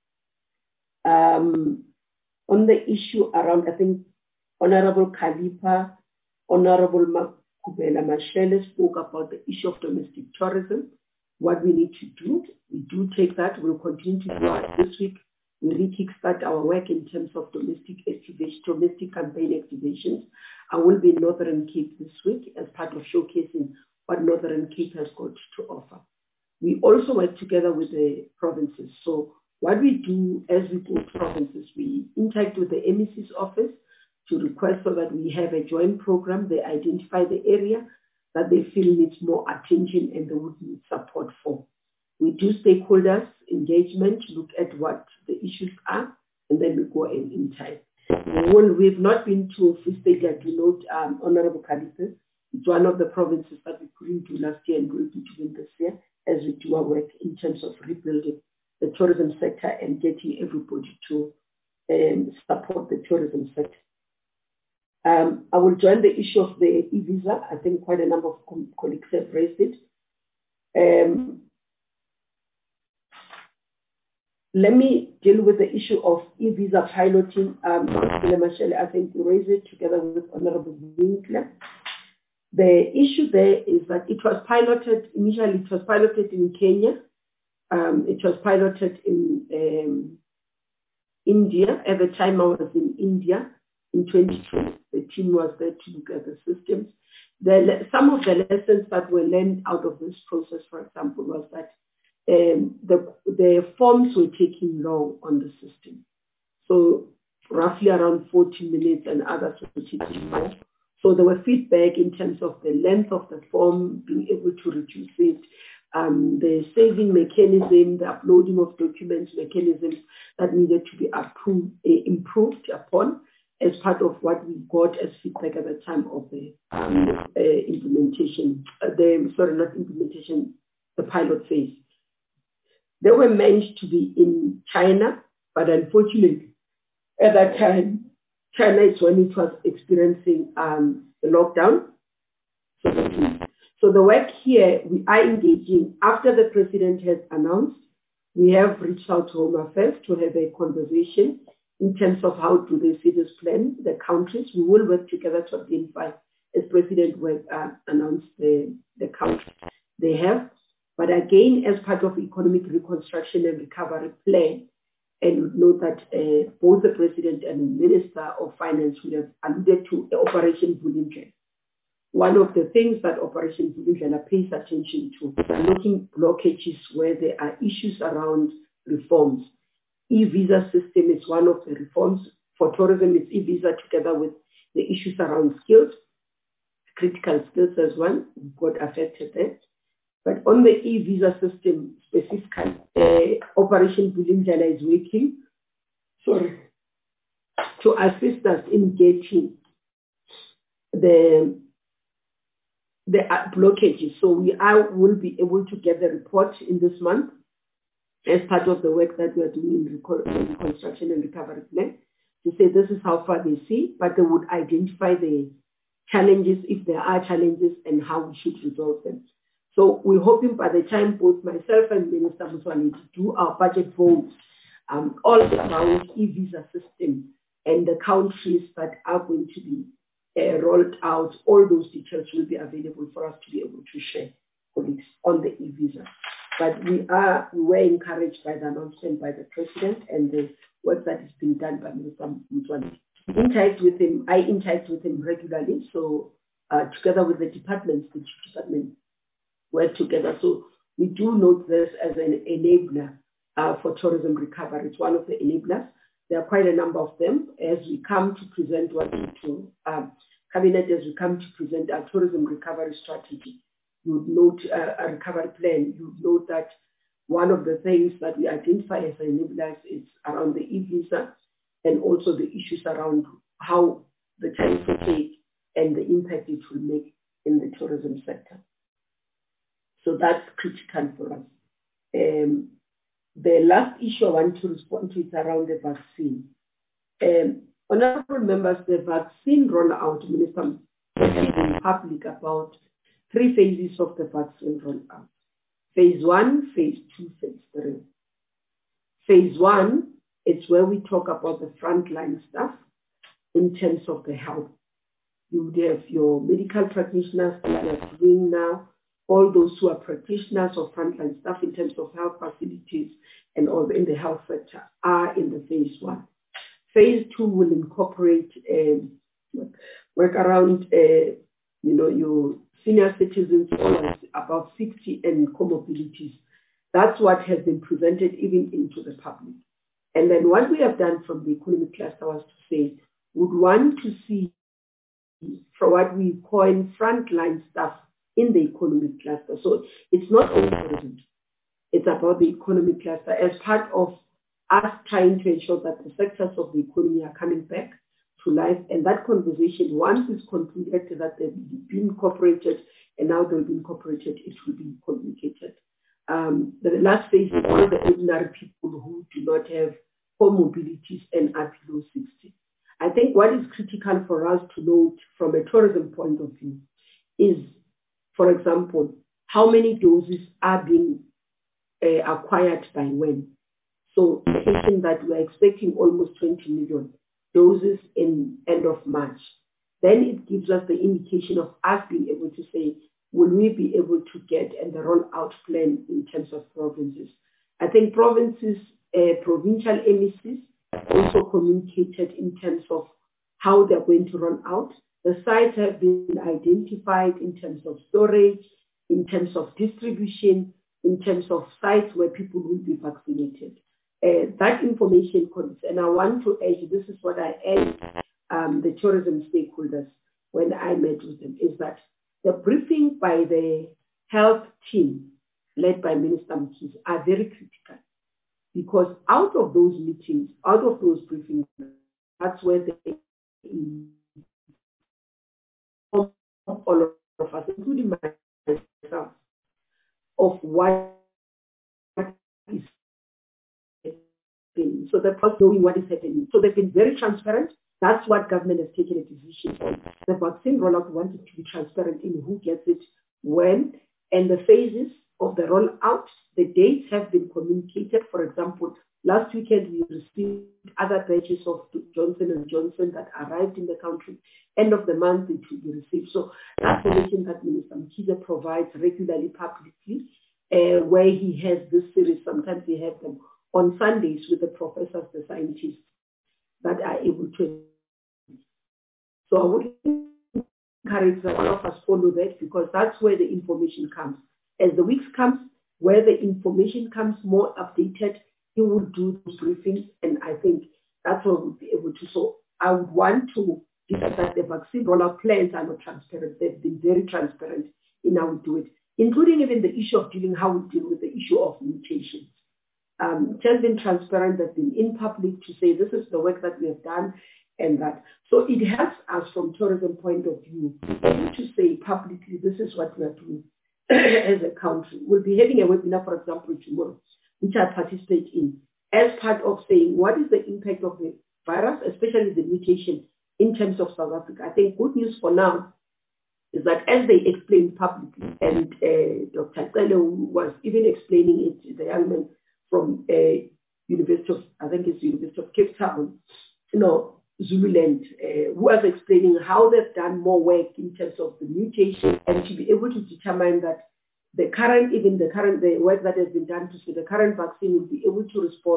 On the issue around, I think, Honorable Kalipa, Honorable Makubela Mashele spoke about the issue of domestic tourism. What we need to do, we do take that. We'll continue to do it this week. We re-kickstart our work in terms of domestic campaign activations. I will be in Northern Cape this week as part of showcasing what Northern Cape has got to offer. We also work together with the provinces. So what we do as we go to provinces, we interact with the MEC's office to request so that we have a joint program. They identify the area that they feel needs more attention and they would need support for. We do stakeholders engagement, look at what the issues are, and then we go in time. We've not been to Free State, I do note, Honorable Kalipa. It's one of the provinces that we couldn't do last year and will be doing this year as we do our work in terms of rebuilding the tourism sector and getting everybody to support the tourism sector. I will join the issue of the e-visa. I think quite a number of colleagues have raised it. Let me deal with the issue of e-visa piloting. I think you raised it together with Honorable Winkler. The issue there is that it was piloted, initially it was piloted in Kenya. It was piloted in India. At the time I was in India in 2020. The team was there to look at the systems. Some of the lessons that were learned out of this process, for example, was that the forms were taking long on the system. So roughly around 40 minutes and others were taking long. So there were feedback in terms of the length of the form, being able to reduce it, the saving mechanism, the uploading of documents mechanisms that needed to be improved upon as part of what we got as feedback at the time of the implementation, the pilot phase. They were meant to be in China, but unfortunately, at that time, China is when it was experiencing the lockdown. So the work here, we are engaging. After the president has announced, we have reached out to Home Affairs to have a conversation in terms of how do they see this plan, the countries. We will work together to identify, as President announced, the countries they have. But again, as part of economic reconstruction and recovery plan, and we know that both the President and the Minister of Finance will have alluded to Operation Vulindlela. One of the things that Operation Vulindlela pays attention to is looking blockages where there are issues around reforms. E-visa system is one of the reforms. For tourism, it's e-visa together with the issues around skills, critical skills as one, got affected there. But on the e-visa system specifically, Operation Vulindlela is working to assist us in getting the blockages. So will be able to get the report in this month as part of the work that we are doing in reconstruction and recovery plan to say this is how far they see, but they would identify the challenges, if there are challenges, and how we should resolve them. So we're hoping by the time both myself and Minister Muswani do our budget votes, all around e-visa system and the countries that are going to be rolled out, all those details will be available for us to be able to share, colleagues, on the e-visa. But we were encouraged by the announcement by the President and the work that is being done by Minister Muswani. I interact with him regularly, so together with the departments, the two departments work together. So we do note this as an enabler for tourism recovery. It's one of the enablers. There are quite a number of them. As we come to present to Cabinet, as we come to present our tourism recovery strategy, you would note a recovery plan. You would note that one of the things that we identify as enablers is around the e-visa and also the issues around how the time will take and the impact it will make in the tourism sector. So that's critical for us. The last issue I want to respond to is around the vaccine. Honorable members, the vaccine rollout, Minister, in public about 3 phases of the vaccine rollout. Phase 1, phase 2, phase 3. Phase 1 is where we talk about the frontline staff in terms of the health. You would have your medical practitioners that are doing now, all those who are practitioners or frontline staff in terms of health facilities and all in the health sector are in the phase 1. Phase 2 will incorporate work around, your senior citizens, all above 60 and comorbidities. That's what has been presented even into the public. And then what we have done from the economic cluster was to say, would want to see for what we call frontline staff in the economic cluster. So it's not only tourism, it's about the economic cluster as part of us trying to ensure that the sectors of the economy are coming back to life. And that conversation, once it's concluded that they've been incorporated and now they'll be incorporated, it will be communicated. The last phase is all the ordinary people who do not have comorbidities and are below 60. I think what is critical for us to note from a tourism point of view is, for example, how many doses are being acquired by when. So thinking that we're expecting almost 20 million doses in end of March, then it gives us the indication of us being able to say, will we be able to get and the rollout plan in terms of provinces. I think provinces, provincial MECs also communicated in terms of how they're going to roll out. The sites have been identified in terms of storage, in terms of distribution, in terms of sites where people will be vaccinated. That information, and I want to urge, this is what I urged the tourism stakeholders when I met with them, is that the briefing by the health team led by Minister Mkhize are very critical, because out of those meetings, out of those briefings, that's where they all of us, including myself, of what is happening. So they're knowing what is happening. So they've been very transparent. That's what government has taken a decision on. The vaccine rollout wanted to be transparent in who gets it, when, and the phases of the rollout. The dates have been communicated. For example, last weekend we received other batches of Johnson & Johnson that arrived in the country. End of the month it will be received. So that's information that Minister Mkhize provides regularly publicly, where he has this series. Sometimes we have them on Sundays with the professors, the scientists that are able to. So I would encourage that all of us follow that, because that's where the information comes. As the weeks comes, where the information comes more updated, he will do those briefings, and I think that's what we'll be able to. So I would want to discuss that the vaccine rollout plans are not transparent. They've been very transparent in how we do it, including even the issue of how we deal with the issue of mutations. It has been transparent. They've been in public to say this is the work that we have done and that. So it helps us from tourism point of view to say publicly this is what we are doing as a country. We'll be having a webinar, for example, tomorrow, which I participate in, as part of saying what is the impact of the virus, especially the mutation in terms of South Africa. I think good news for now is that as they explained publicly, and Dr. Cele was even explaining it, the young man from University of Cape Town, Zululand, who was explaining how they've done more work in terms of the mutation, and to be able to determine that the work that has been done to say the current vaccine will be able to respond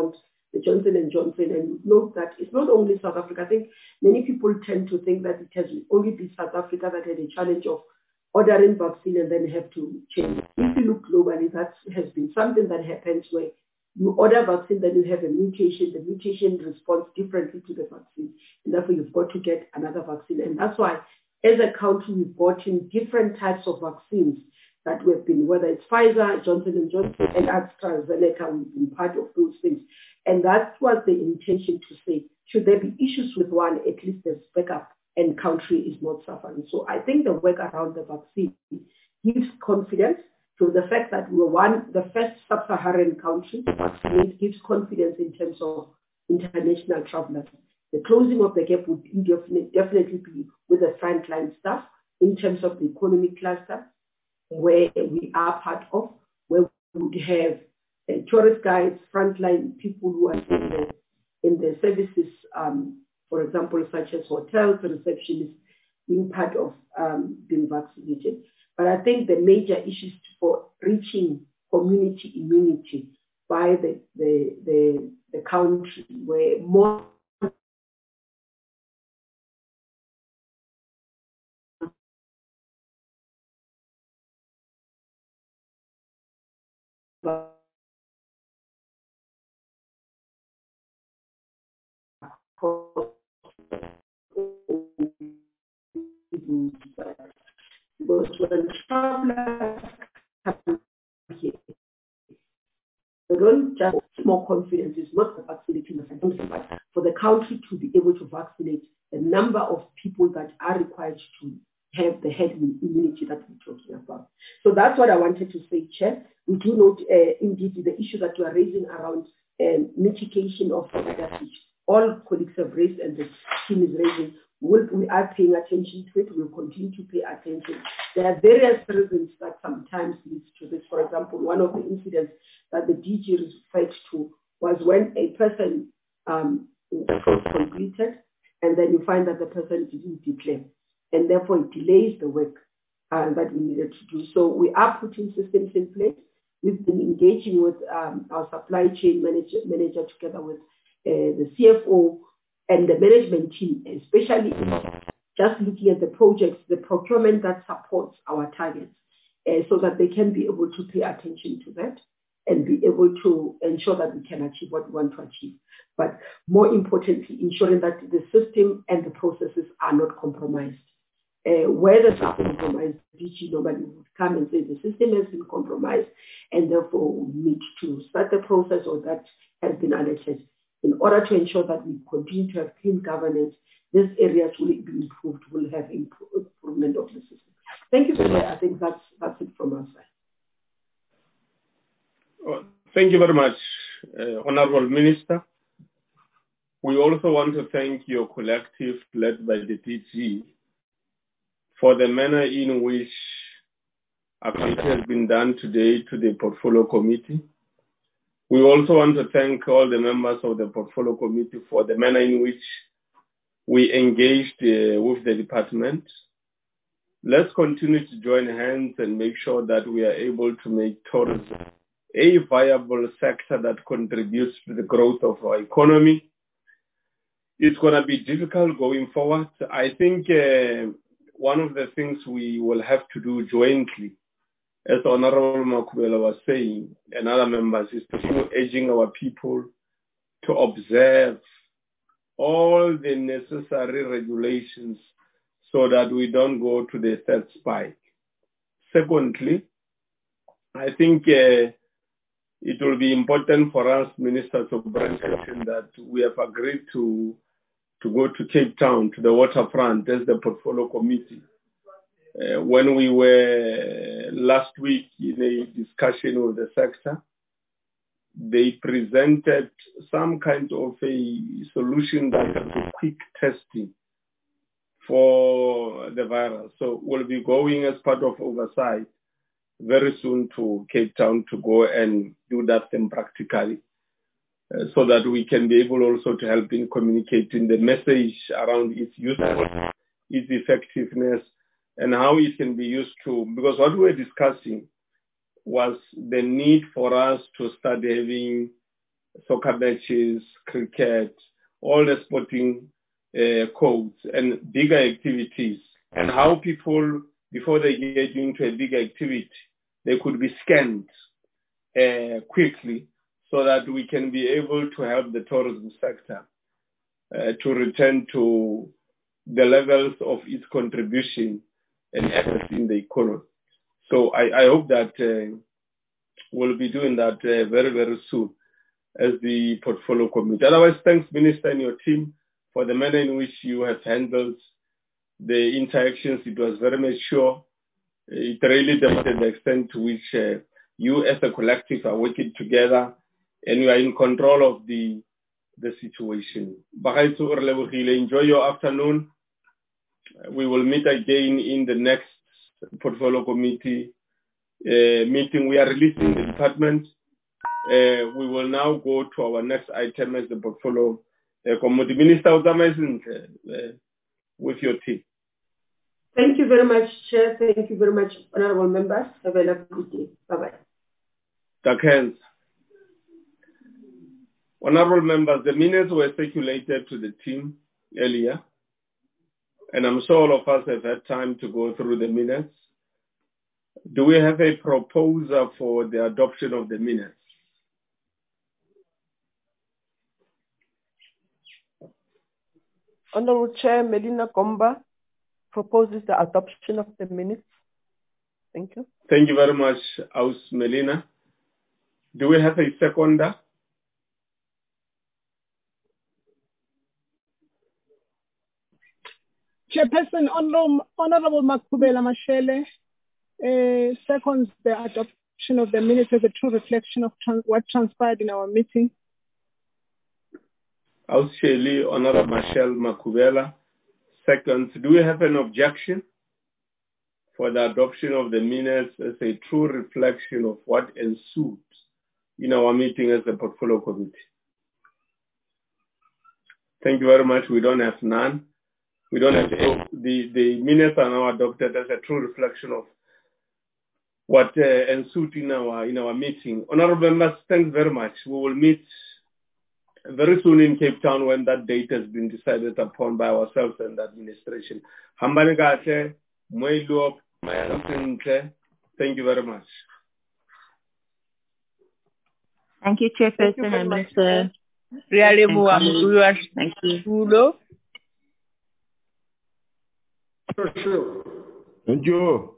the Johnson & Johnson, and note that it's not only South Africa. I think many people tend to think that it has only been South Africa that had a challenge of ordering vaccine and then have to change. If you look globally, that has been something that happens where you order vaccine, then you have a mutation. The mutation responds differently to the vaccine, and therefore you've got to get another vaccine. And that's why, as a country, we've bought in different types of vaccines that we've been, whether it's Pfizer, Johnson & Johnson, and AstraZeneca, we've been part of those things. And that was the intention to say, should there be issues with one, at least there's backup and country is not suffering. So I think the work around the vaccine gives confidence to the fact that we were the first sub-Saharan country to vaccinate, gives confidence in terms of international travelers. The closing of the gap would definitely be with the frontline staff in terms of the economic cluster, where we are part of, where we would have tourist guides, frontline people who are in the services, for example, such as hotels, receptionists, being part of being vaccinated. But I think the major issues for reaching community immunity by the country, where more because when travelers come here, they don't just more confidence. It's not the vaccinating, but for the country to be able to vaccinate the number of people that are required to have the herd immunity that we're talking about. So that's what I wanted to say, Chair. We do note indeed the issue that you are raising around mitigation of ridership. All colleagues have raised and the team is raising. We are paying attention to it. We'll continue to pay attention. There are various reasons that sometimes leads to this. For example, one of the incidents that the DG referred to was when a person was completed and then you find that the person didn't declare, and therefore it delays the work that we needed to do. So we are putting systems in place. We've been engaging with our supply chain manager together with the CFO and the management team, especially just looking at the projects, the procurement that supports our targets, so that they can be able to pay attention to that and be able to ensure that we can achieve what we want to achieve. But more importantly, ensuring that the system and the processes are not compromised. Where there's a compromise, DG normally would come and say the system has been compromised and therefore we need to start the process or that has been alerted. In order to ensure that we continue to have clean governance, these areas will be improved, will have improvement of the system. Thank you very much. I think that's it from our side. Thank you very much, Honorable Minister. We also want to thank your collective led by the DG for the manner in which activity has been done today to the Portfolio Committee. We also want to thank all the members of the Portfolio Committee for the manner in which we engaged with the department. Let's continue to join hands and make sure that we are able to make tourism a viable sector that contributes to the growth of our economy. It's going to be difficult going forward. I think one of the things we will have to do jointly, as Honorable Makhubela was saying, and other members, is to continue urging our people to observe all the necessary regulations so that we don't go to the third spike. Secondly, I think it will be important for us, ministers of transportation, that we have agreed to go to Cape Town, to the waterfront, as the Portfolio Committee. When we were last week in a discussion with the sector, they presented some kind of a solution that is quick testing for the virus. So we'll be going as part of oversight very soon to Cape Town to go and do that thing practically, so that we can be able also to help in communicating the message around its usefulness, its effectiveness, and how it can be used to, because what we're discussing was the need for us to start having soccer matches, cricket, all the sporting codes and bigger activities, and how people, before they get into a big activity, they could be scanned quickly so that we can be able to help the tourism sector to return to the levels of its contribution and efforts in the economy. So I hope that we'll be doing that very, very soon as the portfolio committee. Otherwise, thanks, Minister, and your team for the manner in which you have handled the interactions. It was very mature. It really demonstrated the extent to which you as a collective are working together and you are in control of the situation. Enjoy your afternoon. We will meet again in the next portfolio committee meeting. We are releasing the department. We will now go to our next item as the portfolio committee. Minister, with your team. Thank you very much, Chair. Thank you very much, honorable members. Have a lovely day. Bye-bye. Takens. Honorable members, the minutes were circulated to the team earlier, and I'm sure all of us have had time to go through the minutes. Do we have a proposal for the adoption of the minutes? Honorable Chair, Melina Gomba proposes the adoption of the minutes. Thank you. Thank you very much, Aus Melina. Do we have a seconder? Chairperson, Honorable Makhubela Mashele seconds the adoption of the minutes as a true reflection of what transpired in our meeting. Aus Shelley, Honorable Michelle Makhubela seconds. Do we have an objection for the adoption of the minutes as a true reflection of what ensued in our meeting as a portfolio committee? Thank you very much. We don't have none. We don't have the minutes are now adopted as a true reflection of what ensued in our meeting. Honorable members, thanks very much. We will meet very soon in Cape Town when that date has been decided upon by ourselves and the administration. Thank you very much. Thank you, Chairperson and Minister. Thank you. Thank you.